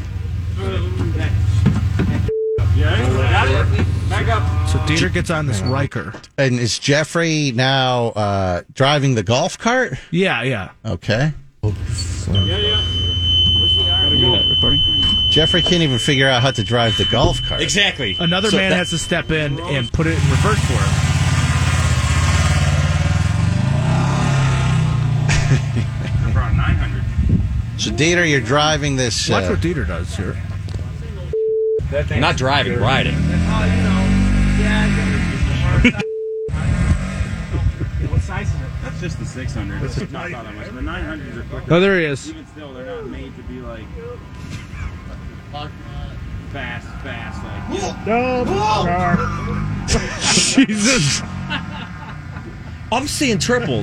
Back up. So Dieter gets on this Riker. And is Jeffrey now driving the golf cart? Yeah. Okay. Recording? Jeffrey can't even figure out how to drive the golf cart. Exactly. Another man has to step in and put it in reverse for him. So, Dieter, you're driving this... Watch what Dieter does here. I'm not driving, riding. What size is it? That's just the 600. It's not that much. The 900s are quicker. Oh, there he is. Even still, they're not made to be like fast. Like, Jesus. I'm seeing triples.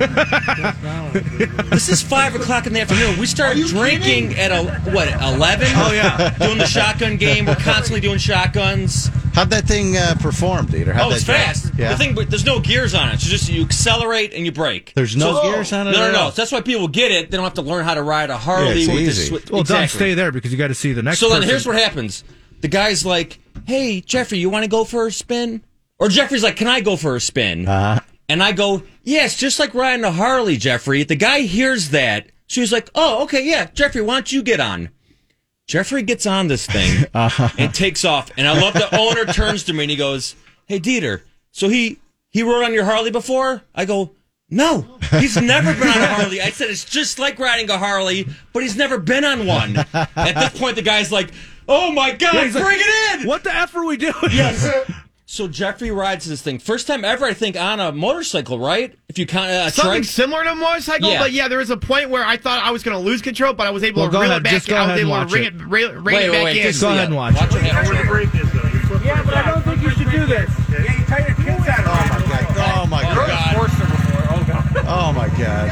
This is 5 o'clock in the afternoon. We started drinking at 11? Oh yeah, doing the shotgun game. We're constantly doing shotguns. How'd that thing perform, Dieter? It's fast. Yeah. The thing, but there's no gears on it. So just you accelerate and you brake. There's no gears on it. No. So that's why people get it. They don't have to learn how to ride a Harley. Yeah, with easy. Well, don't stay there because you got to see the next. So person. then here's what happens. The guy's like, "Hey, Jeffrey, you want to go for a spin?" Or Jeffrey's like, "Can I go for a spin?" And I go, "Yeah, it's just like riding a Harley, Jeffrey." The guy hears that. So he's like, "Oh, okay, yeah, Jeffrey, why don't you get on?" Jeffrey gets on this thing and takes off. And I love the owner turns to me and he goes, "Hey, Dieter, so he rode on your Harley before?" I go, "No, he's never been on a Harley." I said, "It's just like riding a Harley, but he's never been on one." At this point, the guy's like, "Oh my God, bring it in!" What the F are we doing? Yes. So Jeffrey rides this thing. First time ever, I think, on a motorcycle, right? If you count something similar to a motorcycle, but there was a point where I thought I was going to lose control, but I was able to reel it back in. I was able to rein it back in. Just go ahead and watch it. Yeah, but I don't think you should do this. Yeah, you tie your kids out of it. Oh my God. Oh my God.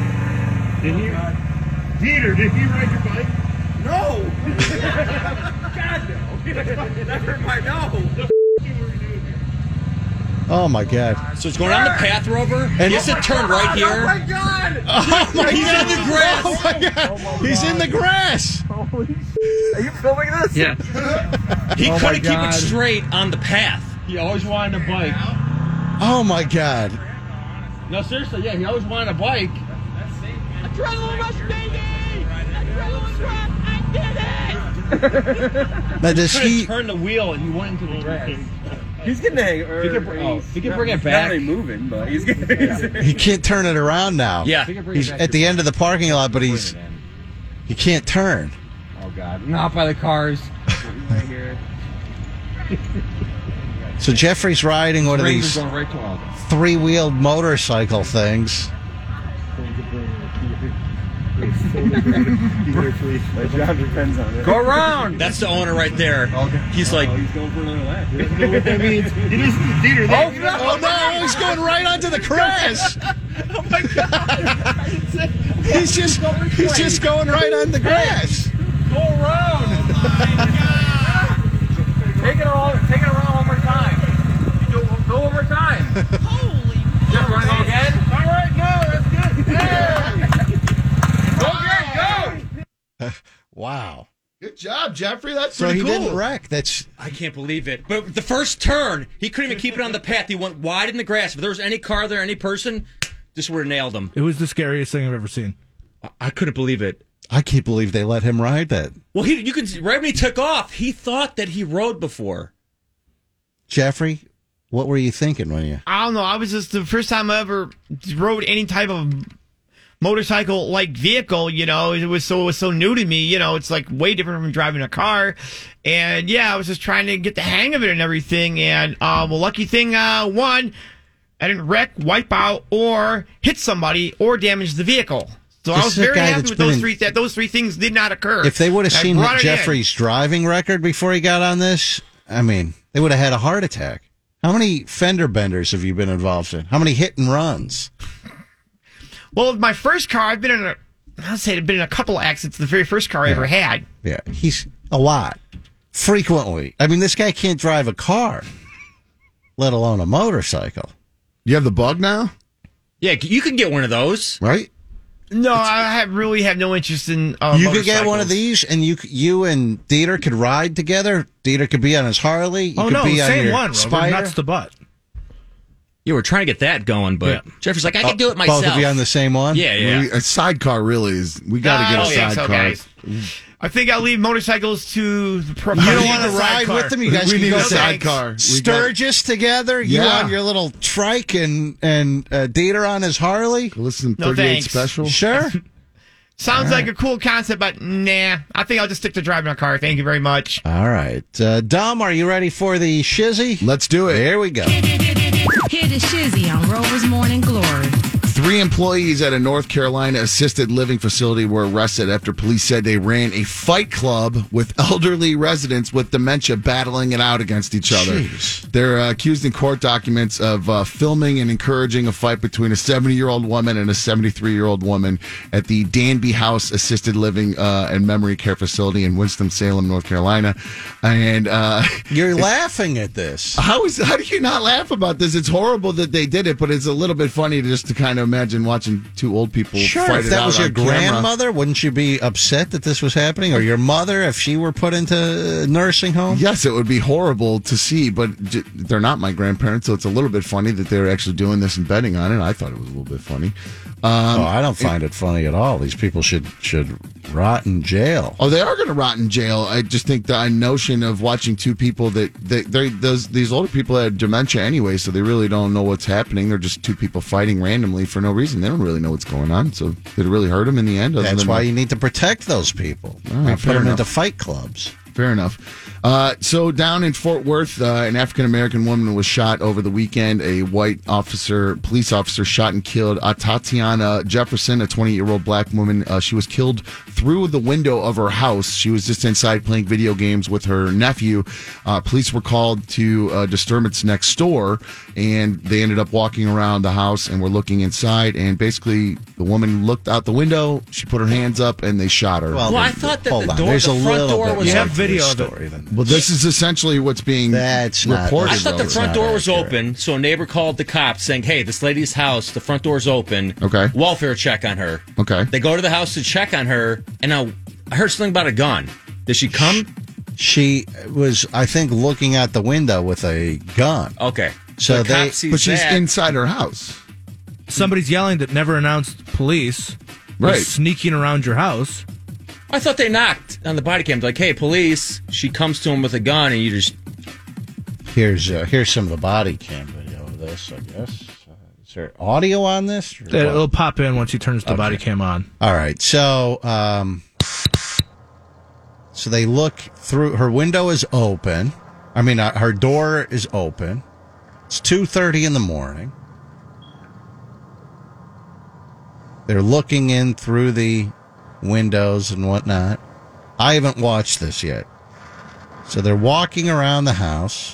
Dieter, did he ride your bike? No. God, no. That hurt my nose. Oh my God. So it's going on the path, Rover. And he has to turn right here. Oh my God. Oh my He's God. in the grass. Oh my God. He's in the grass. Holy shit. Are you filming this? Yeah. He couldn't keep it straight on the path. he always wanted a bike. Oh my God. No, seriously, yeah, he always wanted a bike. Adrenaline rush, baby! Adrenaline rush! I did it! Now, does he turn the wheel and he went into the grass? He's getting a. He can bring it back. Not really moving, but he's getting. He can't turn it around now. Yeah. He's at the end of the parking lot, but he can't turn. Oh God! Not by the cars. Right here. So Jeffrey's riding one of these three-wheeled motorcycle things. John depends on it. Go around. That's the owner right there. Okay. He's like, he's going for another lap. You know what that means? It is Dieter. Oh no! He's going right onto the grass. Oh my God! He's just going right on the grass. Go around. Oh my God! Take it around one more time. Go one more time. Holy Just want to go again? All right, no, that's good. Go. Wow. Good job, Jeffrey. That's So pretty he cool. didn't wreck. That's I can't believe it. But the first turn, he couldn't even keep it on the path. He went wide in the grass. If there was any car there, any person, this would have nailed him. It was the scariest thing I've ever seen. I couldn't believe it. I can't believe they let him ride that. Well, you can see, right when he took off, he thought that he rode before. Jeffrey, what were you thinking when you? I don't know. I was just the first time I ever rode any type of motorcycle-like vehicle. You know, it was so new to me. You know, it's like way different from driving a car. And yeah, I was just trying to get the hang of it and everything. And lucky thing, one, I didn't wreck, wipe out, or hit somebody or damage the vehicle. So I was very happy with those three. That those three things did not occur. If they would have seen Jeffrey's driving record before he got on this, I mean, they would have had a heart attack. How many fender benders have you been involved in? How many hit and runs? Well, my first car, I've been in a couple of accidents. The very first car I ever had. Yeah, he's a lot, frequently. I mean, this guy can't drive a car, let alone a motorcycle. You have the bug now? Yeah, you can get one of those. Right? No, I really have no interest in you could get one of these, and you and Dieter could ride together. Dieter could be on his Harley. You could be same on your one, Spider. Nuts to butt. You were trying to get that going, but Jeffrey's like, I can do it myself. Both of you on the same one? Yeah. A sidecar really is. We got to get a sidecar. guys. I think I'll leave motorcycles to the pro. You don't want to ride with them? You guys we can need go a sidecar. Sturgis together? You on your little trike and Dieter on his Harley? Listen, No, 38 thanks. special. Sure. Sounds like a cool concept, but nah. I think I'll just stick to driving a car. Thank you very much. All right. Dom, are you ready for the shizzy? Let's do it. Here we go. Hear the shizzy on Rover's Morning Glory. 3 employees at a North Carolina assisted living facility were arrested after police said they ran a fight club with elderly residents with dementia battling it out against each other. Jeez. They're accused in court documents of filming and encouraging a fight between a 70-year-old woman and a 73-year-old woman at the Danby House Assisted Living and Memory Care Facility in Winston-Salem, North Carolina. And you're laughing at this. How do you not laugh about this? It's horrible that they did it, but it's a little bit funny to kind of imagine watching 2 old people fight if it that out was your on camera. grandmother, wouldn't you be upset that this was happening? Or your mother, if she were put into a nursing home? Yes, it would be horrible to see, but they're not my grandparents, so it's a little bit funny that they're actually doing this and betting on it. I thought it was a little bit funny. I don't find it funny at all. These people should rot in jail. Oh, they are going to rot in jail. I just think the notion of watching 2 people these older people have dementia anyway, so they really don't know what's happening. They're just 2 people fighting randomly for no reason. They don't really know what's going on. So did it really hurt them in the end? That's why you need to protect those people. Put them into fight clubs. Fair enough. So down in Fort Worth, an African-American woman was shot over the weekend. A white police officer shot and killed Tatiana Jefferson, a 28-year-old black woman. She was killed through the window of her house. She was just inside playing video games with her nephew. Police were called to a disturbance next door, and they ended up walking around the house and were looking inside. And basically, the woman looked out the window. She put her hands up, and they shot her. Well, I thought that the front door was have video of it. Well, this is essentially what's being reported. I thought the front door was open, so a neighbor called the cops saying, hey, this lady's house, the front door's open. Okay. Welfare check on her. Okay. They go to the house to check on her, and now I heard something about a gun. Did she come? She was, I think, looking out the window with a gun. Okay. So but she's inside her house. Somebody's yelling that never announced police. Right. Sneaking around your house. I thought they knocked on the body cam, like, "Hey, police!" She comes to him with a gun, and you just here's some of the body cam video of this. I guess is there audio on this? It'll pop in once he turns the body cam on. All right, so so they look through. Her window is open. I mean, her door is open. It's 2:30 in the morning. They're looking in through the windows and whatnot. I haven't watched this yet. So they're walking around the house.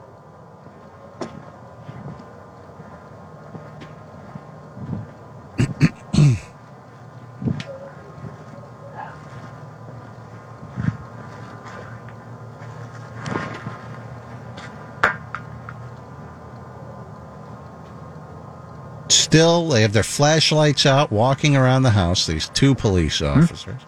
Still, they have their flashlights out, walking around the house, these 2 police officers.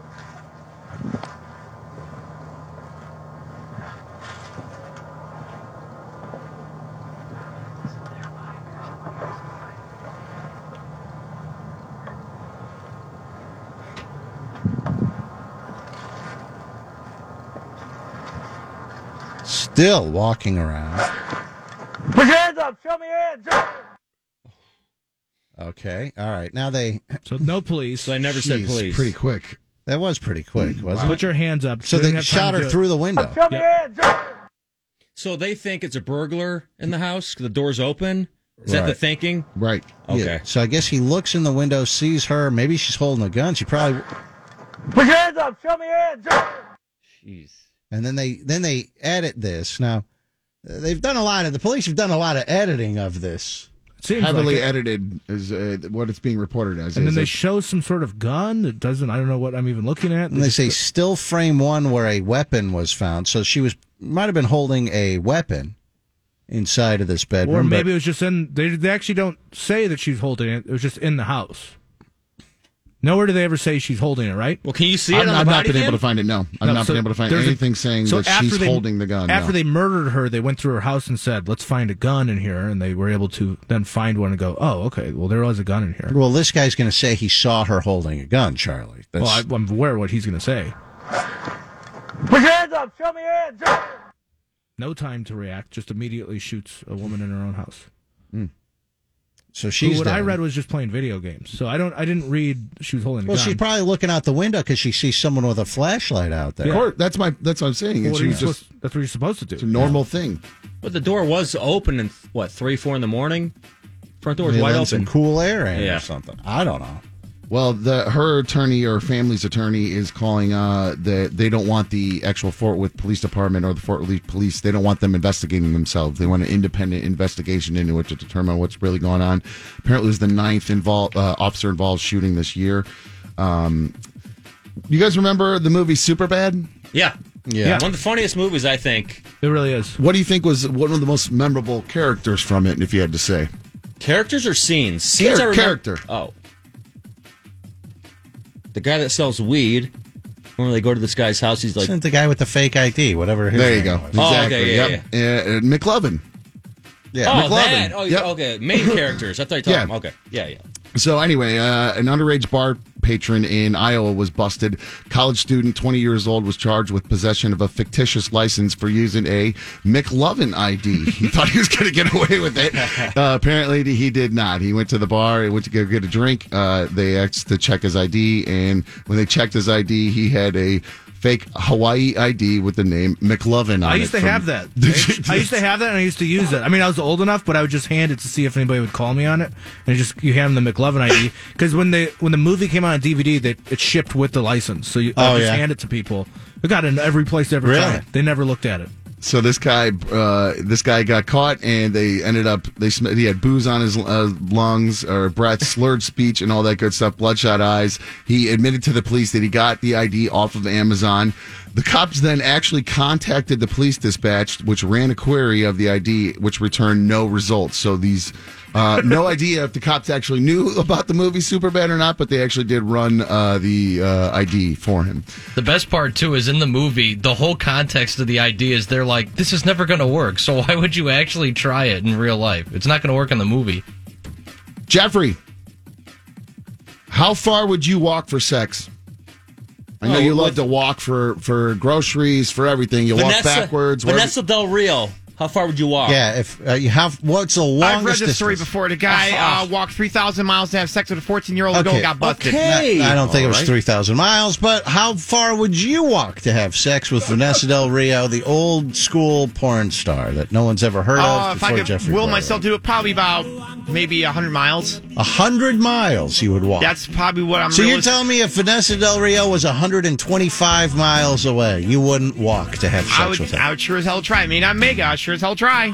Still walking around. Put your hands up! Show me your hands! Okay, all right. Now they... So no police. So I never said police. Pretty quick. That was pretty quick, wasn't it? Put your hands up. So they shot her through the window. Show me your hands! So they think it's a burglar in the house? The door's open? Is that the Right. thinking? Right. Okay. Yeah. So I guess he looks in the window, sees her. Maybe she's holding a gun. She probably... Put your hands up! Show me your hands! Jeez. And then they edit this. Now, they've done the police have done a lot of editing of this. Seems heavily like it. edited is what it's being reported as. And then they show some sort of gun that doesn't, I don't know what I'm even looking at. And they say still frame 1 where a weapon was found. So she might have been holding a weapon. inside of this bedroom. Or maybe it was just in. They actually don't say that she's holding it. It was just in the house. Nowhere do they ever say she's holding it, right? Well, can you see it I've on the not body been cam? able to find it, no. I've not been able to find anything saying that she's holding the gun. After they murdered her, they went through her house and said, let's find a gun in here, and they were able to then find one and go, oh, okay, well, there was a gun in here. Well, this guy's going to say he saw her holding a gun, Charlie. Well, I'm aware of what he's going to say. Put your hands up! Show me your hands! No time to react, just immediately shoots a woman in her own house. So she's what dead. I read was just playing video games. So I didn't read she was holding a gun. Well, she's probably looking out the window because she sees someone with a flashlight out there. Of course, that's what I'm saying. Well, That's what you're supposed to do. It's a normal thing. But the door was open in, 3, 4 in the morning? Front door was They wide let open. some cool air in Yeah. or something. I don't know. Well, her attorney or family's attorney is calling that they don't want the actual Fort Worth Police Department or the Fort Worth Police. They don't want them investigating themselves. They want an independent investigation into it to determine what's really going on. Apparently, it was the 9th officer involved shooting this year. You guys remember the movie Superbad? Yeah. One of the funniest movies, I think. It really is. What do you think was one of the most memorable characters from it, if you had to say? Characters or scenes? Scenes I remember- Character. Oh. The guy that sells weed, when they go to this guy's house, he's like... Isn't the guy with the fake ID, whatever his There you name go. was. Exactly. Oh, okay, yeah. McLovin. Yeah. Oh, McLovin. that. Oh, Yep. okay. Main characters. I thought you were talking... Okay. Yeah. So anyway, an underage bar patron in Iowa was busted. College student, 20 years old, was charged with possession of a fictitious license for using a McLovin ID. He thought he was going to get away with it. Apparently, he did not. He went to the bar. He went to go get a drink. They asked to check his ID, and when they checked his ID, he had a fake Hawaii ID with the name McLovin on it. I used to have that. I used to have that, and I used to use it. I mean, I was old enough, but I would just hand it to see if anybody would call me on it. And you hand them the McLovin ID because when the movie came out on DVD, it shipped with the license, so you just hand it to people. It got in every place, every time. They never looked at it. So this guy got caught, and they ended up. He had booze on his lungs or breath, slurred speech, and all that good stuff. Bloodshot eyes. He admitted to the police that he got the ID off of Amazon. The cops then actually contacted the police dispatch, which ran a query of the ID, which returned no results. So these. No idea if the cops actually knew about the movie Superbad or not, but they actually did run the ID for him. The best part, too, is in the movie, the whole context of the ID is they're like, this is never going to work, so why would you actually try it in real life? It's not going to work in the movie. Jeffrey, how far would you walk for sex? I know you love to walk for groceries, for everything. You walk backwards. Vanessa Del Rio. How far would you walk? Yeah, if you have, what's the longest I've read this story distance? before. The guy walked 3,000 miles to have sex with a 14-year-old girl and got busted. I don't think it was 3,000 miles, but how far would you walk to have sex with Vanessa Del Rio, the old school porn star that no one's ever heard of If before I could Jeffrey will Butler? myself to do it, probably about maybe 100 miles. 100 miles you would walk. That's probably what I'm So you're telling me if Vanessa Del Rio was 125 miles away, you wouldn't walk to have sex with her? I would sure as hell try. I mean, I'm mega. I'd sure as hell try.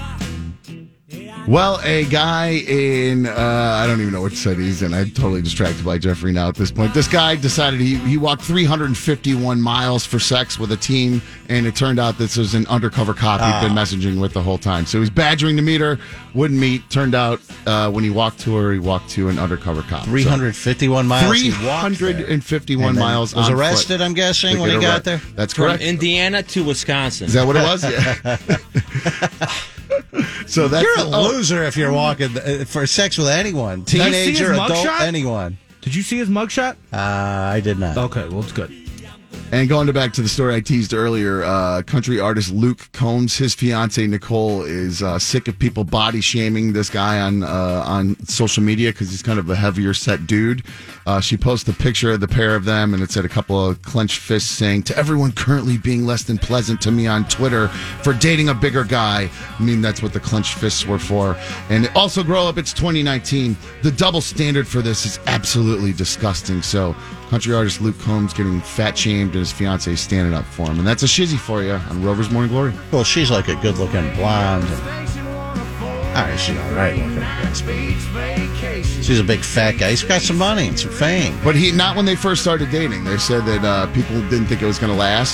Well, a guy in, I don't even know which city he's in. I'm totally distracted by Jeffrey now at this point. This guy decided he walked 351 miles for sex with a teen, and it turned out this was an undercover cop he'd been messaging with the whole time. So he was badgering to meet her, wouldn't meet. Turned out when he walked to her, he walked to an undercover cop. 351 miles. 351 miles was on arrested, foot. I'm guessing, when he got there? That's correct. From Indiana to Wisconsin. Is that what it was? Yeah. So that's you're a loser if you're walking for sex with anyone, teenager, adult, anyone. Did you see his mugshot? I did not. Okay, well, it's good. And going back to the story I teased earlier, country artist Luke Combs, his fiancee Nicole is sick of people body shaming this guy on social media because he's kind of a heavier set dude. She posted a picture of the pair of them, and it said a couple of clenched fists saying, "To everyone currently being less than pleasant to me on Twitter for dating a bigger guy." I mean, that's what the clenched fists were for. And also, grow up, it's 2019. The double standard for this is absolutely disgusting. So, country artist Luke Combs getting fat shamed and his fiance standing up for him. And that's a shizzy for you on Rover's Morning Glory. Well, she's like a good-looking blonde. All right, she's all right looking, I guess. She's a big fat guy. He's got some money and some fame. But not when they first started dating. They said that people didn't think it was going to last.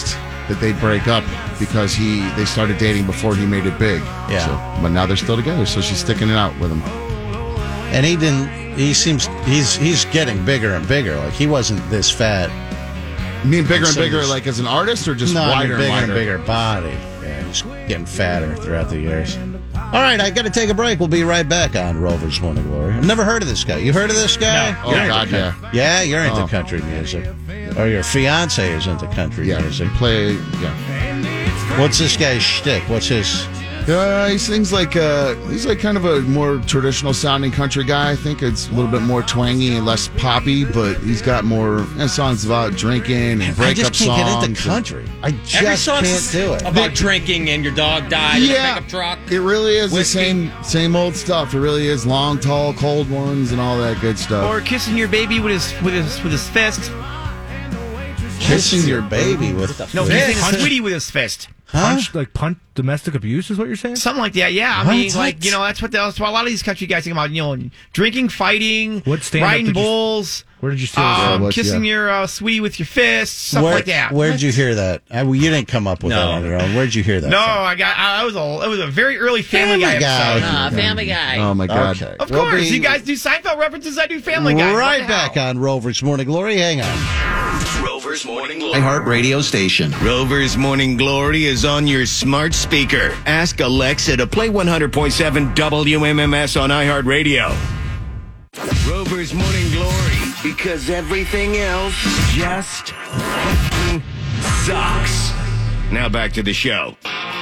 that they'd break up because they started dating before he made it big. Yeah. So, but now they're still together, so she's sticking it out with him. And he's getting bigger and bigger. Like, he wasn't this fat. You mean bigger and bigger, like as an artist, or just wider bigger and wider? bigger body. Yeah, he's getting fatter throughout the years. All right, I got to take a break. We'll be right back on Rover's Morning Glory. I've never heard of this guy. You heard of this guy? No. Oh, God, yeah. Yeah, you're into country music. Or your fiance is into country music. What's this guy's shtick? What's his... He sings like he's like kind of a more traditional sounding country guy. I think it's a little bit more twangy and less poppy, but he's got more songs about drinking and breakup songs. I just can't get into country. I just can't do it. About drinking and your dog died in a pickup truck. It really is the same old stuff. It really is long, tall, cold ones and all that good stuff. Or kissing your baby with his fist. Kissing your baby with a No, kissing a sweetie with his fist. Punch domestic abuse is what you're saying? Something like that, yeah. I mean, that's what a lot of these country guys think about. Drinking, fighting, riding bulls. Where did you see kissing your sweetie with your fist, stuff like that. Where'd you hear that? You didn't come up with that on your own. Where'd you hear that? No, it was a very early Family Guy episode. Family Guy. Oh my God! Okay. Of course, you guys do Seinfeld references. I do Family Guy. Right back on Rover's Morning Glory. Hang on. Rover's Morning Glory. iHeart Radio Station. Rover's Morning Glory is on your smart speaker. Ask Alexa to play 100.7 WMMS on iHeart Radio. Rover's Morning Glory, because everything else just sucks. Now back to the show.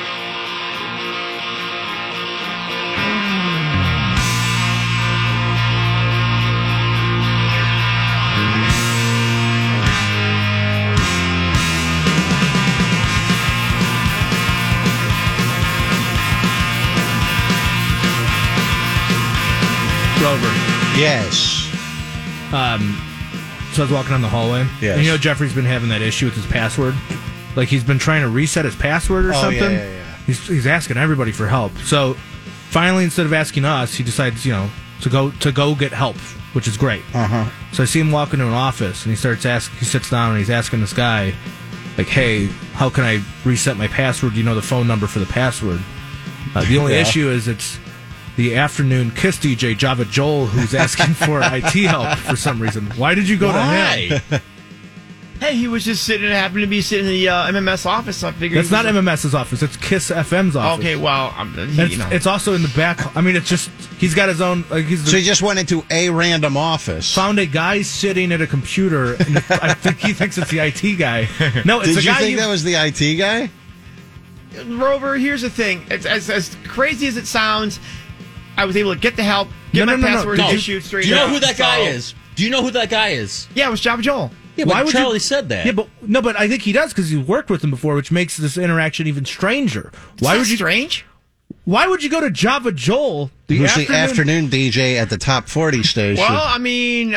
Rover. Yes. So I was walking down the hallway. Yes. And Jeffrey's been having that issue with his password. Like he's been trying to reset his password or something. Yeah. He's asking everybody for help. So finally, instead of asking us, he decides, to go get help, which is great. So I see him walk into an office and he sits down and he's asking this guy, like, hey, how can I reset my password? Do you know the phone number for the password? The only issue is it's the afternoon Kiss DJ, Java Joel, who's asking for IT help for some reason. Why did you go to him? Hey, he was just happened to be sitting in the MMS office. I figured that's not MMS's office. It's Kiss FM's office. Okay, well, it's also in the back. I mean, it's just he's got his own. So he just went into a random office, found a guy sitting at a computer, and I think he thinks it's the IT guy. No, it's Did you think that was the IT guy? Rover, here's the thing. It's, as crazy as it sounds, I was able to get the help, get my password issued straight. Do you know who that guy is? Do you know who that guy is? Yeah, it was Java Joel. Yeah, why would Charlie said that? Yeah, but I think he does because he's worked with him before, which makes this interaction even stranger. Why would you strange? Why would you go to Java Joel, the afternoon DJ at the Top 40 station? Well, I mean,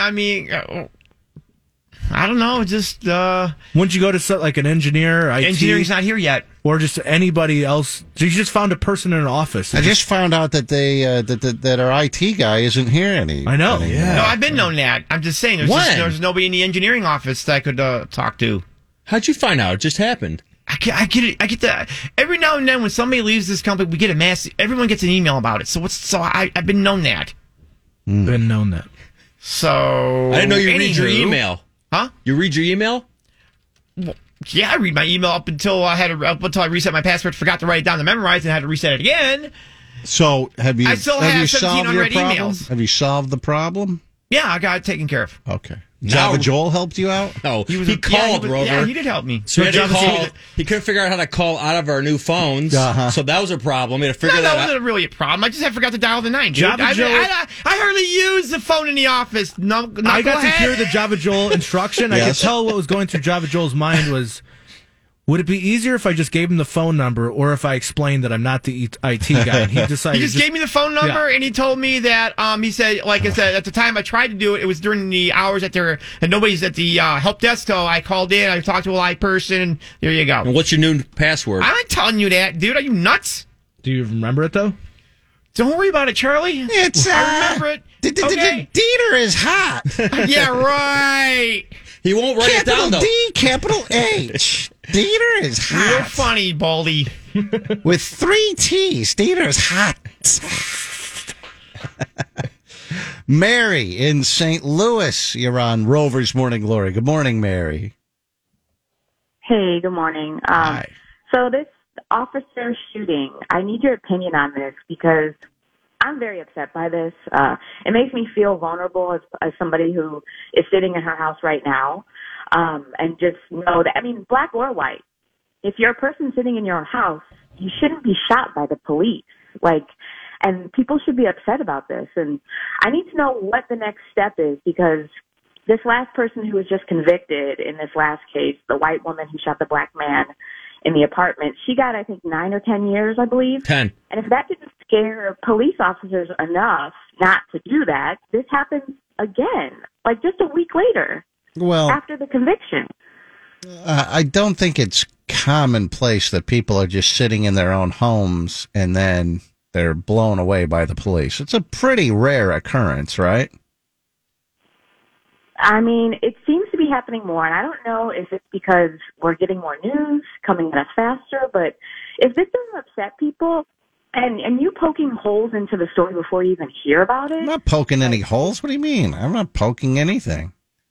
I don't know. Just wouldn't you go to like an engineer? IT, engineering's not here yet, or just anybody else? So you just found a person in an office. I just found out that they that our IT guy isn't here I know. Yeah. No, I've been known that. I'm just saying. There's nobody in the engineering office that I could talk to. How'd you find out? It just happened. I get it. I get that every now and then when somebody leaves this company, we get a mass. Everyone gets an email about it. I've been known that. Been known that. So I didn't know you read your email. Huh? You read your email? Well, yeah, I read my email up until I reset my password, forgot to write it down to memorize, and had to reset it again. So have you? I still have 17 unread emails. Have you solved the problem? Yeah, I got it taken care of. Okay. Java Joel helped you out? No, he called, Rover. Yeah, he did help me. So he couldn't figure out how to call out of our new phones, so that was a problem. He had to figure that out. That wasn't really a problem. I just forgot to dial the 9. Dude. I hardly use the phone in the office. I got to hear the Java Joel instruction. Yes. I could tell what was going through Java Joel's mind was, would it be easier if I just gave him the phone number or if I explained that I'm not the IT guy? And he decided he just gave me the phone number and he told me that he said, like I said, at the time I tried to do it, it was during the hours that and nobody's at the help desk, so I called in, I talked to a live person, and there you go. And what's your new password? I'm not telling you that, dude. Are you nuts? Do you remember it, though? Don't worry about it, Charlie. I remember it. Okay. Dieter is hot. Yeah, right. He won't write it down, though. D, capital H. Dieter is hot. Real funny, Baldy. With 3 T's. Dieter is hot. Mary in St. Louis. You're on Rover's Morning Glory. Good morning, Mary. Hey, good morning. Hi. So this officer shooting, I need your opinion on this because I'm very upset by this. It makes me feel vulnerable as somebody who is sitting in her house right now, and just know that, I mean, black or white, if you're a person sitting in your house, you shouldn't be shot by the police. And people should be upset about this. And I need to know what the next step is, because this last person who was just convicted in this last case, the white woman who shot the black man in the apartment, she got, I think, 9 or 10 years, I believe. 10. And if that didn't scare police officers enough not to do that, this happens again, like just a week later, after the conviction. I don't think it's commonplace that people are just sitting in their own homes and then they're blown away by the police. It's a pretty rare occurrence, right? I mean, it seems to be happening more, and I don't know if it's because we're getting more news coming at us faster, but if this doesn't upset people, and you poking holes into the story before you even hear about it. I'm not poking any holes. What do you mean? I'm not poking anything.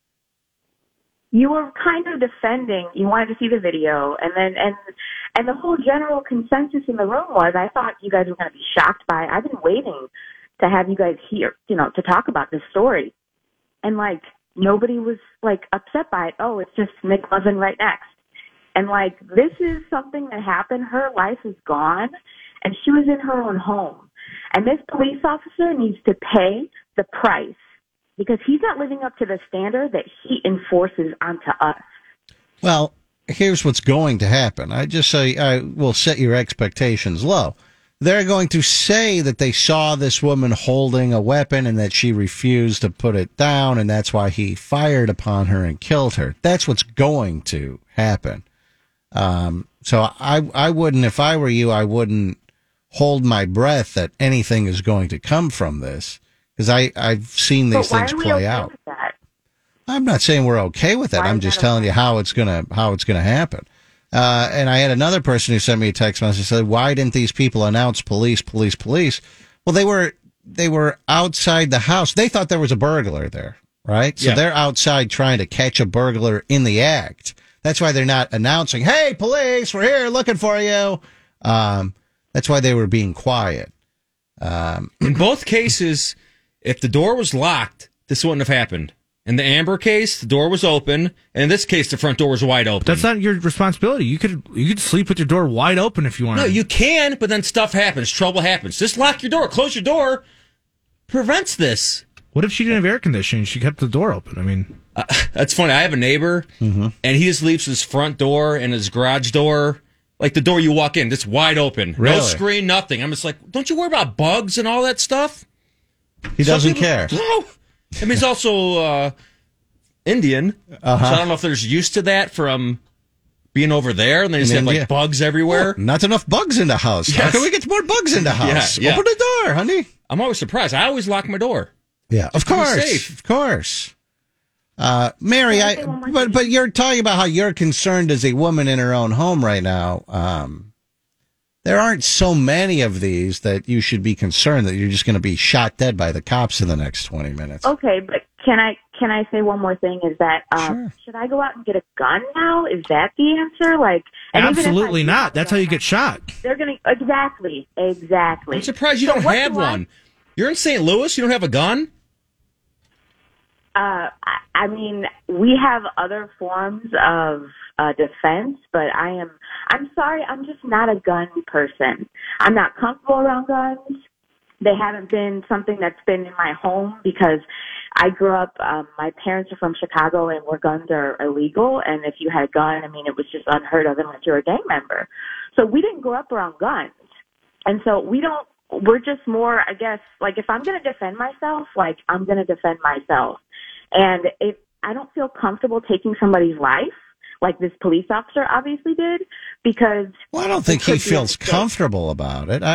You were kind of defending, you wanted to see the video, and the whole general consensus in the room was, I thought you guys were going to be shocked by it. I've been waiting to have you guys here, to talk about this story. And, nobody was, upset by it. Oh, it's just McLovin right next. And, this is something that happened. Her life is gone, and she was in her own home. And this police officer needs to pay the price because he's not living up to the standard that he enforces onto us. Well, here's what's going to happen. I just say I will set your expectations low. They're going to say that they saw this woman holding a weapon and that she refused to put it down, and that's why he fired upon her and killed her. That's what's going to happen. So I wouldn't, if I were you, I wouldn't hold my breath that anything is going to come from this, because I've seen these things play out. With that? I'm not saying we're okay with it. I'm just telling you how it's gonna happen. And I had another person who sent me a text message and said, why didn't these people announce police? Well, they were outside the house. They thought there was a burglar there, right? So they're outside trying to catch a burglar in the act. That's why they're not announcing, hey, police, we're here looking for you. That's why they were being quiet. In both cases, if the door was locked, this wouldn't have happened. In the Amber case, the door was open. And in this case, the front door was wide open. That's not your responsibility. You could sleep with your door wide open if you want. No, you can, but then stuff happens. Trouble happens. Just lock your door. Close your door. Prevents this. What if she didn't have air conditioning? She kept the door open. I mean, that's funny. I have a neighbor, and he just leaves his front door and his garage door, like the door you walk in, just wide open. Really? No screen, nothing. I'm just like, don't you worry about bugs and all that stuff? He doesn't care. No. I mean, he's also Indian, so I don't know if there's used to that from being over there, and they just have bugs everywhere. Oh, not enough bugs in the house. Yes. How can we get more bugs in the house? Yeah. Open the door, honey. I'm always surprised. I always lock my door. Yeah, of course. Mary, but you're talking about how you're concerned as a woman in her own home right now. There aren't so many of these that you should be concerned that you're just going to be shot dead by the cops in the next 20 minutes. Okay, but can I say one more thing? Is that should I go out and get a gun now? Is that the answer? Absolutely not. That's how you get shot. They're gonna exactly. I'm surprised you don't have one. You're in St. Louis. You don't have a gun. I mean, we have other forms of defense, but I'm sorry, I'm just not a gun person. I'm not comfortable around guns. They haven't been something that's been in my home because I grew up, my parents are from Chicago and where guns are illegal. And if you had a gun, I mean, it was just unheard of unless you're a gang member. So we didn't grow up around guns. And so we're just more, I guess, if I'm going to defend myself, I'm going to defend myself. And if I don't feel comfortable taking somebody's life, like this police officer obviously did, because... Well, I don't think he feels comfortable about it.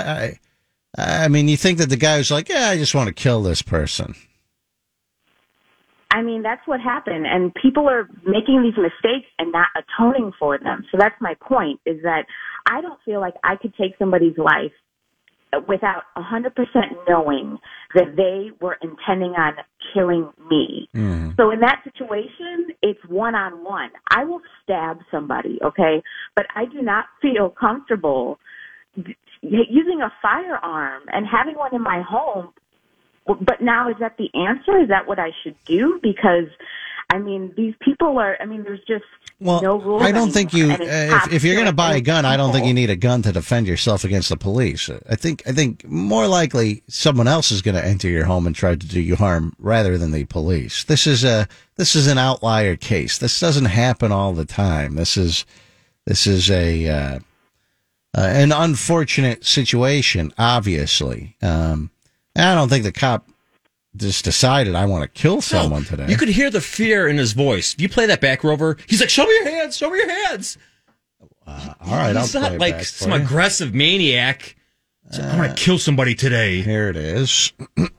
I mean, you think that the guy was like, yeah, I just want to kill this person. I mean, that's what happened. And people are making these mistakes and not atoning for them. So that's my point, is that I don't feel like I could take somebody's life without 100% knowing that they were intending on killing me. Mm. So in that situation, it's one-on-one. I will stab somebody, okay? But I do not feel comfortable using a firearm and having one in my home. But now, is that the answer? Is that what I should do? Because, I mean, these people are, I mean, there's just no rules. I don't think you, anymore, and if you're going to buy a like gun, I don't think you need a gun to defend yourself against the police. I think more likely someone else is going to enter your home and try to do you harm rather than the police. This is an outlier case. This doesn't happen all the time. This is an unfortunate situation, obviously. I don't think the cop just decided I want to kill someone today. You could hear the fear in his voice. If you play that back, Rover, he's like, "Show me your hands! Show me your hands!" All right, he's I'll not play it like back some for you. aggressive maniac. I'm going to kill somebody today. Here it is. Put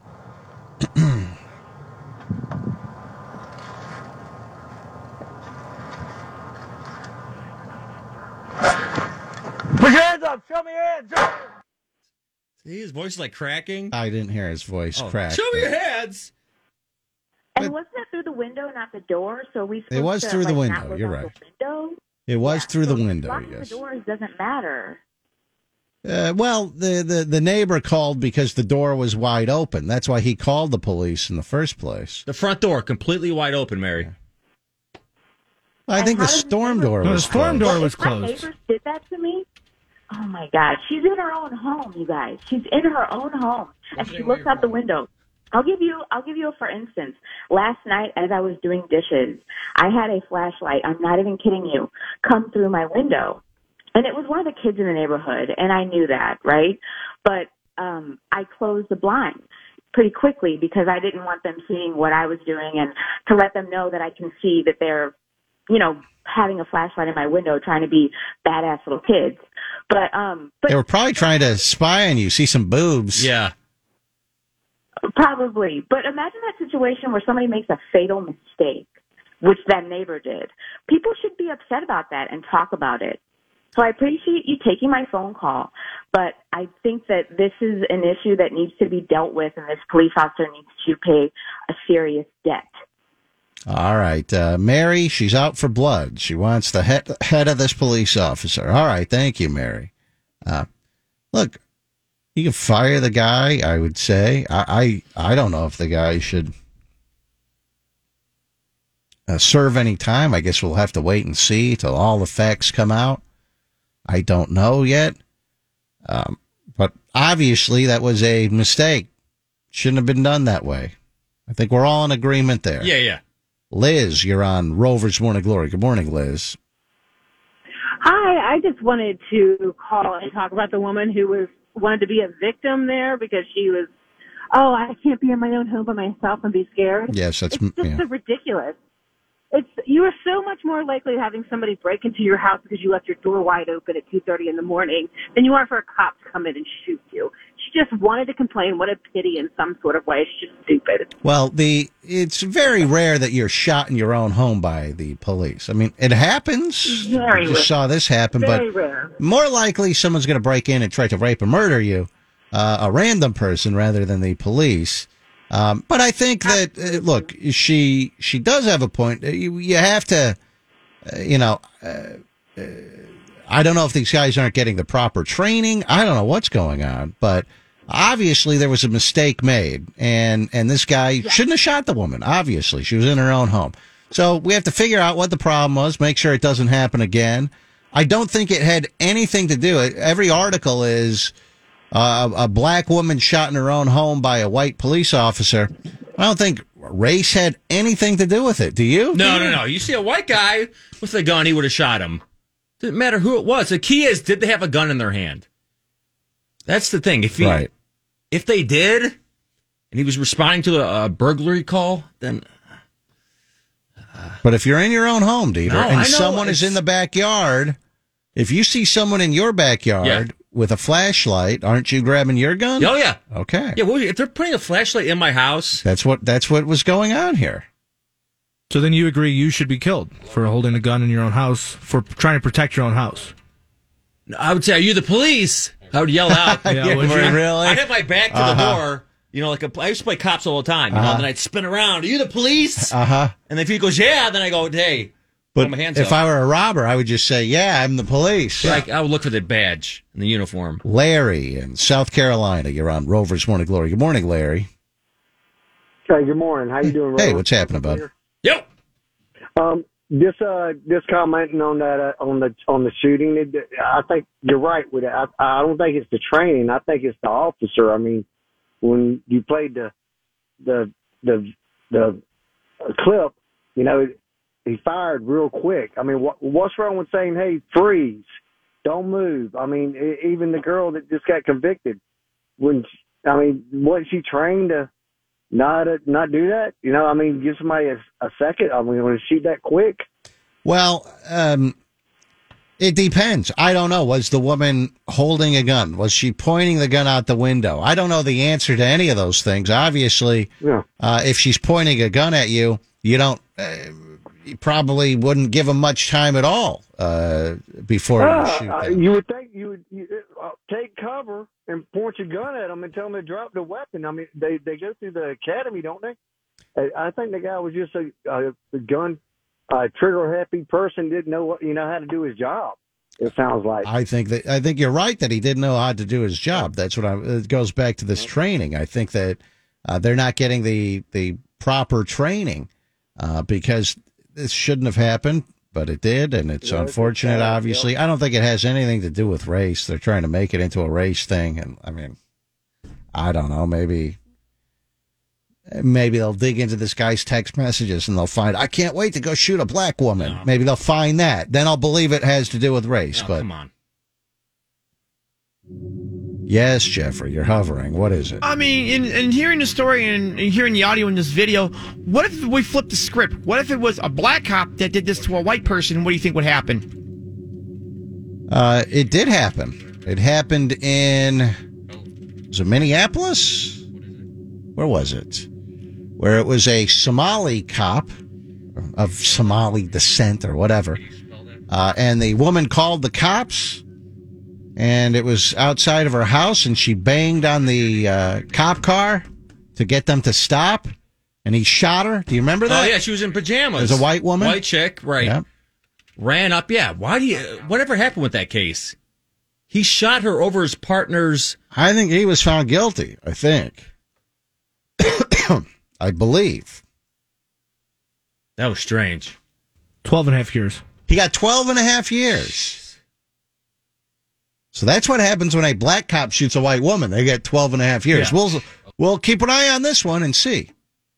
your hands up! Show me your hands! See, his voice is like cracking. I didn't hear his voice crack. Show me your hands! And wasn't it through the window, not the door? So we. It was through the window. not look You're out right. The window? It was through the window. Locking Yes. the doors doesn't matter. Well, the neighbor called because the door was wide open. That's why he called the police in the first place. The front door completely wide open, Mary. I think the storm door was closed. If my neighbors did that to me, oh my God, she's in her own home, you guys. She's in her own home, and she looks out the window. I'll give you a for instance. Last night, as I was doing dishes, I had a flashlight. I'm not even kidding you. Come through my window, and it was one of the kids in the neighborhood, and I knew that, right? But I closed the blinds pretty quickly because I didn't want them seeing what I was doing, and to let them know that I can see that they're, having a flashlight in my window, trying to be badass little kids. But They were probably trying to spy on you, see some boobs. Yeah. Probably. But imagine that situation where somebody makes a fatal mistake, which that neighbor did. People should be upset about that and talk about it. So I appreciate you taking my phone call, but I think that this is an issue that needs to be dealt with, and this police officer needs to pay a serious debt. All right. Mary, she's out for blood. She wants the head of this police officer. All right. Thank you, Mary. Look, you can fire the guy, I would say. I don't know if the guy should serve any time. I guess we'll have to wait and see till all the facts come out. I don't know yet. But obviously that was a mistake. Shouldn't have been done that way. I think we're all in agreement there. Yeah. Liz, you're on Rover's Morning Glory. Good morning, Liz. Hi, I just wanted to call and talk about the woman who wanted to be a victim there because she was, I can't be in my own home by myself and be scared. Yes, that's it's just so ridiculous. You are so much more likely to having somebody break into your house because you left your door wide open at 2:30 in the morning than you are for a cop to come in and shoot you. She just wanted to complain. What a pity in some sort of way. It's just stupid. Well, it's very rare that you're shot in your own home by the police. I mean, it happens. Very rare. Saw this happen, Very but rare. More likely someone's going to break in and try to rape or murder you, a random person rather than the police. But I think that, look, she does have a point. You have to, I don't know if these guys aren't getting the proper training. I don't know what's going on, but obviously there was a mistake made, and this guy shouldn't have shot the woman. Obviously, she was in her own home. So we have to figure out what the problem was, make sure it doesn't happen again. I don't think it had anything to do. Every article is a black woman shot in her own home by a white police officer. I don't think race had anything to do with it. Do you? No. You see a white guy with a gun, he would have shot him. Didn't matter who it was. The key is, did they have a gun in their hand? That's the thing. If they did, and he was responding to a burglary call, then. But if you're in your own home, Dieter, and someone is in the backyard, if you see someone in your backyard with a flashlight, aren't you grabbing your gun? Oh, yeah. Okay. Yeah, well, if they're putting a flashlight in my house. That's what was going on here. So then you agree you should be killed for holding a gun in your own house, for trying to protect your own house? I would say, are you the police? I would yell out. Yeah, would you? Really? I'd have my back to the door. You know, like I used to play cops all the time. You know, then I'd spin around. Are you the police? And if he goes, yeah, then I go, hey. But my hands if up. I were a robber, I would just say, yeah, I'm the police. Like, I would look for the badge and the uniform. Larry in South Carolina, you're on Rover's Morning Glory. Good morning, Larry. Hey, good morning. How you doing, Rover? Hey, what's happening, bud? Yep. Just commenting on that on the shooting. I think you're right with it. I don't think it's the training. I think it's the officer. I mean, when you played the clip, you know, he fired real quick. I mean, what's wrong with saying, "Hey, freeze, don't move"? I mean, even the girl that just got convicted, wasn't she trained to not do that? You know, I mean, give somebody a second. I mean, when to shoot that quick. Well, it depends. I don't know. Was the woman holding a gun? Was she pointing the gun out the window? I don't know the answer to any of those things. Obviously, if she's pointing a gun at you, you don't. You probably wouldn't give them much time at all before you shoot them. You would think you would take cover and point your gun at them and tell them to drop the weapon. I mean, they go through the academy, don't they? I think the guy was just a gun trigger happy person, didn't know how to do his job. It sounds like. I think you're right that he didn't know how to do his job. That's what it goes back to this training. I think that they're not getting the proper training because this shouldn't have happened, but it did, and it's unfortunate, obviously. I don't think it has anything to do with race. They're trying to make it into a race thing, and I mean, I don't know, maybe they'll dig into this guy's text messages and they'll find, I can't wait to go shoot a black woman. No. Maybe they'll find that. Then I'll believe it has to do with race. But come on. Yes, Jeffrey, you're hovering. What is it? I mean, in hearing the story and hearing the audio in this video, what if we flipped the script? What if it was a black cop that did this to a white person? What do you think would happen? It did happen. It happened in, was it Minneapolis? Where was it? Where it was a Somali cop of Somali descent or whatever. And the woman called the cops. And it was outside of her house, and she banged on the cop car to get them to stop. And he shot her. Do you remember that? Oh, yeah, she was in pajamas. There's a white woman? White chick, right. Yep. Ran up, yeah. Whatever happened with that case? He shot her over his partner's... I think he was found guilty, I think. I believe. That was strange. 12.5 years. He got 12.5 years. So that's what happens when a black cop shoots a white woman. They get 12.5 years. Yeah. We'll keep an eye on this one and see.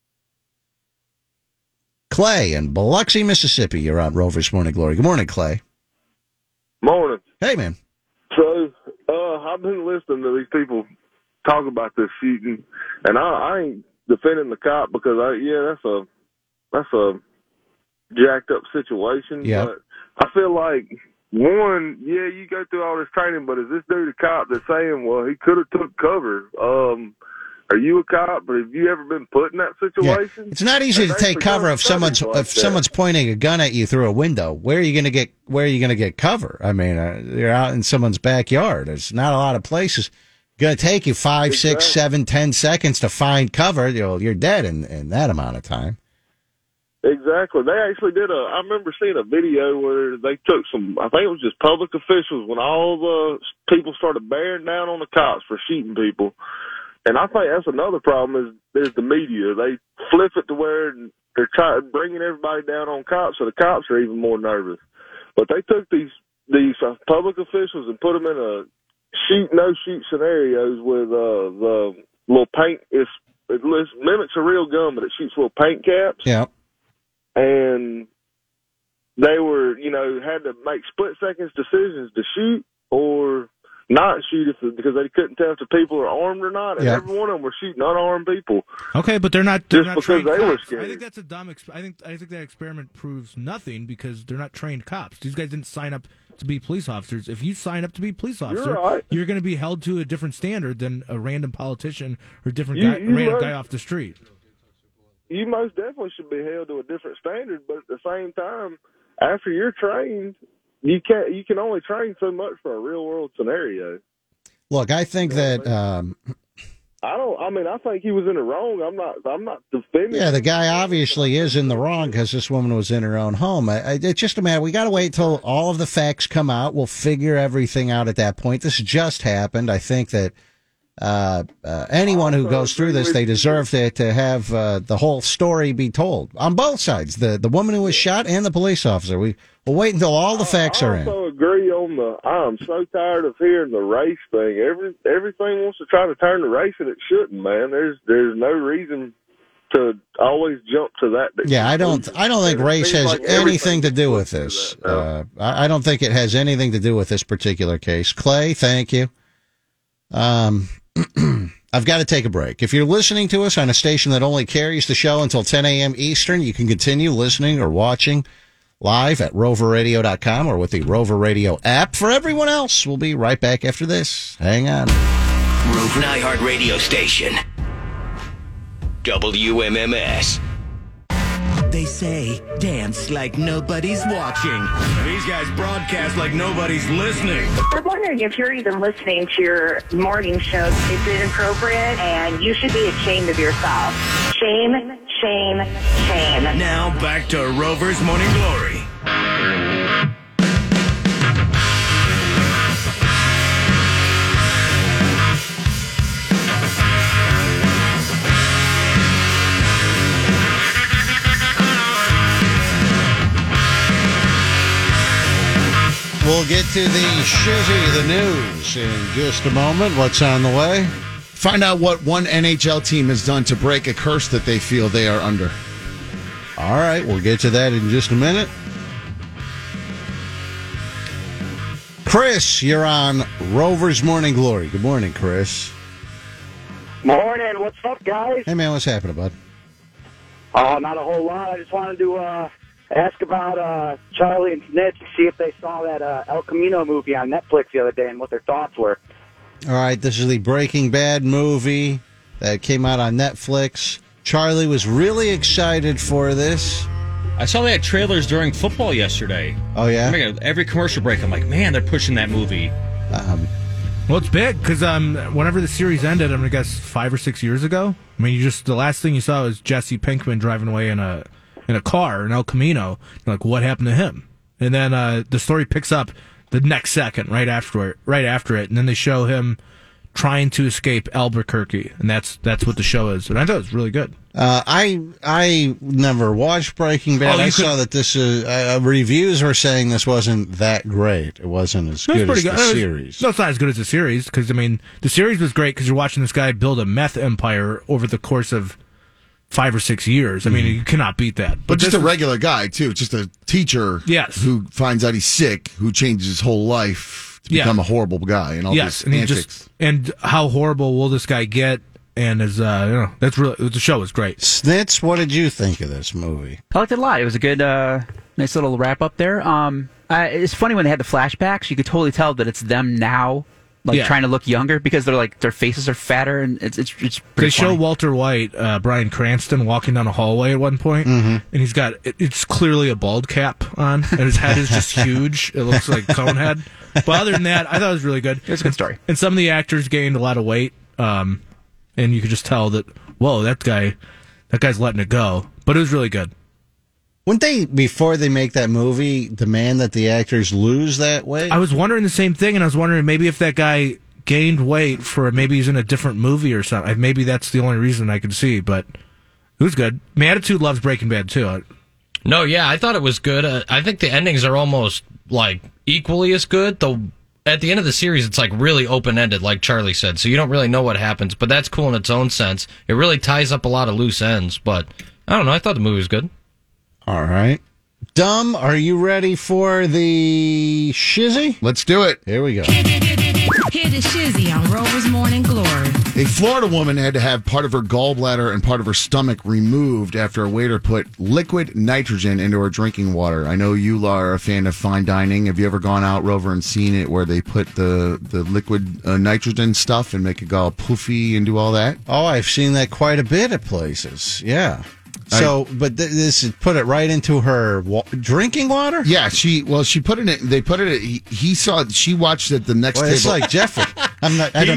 Clay in Biloxi, Mississippi. You're on Rover's Morning Glory. Good morning, Clay. Morning. Hey, man. So, I've been listening to these people talk about this shooting, and I ain't defending the cop because that's a jacked up situation. Yeah. But I feel like, one, you go through all this training, but is this dude a cop that's saying, well, he could have took cover? Are you a cop? But have you ever been put in that situation? Yeah. It's not easy to take cover if someone's pointing a gun at you through a window. Where are you going to get cover? I mean, you're out in someone's backyard. There's not a lot of places. Going to take you 5, 6, 7, 10 seconds to find cover. You're dead in that amount of time. Exactly. They actually did I remember seeing a video where they took I think it was just public officials when all the people started bearing down on the cops for shooting people. And I think that's another problem is the media. They flip it to where they're bringing everybody down on cops, so the cops are even more nervous. But they took these public officials and put them in a shoot-no-shoot scenarios with the little paint. It mimics a real gun, but it shoots little paint caps. Yeah. And they were, had to make split-second decisions to shoot or not shoot because they couldn't tell if the people are armed or not. And every one of them were shooting unarmed people. Okay, but they're not because trained they cops. were scared. I think that's a dumb. I think that experiment proves nothing because they're not trained cops. These guys didn't sign up to be police officers. If you sign up to be a police officer, you're going to be held to a different standard than a random politician or random guy off the street. you most definitely should be held to a different standard. But at the same time, after you're trained, you can only train so much for a real world scenario. Look, I think that. I think he was in the wrong. I'm not defending. Yeah, the guy obviously is in the wrong because this woman was in her own home. It's just a matter. We got to wait till all of the facts come out. We'll figure everything out at that point. This just happened. I think that anyone who goes through this, they deserve to have the whole story be told on both sides. The woman who was shot and the police officer. We'll wait until all the facts are in. I also agree on I'm so tired of hearing the race thing. Everything wants to try to turn the race, and it shouldn't, man. There's no reason to always jump to that. Yeah, I don't think race has anything to do with this. I don't think it has anything to do with this particular case. Clay, thank you. I've got to take a break. If you're listening to us on a station that only carries the show until 10 a.m. Eastern, you can continue listening or watching live at roverradio.com or with the Rover Radio app. For everyone else, we'll be right back after this. Hang on. Rover iHeart Radio Station. WMMS. They say, dance like nobody's watching. These guys broadcast like nobody's listening. I'm wondering if you're even listening to your morning show. It's inappropriate, and you should be ashamed of yourself. Shame, shame, shame. Now back to Rover's Morning Glory. We'll get to the shizzy, the news, in just a moment. What's on the way? Find out what one NHL team has done to break a curse that they feel they are under. All right, we'll get to that in just a minute. Chris, you're on Rover's Morning Glory. Good morning, Chris. Morning. What's up, guys? Hey, man, what's happening, bud? Oh, not a whole lot. I just wanted to ask about Charlie and Snitch, see if they saw that El Camino movie on Netflix the other day and what their thoughts were. All right, this is the Breaking Bad movie that came out on Netflix. Charlie was really excited for this. I saw they had trailers during football yesterday. Oh, yeah? I mean, every commercial break, I'm like, man, they're pushing that movie. Well, it's big because whenever the series ended, I'm going to guess 5 or 6 years ago. I mean, the last thing you saw was Jesse Pinkman driving away in a car in El Camino. You're like, what happened to him? And then the story picks up the next second, right after it, and then they show him trying to escape Albuquerque, and that's what the show is. And I thought it was really good. I never watched Breaking Bad. I saw that this reviews were saying this wasn't that great. It wasn't as good as the series. No, it's not as good as the series because I mean the series was great because you're watching this guy build a meth empire over the course of 5 or 6 years. I mean, you cannot beat that. But just a regular guy, too. Just a teacher who finds out he's sick, who changes his whole life to become a horrible guy. And all this antics. And how horrible will this guy get? And that's really, the show was great. Snitz, what did you think of this movie? I liked it a lot. It was a good, nice little wrap up there. It's funny when they had the flashbacks, you could totally tell that it's them now. Trying to look younger because their faces are fatter and it's pretty They show funny. Walter White, Bryan Cranston walking down a hallway at one point, and he's got it's clearly a bald cap on, and his head is just huge. It looks like Conehead. But other than that, I thought it was really good. It was a good story. And some of the actors gained a lot of weight, and you could just tell that that guy's letting it go. But it was really good. Wouldn't they, before they make that movie, demand that the actors lose that weight? I was wondering the same thing, and I was wondering maybe if that guy gained weight maybe he's in a different movie or something. Maybe that's the only reason I could see, but it was good. My attitude loves Breaking Bad, too. No, yeah, I thought it was good. I think the endings are almost, equally as good. At the end of the series, it's, really open-ended, like Charlie said, so you don't really know what happens, but that's cool in its own sense. It really ties up a lot of loose ends, but I don't know, I thought the movie was good. All right. Dumb, are you ready for the shizzy? Let's do it. Here we go. Hear the shizzy on Rover's Morning Glory. A Florida woman had to have part of her gallbladder and part of her stomach removed after a waiter put liquid nitrogen into her drinking water. I know you are a fan of fine dining. Have you ever gone out, Rover, and seen it where they put the liquid nitrogen stuff and make it go all poofy and do all that? Oh, I've seen that quite a bit at places. Yeah. So, but this is put it right into her drinking water? Yeah, she put it in, they put it in, he saw, she watched at the next table. It's like Jeffrey. I'm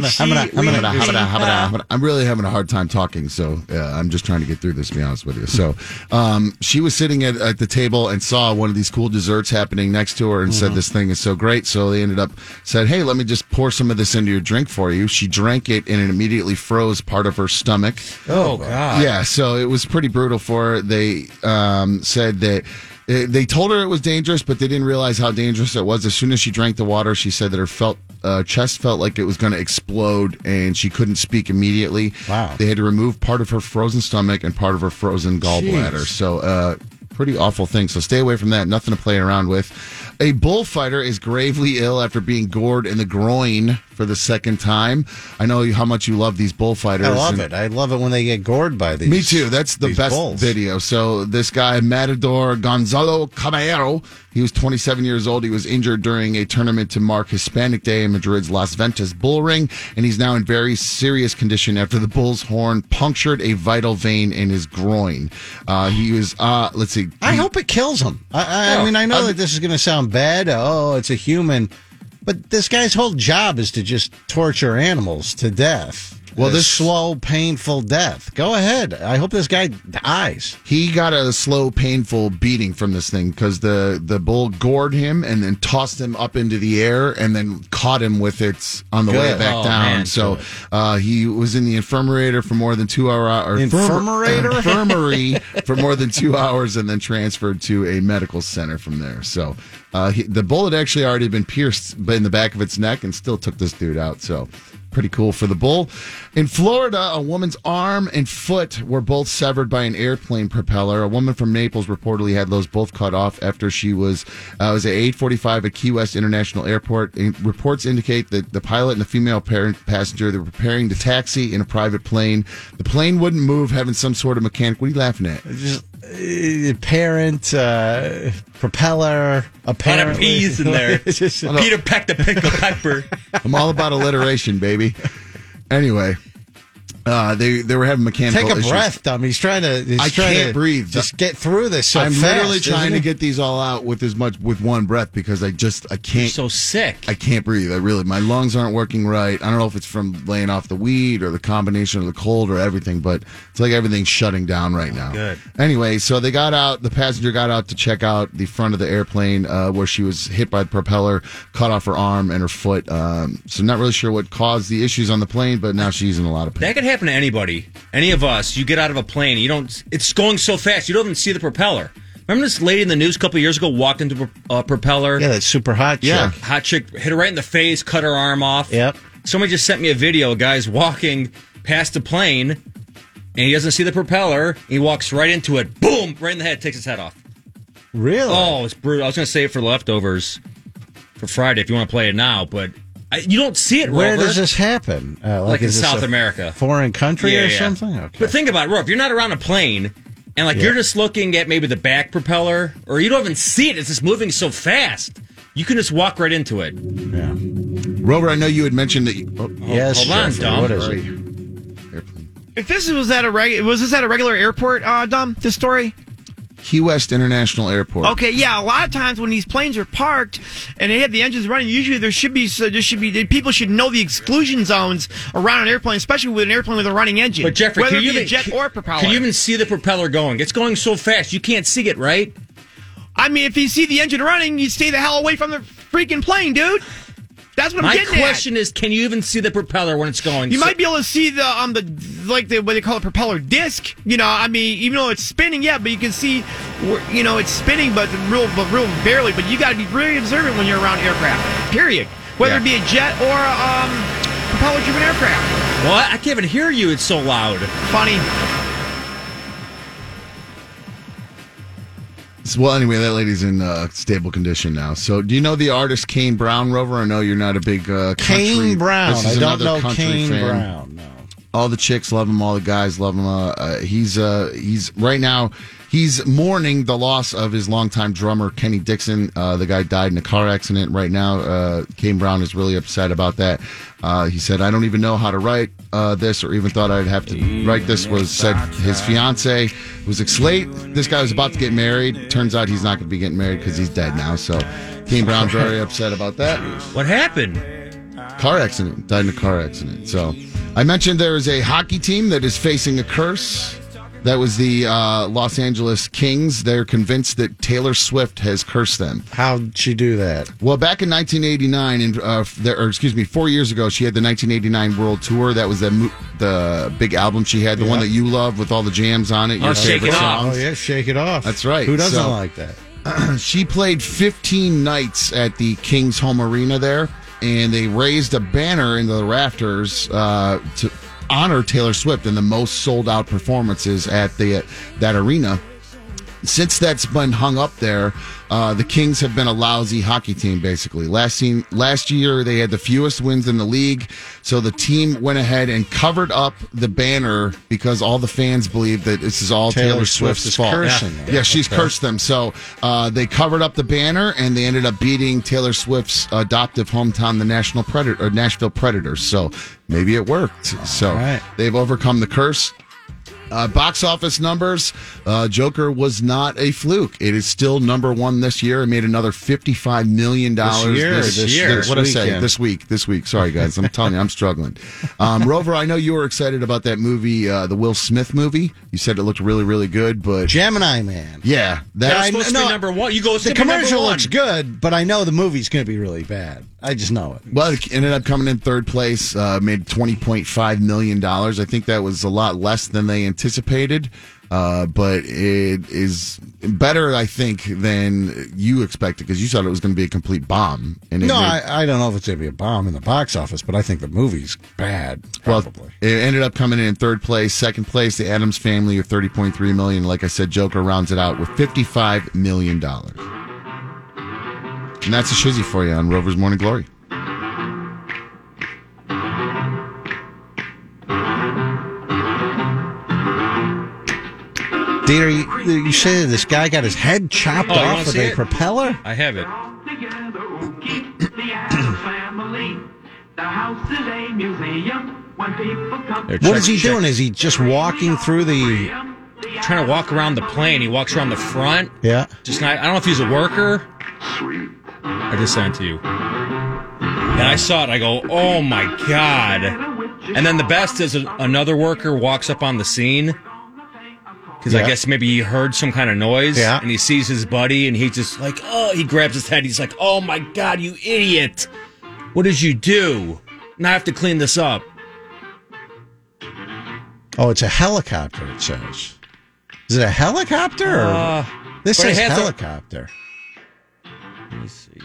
really having a hard time talking, so I'm just trying to get through this, to be honest with you. So, she was sitting at the table and saw one of these cool desserts happening next to her and said, this thing is so great. So they said, hey, let me just pour some of this into your drink for you. She drank it and it immediately froze part of her stomach. Oh, God. Yeah, so it was pretty brutal for her. They said that they told her it was dangerous, but they didn't realize how dangerous it was. As soon as she drank the water, she said that her chest felt like it was going to explode, and she couldn't speak immediately. Wow. They had to remove part of her frozen stomach and part of her frozen gallbladder. Jeez. So, pretty awful thing. So stay away from that. Nothing to play around with. A bullfighter is gravely ill after being gored in the groin for the second time. I know how much you love these bullfighters. I love it. I love it when they get gored by these. Me too. That's the best bulls. video. So this guy, Matador Gonzalo Caballero, he was 27 years old. He was injured during a tournament to mark Hispanic Day in Madrid's Las Ventas Bull Ring, and he's now in very serious condition after the bull's horn punctured a vital vein in his groin. He was, let's see. I hope it kills him. I mean, I know that this is going to sound bad. Oh, it's a human. But this guy's whole job is to just torture animals to death. Well, this slow, painful death. Go ahead. I hope this guy dies. He got a slow, painful beating from this thing because the bull gored him and then tossed him up into the air and then caught him with it on the way back down. Man, so he was in the infirmary for more than 2 hours. Infirmary for more than 2 hours and then transferred to a medical center from there. So the bullet actually already been pierced in the back of its neck and still took this dude out. So pretty cool for the bull. In Florida, a woman's arm and foot were both severed by an airplane propeller. A woman from Naples reportedly had those both cut off after she was at 8:45 at Key West International Airport. And reports indicate that the pilot and the female passenger, they were preparing to taxi in a private plane. The plane wouldn't move, having some sort of mechanic. What are you laughing at? Just propeller, a lot of peas in there. Peter pecked a pickle pepper. I'm all about alliteration, baby. Anyway, they were having mechanical issues. Take a breath, Tom. He's trying to. I can't breathe. Just get through this. I'm literally trying to get these all out with one breath because I can't. You're so sick. I can't breathe. My lungs aren't working right. I don't know if it's from laying off the weed or the combination of the cold or everything, but it's like everything's shutting down right now. Good. Anyway, so they got out. The passenger got out to check out the front of the airplane where she was hit by the propeller, cut off her arm and her foot. So not really sure what caused the issues on the plane, but now she's in a lot of pain. That could happen to anybody. Any of us. You get out of a plane, it's going so fast, you don't even see the propeller. Remember this lady in the news a couple of years ago walked into a propeller? Yeah, that super hot chick. Yeah, hot chick, hit her right in the face, cut her arm off. Yep. Somebody just sent me a video. A guy's walking past a plane, and he doesn't see the propeller. He walks right into it. Boom! Right in the head, takes his head off. Really? Oh, it's brutal. I was going to save it for leftovers for Friday if you want to play it now, but you don't see it, Where Rover. does this happen? Like in South America. Foreign country or something? Okay. But think about it, Rover. If you're not around a plane, and you're just looking at maybe the back propeller, or you don't even see it, it's just moving so fast, you can just walk right into it. Yeah. Rover, I know you had mentioned that. Yes. Hold on, Dom. What is it? If this was at a regular airport, Dom, this story? Key West International Airport. Okay, yeah. A lot of times when these planes are parked and they have the engines running, usually people should know the exclusion zones around an airplane, especially with an airplane with a running engine. But Jeffrey, whether it be a jet or a propeller. Can you even see the propeller going? It's going so fast you can't see it, right? I mean, if you see the engine running, you stay the hell away from the freaking plane, dude. That's what I'm getting at. My question is, can you even see the propeller when it's going? You might be able to see the what they call a propeller disc. I mean, even though it's spinning, but you can see, it's spinning, but real barely. But you got to be really observant when you're around aircraft. Period. Whether it be a jet or a propeller-driven aircraft. What? I can't even hear you. It's so loud. Funny. Well, anyway, that lady's in stable condition now. So, do you know the artist Kane Brown, Rover? I know you're not a big country. Kane Brown. I don't know Kane fan. Brown. No. All the chicks love him. All the guys love him. He's right now. He's mourning the loss of his longtime drummer, Kenny Dixon. The guy died in a car accident right now. Kane Brown is really upset about that. He said, I don't even know how to write this or even thought I'd have to write this, said his fiance was late. This guy was about to get married. Turns out he's not going to be getting married because he's dead now. So Kane Brown's very upset about that. What happened? Car accident. Died in a car accident. So I mentioned there is a hockey team that is facing a curse. That was the Los Angeles Kings. They're convinced that Taylor Swift has cursed them. How'd she do that? Well, back in 1989, 4 years ago, she had the 1989 World Tour. That was the big album she had, the one that you love with all the jams on it. Oh, Shake It Off. Oh, yeah, Shake It Off. That's right. Who doesn't like that? She played 15 nights at the Kings home arena there, and they raised a banner in the rafters to honor Taylor Swift in the most sold out performances at that arena. Since that's been hung up there, the Kings have been a lousy hockey team, basically. Last year, they had the fewest wins in the league, so the team went ahead and covered up the banner because all the fans believe that this is all Taylor Swift's fault. Yeah, she's cursed them. So they covered up the banner, and they ended up beating Taylor Swift's adoptive hometown, the Nashville Predators. So maybe it worked. So they've overcome the curse. Box office numbers, Joker was not a fluke. It is still number one this year. It made another $55 million this year. What did I say? This week. Sorry, guys. I'm telling you, I'm struggling. Rover, I know you were excited about that movie, the Will Smith movie. You said it looked really, really good, but Gemini Man. Yeah. That was supposed to be number one. The commercial looks good, but I know the movie's going to be really bad. I just know it. Well, it ended up coming in third place, made $20.5 million. I think that was a lot less than they anticipated, but it is better, I think, than you expected, because you thought it was going to be a complete bomb. And I don't know if it's going to be a bomb in the box office, but I think the movie's bad, probably. Well, it ended up coming in third place. Second place, The Addams Family with $30.3 million. Like I said, Joker rounds it out with $55 million. And that's a shizzy for you on Rover's Morning Glory. Dieter, you say this guy got his head chopped off with a propeller? I have it. What is he doing? Is he just walking through the... Trying to walk around the plane. He walks around the front. Yeah. I don't know if he's a worker. I just sent it to you. And I saw it. I go, oh my God. And then the best is another worker walks up on the scene. Because I guess maybe he heard some kind of noise. Yeah. And he sees his buddy and he's just like, he grabs his head. He's like, oh my God, you idiot. What did you do? Now I have to clean this up. Oh, it's a helicopter, it says. Is it a helicopter? Or this says helicopter. Let me see.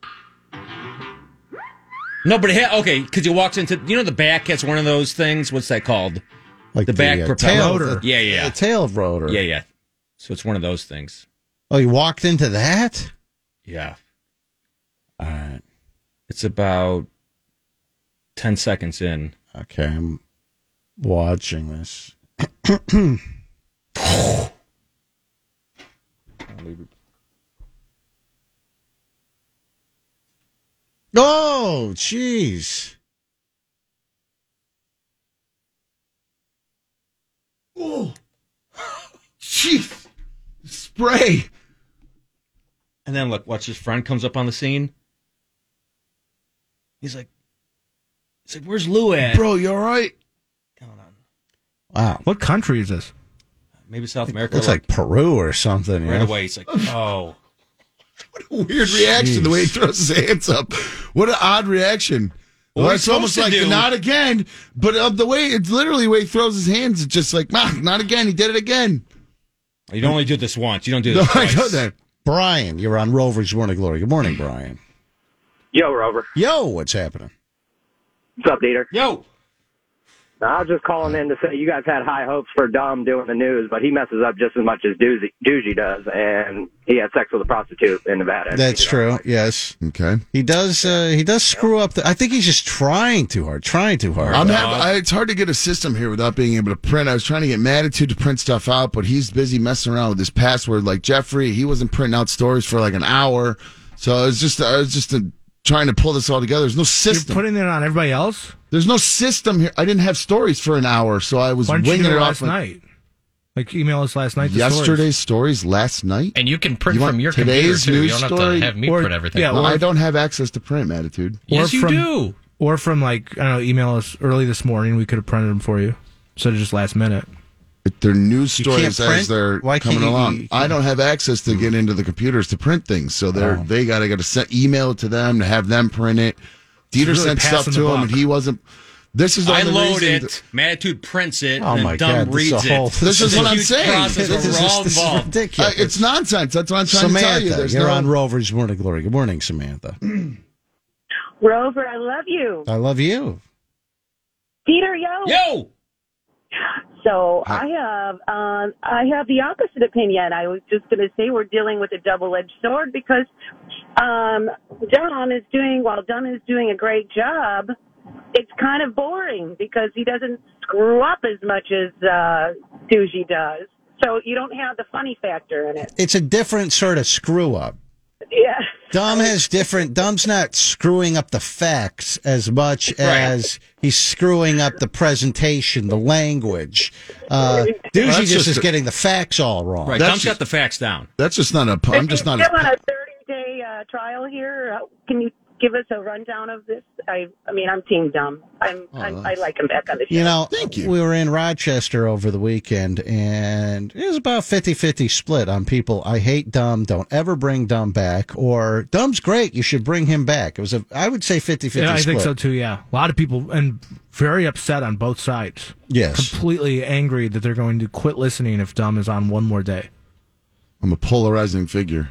No, but okay, because he walks into, the back has one of those things. What's that called? Like the back propeller. Rotor. Yeah. The tail rotor. Yeah. So it's one of those things. Oh, you walked into that? Yeah. All right. It's about 10 seconds in. Okay, I'm watching this. Oh, jeez. Oh, jeez. Spray. And then look, watch his friend comes up on the scene. He's like, where's Lou at? Bro, you all right? Hold on. Wow. What country is this? Maybe South America. Looks like Peru or something. Right away, he's like, oh. What a weird reaction, the way he throws his hands up. What an odd reaction. Well, it's almost like, not again. But the way he throws his hands, it's just like, not again. He did it again. You only do this once. You don't do this twice. I know that. Brian, you're on Rover's Morning Glory. Good morning, Brian. Yo, Rover. Yo, what's happening? What's up, Dieter? Yo. I was just calling in to say you guys had high hopes for Dom doing the news, but he messes up just as much as Doogie does, and he had sex with a prostitute in Nevada. That's true. Yes. Okay. He does screw up. I think he's just trying too hard. It's hard to get a system here without being able to print. I was trying to get Mattitude to print stuff out, but he's busy messing around with his password. Like Jeffrey, he wasn't printing out stories for like an hour. So I was just trying to pull this all together. There's no system. You're putting it on everybody else? There's no system here. I didn't have stories for an hour, so I was winging it off last night. Like email us last night. Yesterday's stories last night. And you can print from your computer too. You don't have to have me print everything. Yeah, I don't have access to print, Mattitude. Yes, you do. Or from email us early this morning. We could have printed them for you instead of just last minute. They're news stories as they're Why coming along. I don't have access to get into the computers to print things, so they got to email it to them to have them print it. Dieter really sent stuff to him, and he wasn't. This is I load it. Mattitude prints it. Oh and my Dumb God! reads it. This is what I'm saying. This is ridiculous. It's nonsense. That's what I'm trying Samantha, to tell you. you're on Rover's Morning Glory. Good morning, Samantha. Rover, I love you. I love you. Peter, yo. So I have the opposite opinion. I was just going to say we're dealing with a double-edged sword because Dom is doing a great job. It's kind of boring because he doesn't screw up as much as Doogie does. So you don't have the funny factor in it. It's a different sort of screw up. Yeah. Dom's not screwing up the facts as much as he's screwing up the presentation, the language. Doogie just is getting the facts all wrong. Right, Dom's got the facts down. That's just not I'm just not still on a 30-day trial here. Can you give us a rundown of this? I mean, I'm Team Dom. I like him back on the show. Thank you. We were in Rochester over the weekend, and it was about 50-50 split on people. I hate Dom. Don't ever bring Dom back. Or Dom's great. You should bring him back. It was I would say 50-50 split. Yeah, I think so too. Yeah, a lot of people and very upset on both sides. Yes, completely angry that they're going to quit listening if Dom is on one more day. I'm a polarizing figure.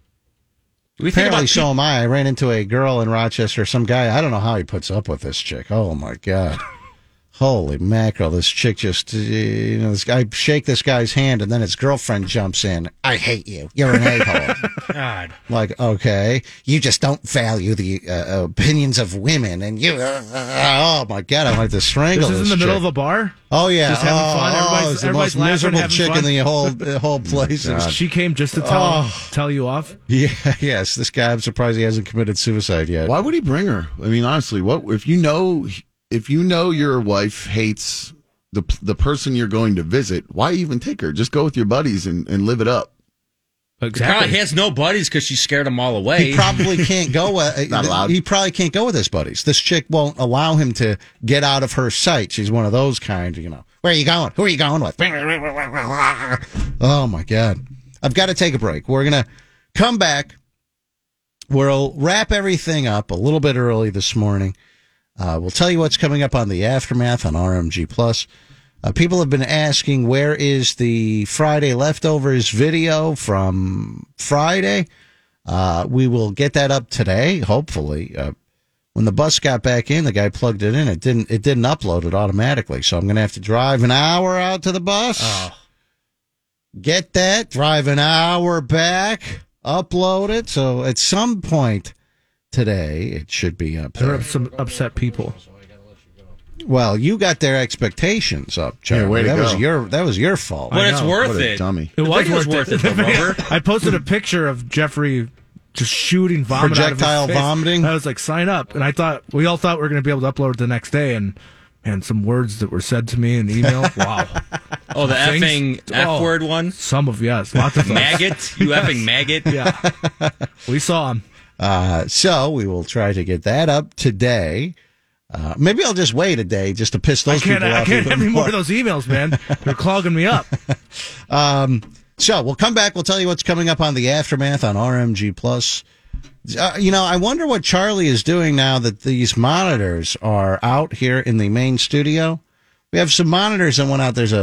Apparently, so am I. I ran into a girl in Rochester, some guy. I don't know how he puts up with this chick. Oh, my God. Holy mackerel. This chick just, this guy, shake this guy's hand, and then his girlfriend jumps in. I hate you. You're an a-hole. God. Like, okay. You just don't value the opinions of women, and you, oh, my God. I wanted to strangle this This is in the middle chick. of a bar? Oh, yeah. Just having fun. It's the most miserable chick in the whole place. She came just to tell you off? Yeah, yes. This guy, I'm surprised he hasn't committed suicide yet. Why would he bring her? I mean, honestly, what if you know your wife hates the person you're going to visit, why even take her? Just go with your buddies and live it up. Exactly. He probably has no buddies because she scared them all away. He probably can't go. Not allowed. He probably can't go with his buddies. This chick won't allow him to get out of her sight. She's one of those kind. Where are you going? Who are you going with? Oh my God! I've got to take a break. We're gonna come back. We'll wrap everything up a little bit early this morning. We'll tell you what's coming up on the Aftermath on RMG Plus. People have been asking, where is the Friday Leftovers video from Friday? We will get that up today, hopefully. When the bus got back in, the guy plugged it in. It didn't upload it automatically, so I'm going to have to drive an hour out to the bus. Get that, drive an hour back, upload it. So at some point today, it should be up there. There are some upset people. Well, you got their expectations up, Charlie. Yeah, way to go. That was your fault. But it's worth it. Dummy. It was worth it. Rover. I posted a picture of Jeffrey just shooting vomit projectile out of his face. vomiting. I was like, sign up, and we all thought we were going to be able to upload it the next day, and some words that were said to me in email. Wow. Oh, the effing F word one. Lots of those. Maggot. You effing maggot. Yeah. We saw him. So we will try to get that up today. Maybe I'll just wait a day just to piss those people off. I can't have any more of those emails, man. They're clogging me up. So we'll come back. We'll tell you what's coming up on the Aftermath on RMG Plus. I wonder what Charlie is doing now that these monitors are out here in the main studio. We have some monitors that went out. There's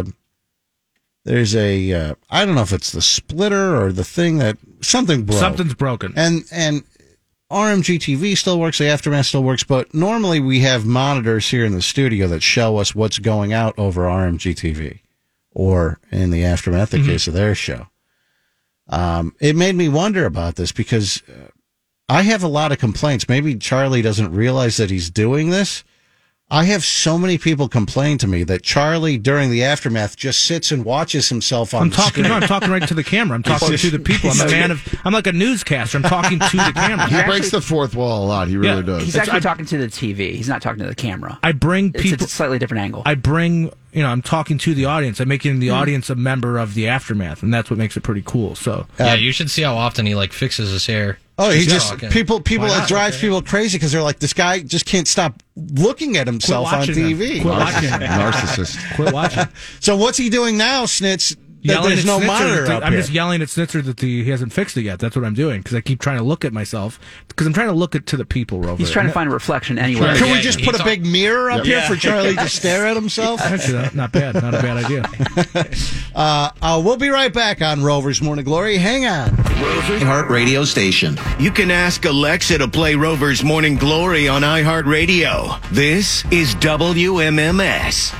a I don't know if it's the splitter or the thing that something broke. Something's broken. And RMG TV still works, the Aftermath still works, but normally we have monitors here in the studio that show us what's going out over RMG TV or in the Aftermath, the case of their show. It made me wonder about this because I have a lot of complaints. Maybe Charlie doesn't realize that he's doing this. I have so many people complain to me that Charlie, during the Aftermath, just sits and watches himself on the screen. No, I'm talking right to the camera. I'm talking to the people. I'm like a newscaster. I'm talking to the camera. He breaks the fourth wall a lot. He really does. He's actually talking to the TV. He's not talking to the camera. I bring people. It's a slightly different angle. I'm talking to the audience. I'm making the audience a member of the Aftermath, and that's what makes it pretty cool. So yeah, you should see how often he like fixes his hair. Oh, he just people it drives people crazy because they're like, this guy just can't stop looking at himself on TV. Quit watching. Narcissist. Quit watching. So what's he doing now, Snitz? There's no monitor up I'm here. just yelling at Snitzer that he hasn't fixed it yet. That's what I'm doing because I keep trying to look at myself because I'm trying to look to the people, Rover. He's trying to find a reflection anywhere. Can we just put a big mirror up here for Charlie to stare at himself? Actually, not bad. Not a bad idea. We'll be right back on Rover's Morning Glory. Hang on. iHeart Radio Station. You can ask Alexa to play Rover's Morning Glory on iHeartRadio. This is WMMS.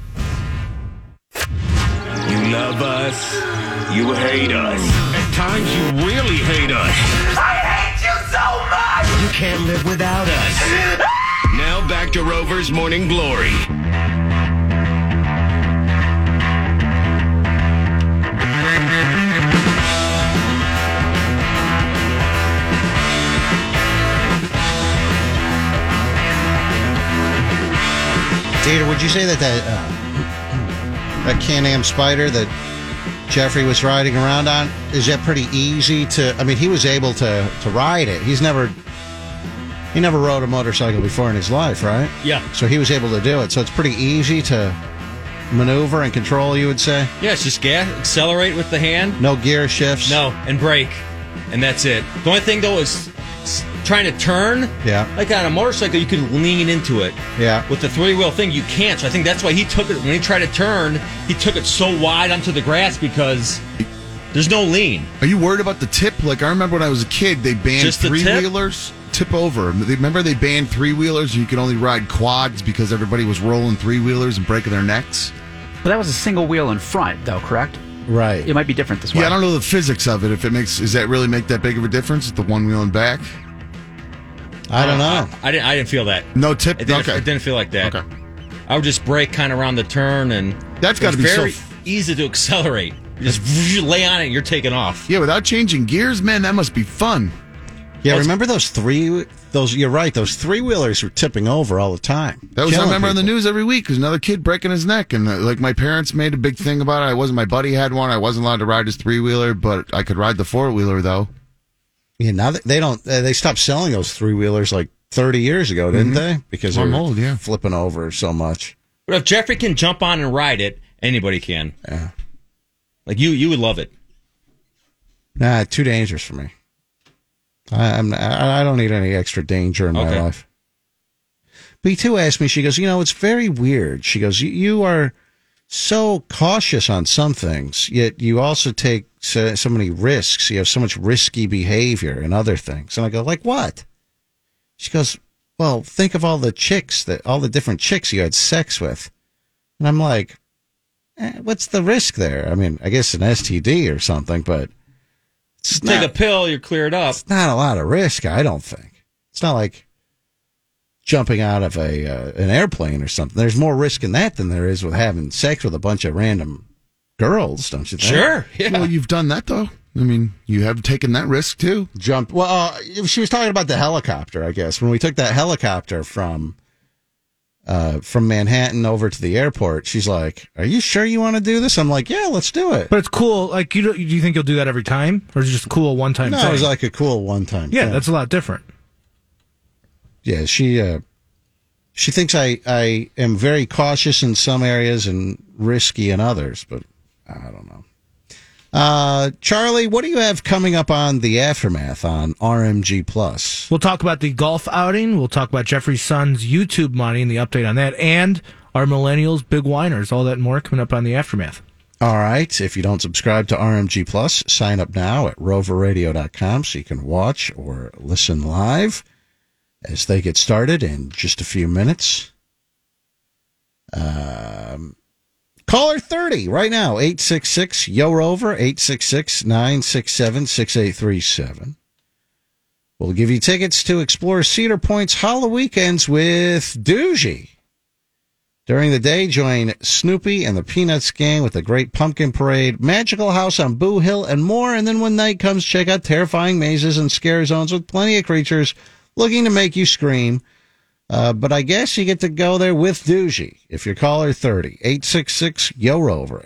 You love us. You hate us. At times you really hate us. I hate you so much! You can't live without us. Now back to Rover's Morning Glory. Dieter, would you say that Can-Am Spider that Jeffrey was riding around on, is that pretty easy to, I mean, he was able to ride it. He never rode a motorcycle before in his life, right? Yeah. So he was able to do it. So it's pretty easy to maneuver and control, you would say? Yeah, it's just accelerate with the hand. No gear shifts? No, and brake. And that's it. The only thing, though, is trying to turn. Yeah. Like on a motorcycle, you can lean into it. Yeah. With the three-wheel thing, you can't. So I think that's why he took it. When he tried to turn, he took it so wide onto the grass because there's no lean. Are you worried about the tip? Like, I remember when I was a kid, they banned Just the three-wheelers. Tip over. Remember they banned three-wheelers? You could only ride quads because everybody was rolling three-wheelers and breaking their necks? But that was a single wheel in front, though, correct? Right. It might be different this way. Yeah, I don't know the physics of it. Does that really make that big of a difference? The one wheel in back? I don't know. I didn't feel that. No tip? It didn't feel like that. Okay. I would just brake kind of around the turn, and that's got to be very easy to accelerate. You just lay on it, and you're taking off. Yeah, without changing gears, man, that must be fun. Yeah, remember you're right, those three-wheelers were tipping over all the time. I remember on the news every week, there's another kid breaking his neck, and like my parents made a big thing about it. My buddy had one. I wasn't allowed to ride his three-wheeler, but I could ride the four-wheeler, though. Yeah, now they stopped selling those three-wheelers like 30 years ago, didn't they? Because they're old, yeah. Flipping over so much. But if Jeffrey can jump on and ride it, anybody can. Yeah. Like you would love it. Nah, too dangerous for me. I don't need any extra danger in my life. B2 asked me, she goes, it's very weird. She goes, you are so cautious on some things, yet you also take so many risks. You have so much risky behavior and other things. And I go, like what? She goes, well, think of all the different chicks you had sex with. And I'm like, what's the risk there? I mean, I guess an STD or something, but take a pill, you're cleared up. It's not a lot of risk, I don't think. It's not like jumping out of an airplane or something. There's more risk in that than there is with having sex with a bunch of random girls, don't you think? Sure. Yeah. Well, you've done that, though. I mean, you have taken that risk, too. Well, she was talking about the helicopter, I guess. When we took that helicopter from Manhattan over to the airport, she's like, are you sure you want to do this? I'm like, yeah, let's do it. But it's cool. Like, do you think you'll do that every time? Or is it just a cool one-time thing? No, it was like a cool one-time thing. Yeah, that's a lot different. Yeah, she thinks I am very cautious in some areas and risky in others, but I don't know. Charlie, what do you have coming up on the Aftermath on RMG Plus? We'll talk about the golf outing. We'll talk about Jeffrey's son's YouTube money and the update on that, and our millennials, big whiners, all that and more coming up on the Aftermath. All right. If you don't subscribe to RMG Plus, sign up now at roverradio.com so you can watch or listen live as they get started in just a few minutes. Caller 30 right now, 866-YO-ROVER, 866-967-6837. We'll give you tickets to explore Cedar Point's Hollow Weekends with Doogie. During the day, join Snoopy and the Peanuts Gang with the Great Pumpkin Parade, Magical House on Boo Hill, and more. And then when night comes, check out terrifying mazes and scare zones with plenty of creatures looking to make you scream. But I guess you get to go there with Doogie if you're caller 30. 866-YO-ROVER,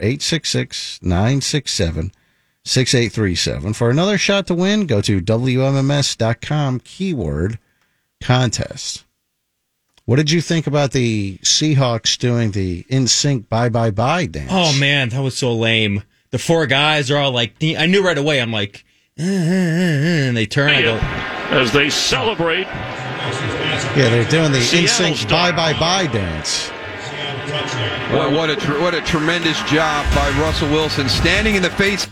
866-967-6837. For another shot to win, go to WMMS.com, keyword contest. What did you think about the Seahawks doing the NSYNC Bye Bye Bye dance? Oh, man, that was so lame. The four guys are all like, I knew right away. I'm like, and they turn. I go, as they celebrate. Yeah, they're doing the NSYNC Bye Bye Bye dance. What a tremendous job by Russell Wilson, standing in the face.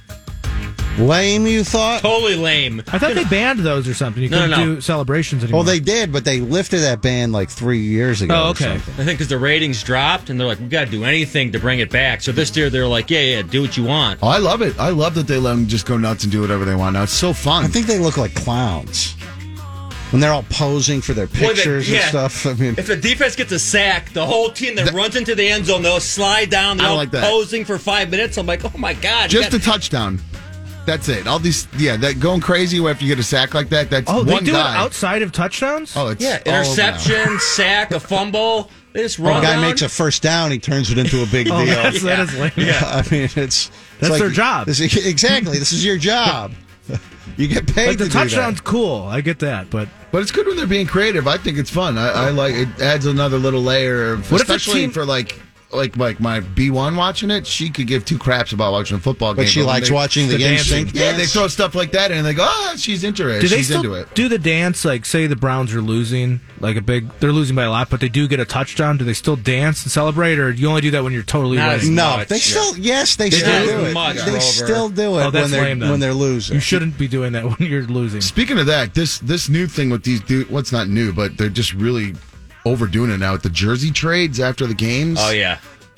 Lame, you thought? Totally lame. I thought they banned those or something. You couldn't do celebrations anymore. Well, they did, but they lifted that ban like 3 years ago. Oh, okay. Or something. I think because the ratings dropped, and they're like, we got to do anything to bring it back. So this year, they're like, yeah, do what you want. Oh, I love it. I love that they let them just go nuts and do whatever they want now. It's so fun. I think they look like clowns when they're all posing for their pictures and stuff. I mean, if the defense gets a sack, the whole team that runs into the end zone, they'll slide down. They're all like that. posing for 5 minutes. I'm like, oh my god! Just a touchdown. That's it. All these, that going crazy after you get a sack like that. That's they one do guy. it outside of touchdowns. Oh, it's interception, sack, a fumble. They just run. When a guy makes a first down, he turns it into a big deal. That is lame. Yeah, I mean, that's their job. Exactly. This is your job. You get paid. Like the to touchdown's do that. cool. I get that, but it's good when they're being creative. I think it's fun. I like it. Adds another little layer of, especially for like my B1 watching it. She could give two craps about watching a football game. But she likes watching the NSYNC dance. Yeah, they throw stuff like that in and they go, she's interested. Do they she's still into it. do the dance? Like, say the Browns are losing, they're losing by a lot, but they do get a touchdown. Do they still dance and celebrate, or do you only do that when you're totally winning? No, they still do it. They still do it when they're losing. You shouldn't be doing that when you're losing. Speaking of that, this new thing with these dudes, what's not new, but they're just really overdoing it now with the jersey trades after the games. Oh yeah.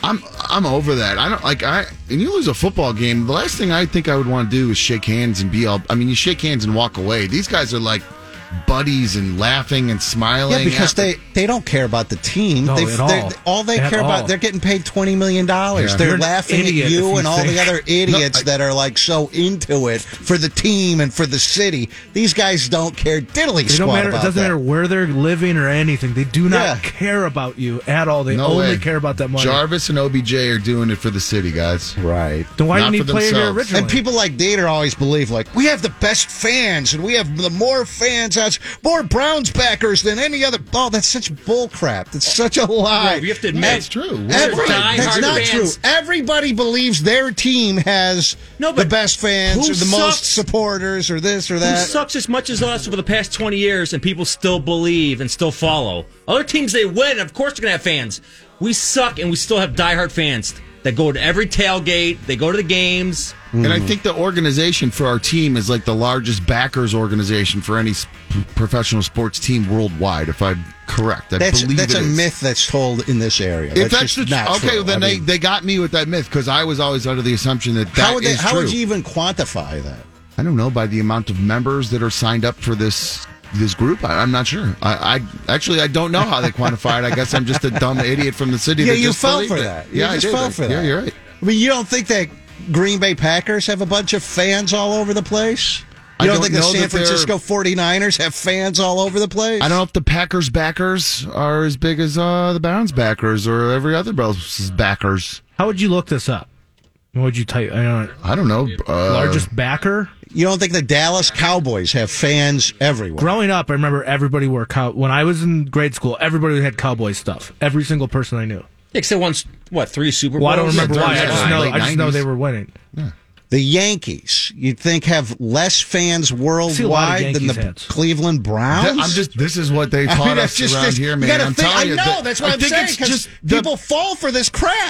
I'm over that. I don't and you lose a football game, the last thing I think I would want to do is shake hands and you shake hands and walk away. These guys are like buddies and laughing and smiling. Yeah, because they don't care about the team. No, all they care about, they're getting paid $20 million. Yeah. They're laughing at you and all the other idiots that are like so into it for the team and for the city. These guys don't care diddly squat about it doesn't matter where they're living or anything. They do not care about you at all. They only care about that money. Jarvis and OBJ are doing it for the city, guys. Right. Then why do you need players here originally? And people like Dieter always believe, like, we have the best fans and we have the more fans, more Browns backers than any other. Oh, that's such bull crap. That's such a lie. Well, you have to admit, that's true. That's not true. Everybody believes their team has the best fans or the most supporters or this or that. Who sucks as much as us over the past 20 years and people still believe and still follow? Other teams, they win. Of course they're going to have fans. We suck and we still have diehard fans that go to every tailgate. They go to the games. And I think the organization for our team is like the largest backers organization for any professional sports team worldwide, if I'm correct. That's a myth that's told in this area. If that's just not true. Then they got me with that myth because I was always under the assumption that is how true. would you even quantify that? I don't know, by the amount of members that are signed up for this group. I'm not sure. I don't know how they quantify it. I guess I'm just a dumb idiot from the city. Yeah, that you just fell for that. Yeah, I fell for that. Yeah, you're right. I mean, you don't think that Green Bay Packers have a bunch of fans all over the place? You don't think the San Francisco 49ers have fans all over the place? I don't know if the Packers backers are as big as the Browns backers or every other Browns backers. How would you look this up? What would you type? I don't know. Largest backer? You don't think the Dallas Cowboys have fans everywhere? Growing up, I remember everybody wore when I was in grade school, everybody had Cowboy stuff. Every single person I knew. Yeah, because they won, 3 Super Bowls? Well, I don't remember why. I just know they were winning. Yeah. The Yankees, you'd think, have less fans worldwide than the Cleveland Browns? This is what they taught us around here, man. I'm telling you. I know, that's what I'm saying, because people fall for this crap.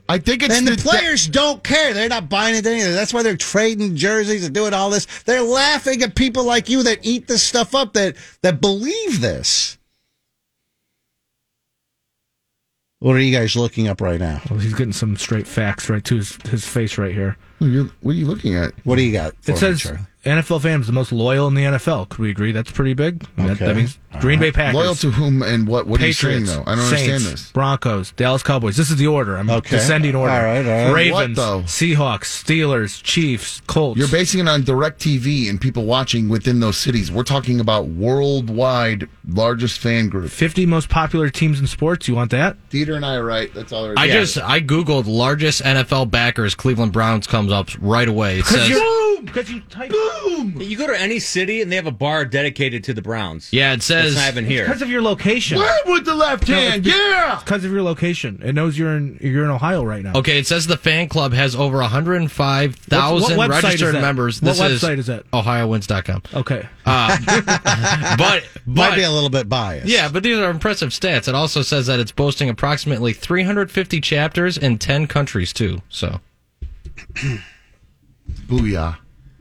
I think it's and the players don't care. They're not buying into anything. That's why they're trading jerseys and doing all this. They're laughing at people like you that eat this stuff up, that believe this. What are you guys looking up right now? Well, he's getting some straight facts right to his face right here. What are you looking at? What do you got? It says NFL fans the most loyal in the NFL. Could we agree? That's pretty big. Okay. That means Green Bay Packers. Loyal to whom and what? What Patriots, are you saying, though? I don't Saints, understand this. Broncos, Dallas Cowboys. This is the order. I'm descending order. All right. Ravens, What, though? Seahawks, Steelers, Chiefs, Colts. You're basing it on DirecTV and people watching within those cities. We're talking about worldwide largest fan group. 50 most popular teams in sports. You want that? Dieter and I are right. That's all there is. I googled largest NFL backers. Cleveland Browns comes up right away. It says because you type boom. You go to any city and they have a bar dedicated to the Browns. Yeah, it says it's not even here. Because of your location. Where with the left hand? It's because of your location. It knows you're in Ohio right now. Okay, it says the fan club has over 105,000 What website registered is that? members. What website is that? OhioWins.com. Okay. But might be a little bit biased. Yeah, but these are impressive stats. It also says that it's boasting approximately 350 chapters in 10 countries too. So, booyah.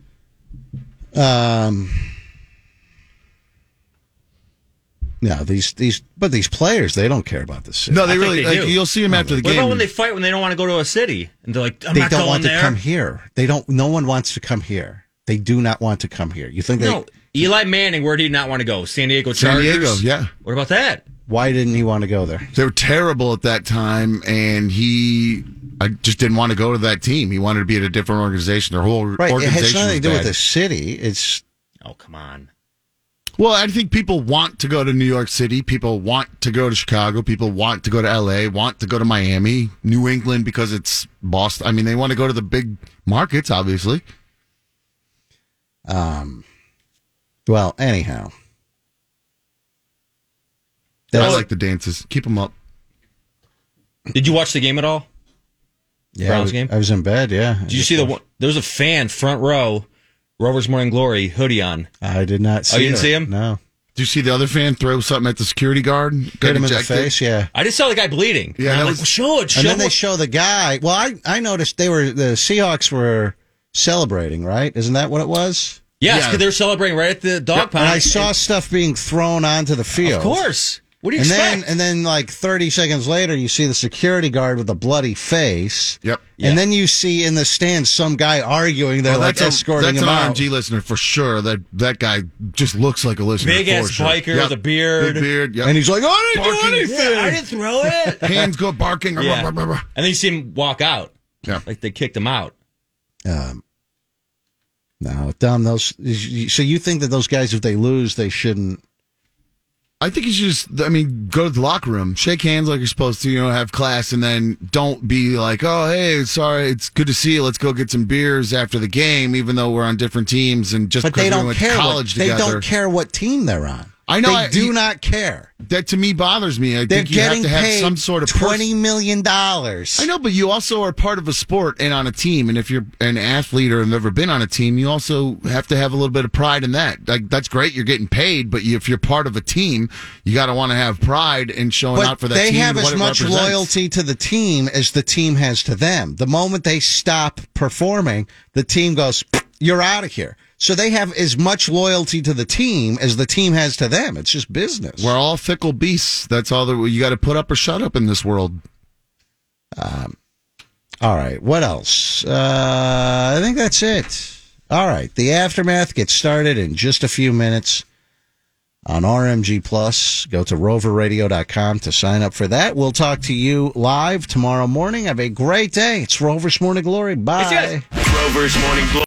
No, these players, they don't care about this city. No, they really. Like, you'll see them after the game. What about when they fight when they don't want to go to a city and they're like, they don't want to come here. No one wants to come here. They do not want to come here. You think No, Eli Manning, where did he not want to go? San Diego Chargers? San Diego, yeah. What about that? Why didn't he want to go there? They were terrible at that time, and I just didn't want to go to that team. He wanted to be at a different organization. Their whole organization. It has nothing to do was with bad. the city. It's come on. Well, I think people want to go to New York City. People want to go to Chicago. People want to go to L.A., want to go to Miami, New England because it's Boston. I mean, they want to go to the big markets, obviously. Well, anyhow. I like the dances. Keep them up. Did you watch the game at all? Yeah, Browns game? I was in bed, yeah. Did you see there was a fan front row, Rovers Morning Glory, hoodie on. I did not see Oh, you didn't her. see him? No. Did you see the other fan throw something at the security guard? Hit him in the face, yeah. I just saw the guy bleeding. Yeah, and I'm that like, was- show it. And then they show the guy. Well, I noticed the Seahawks were celebrating, right? Isn't that what it was? Yes, because they're celebrating right at the dog pound. And I saw stuff being thrown onto the field. Of course. What do you and expect? Then, like 30 seconds later, you see the security guard with a bloody face. Yep. And then you see in the stands some guy arguing. They're like escorting him out. That's an RMG listener for sure. That guy just looks like a listener. Big ass biker with a beard. Big beard. Yep. And he's like, I didn't do anything. Yeah, I didn't throw it. Hands go barking. Yeah. And then you see him walk out. Yeah. Like they kicked him out. No, Dom, so you think that those guys, if they lose, they shouldn't? I think you should just, go to the locker room, shake hands like you're supposed to, have class, and then don't be like, oh, hey, sorry, it's good to see you. Let's go get some beers after the game, even though we're on different teams and just But because they we don't went care. to college They together. don't care what team they're on. I know. They do not care. That to me bothers me. I They're think you have getting to have paid some sort of $20 million. I know, but you also are part of a sport and on a team. And if you're an athlete or have never been on a team, you also have to have a little bit of pride in that. Like, that's great. You're getting paid, but if you're part of a team, you got to want to have pride in showing out for that they team. have and as what it much represents. loyalty to the team as the team has to them. The moment they stop performing, the team goes, you're out of here. So they have as much loyalty to the team as the team has to them. It's just business. We're all fickle beasts. That's all that you got to put up or shut up in this world. All right. What else? I think that's it. All right. The Aftermath gets started in just a few minutes on RMG Plus. Go to roverradio.com to sign up for that. We'll talk to you live tomorrow morning. Have a great day. It's Rover's Morning Glory. Bye. Rover's Morning Glory.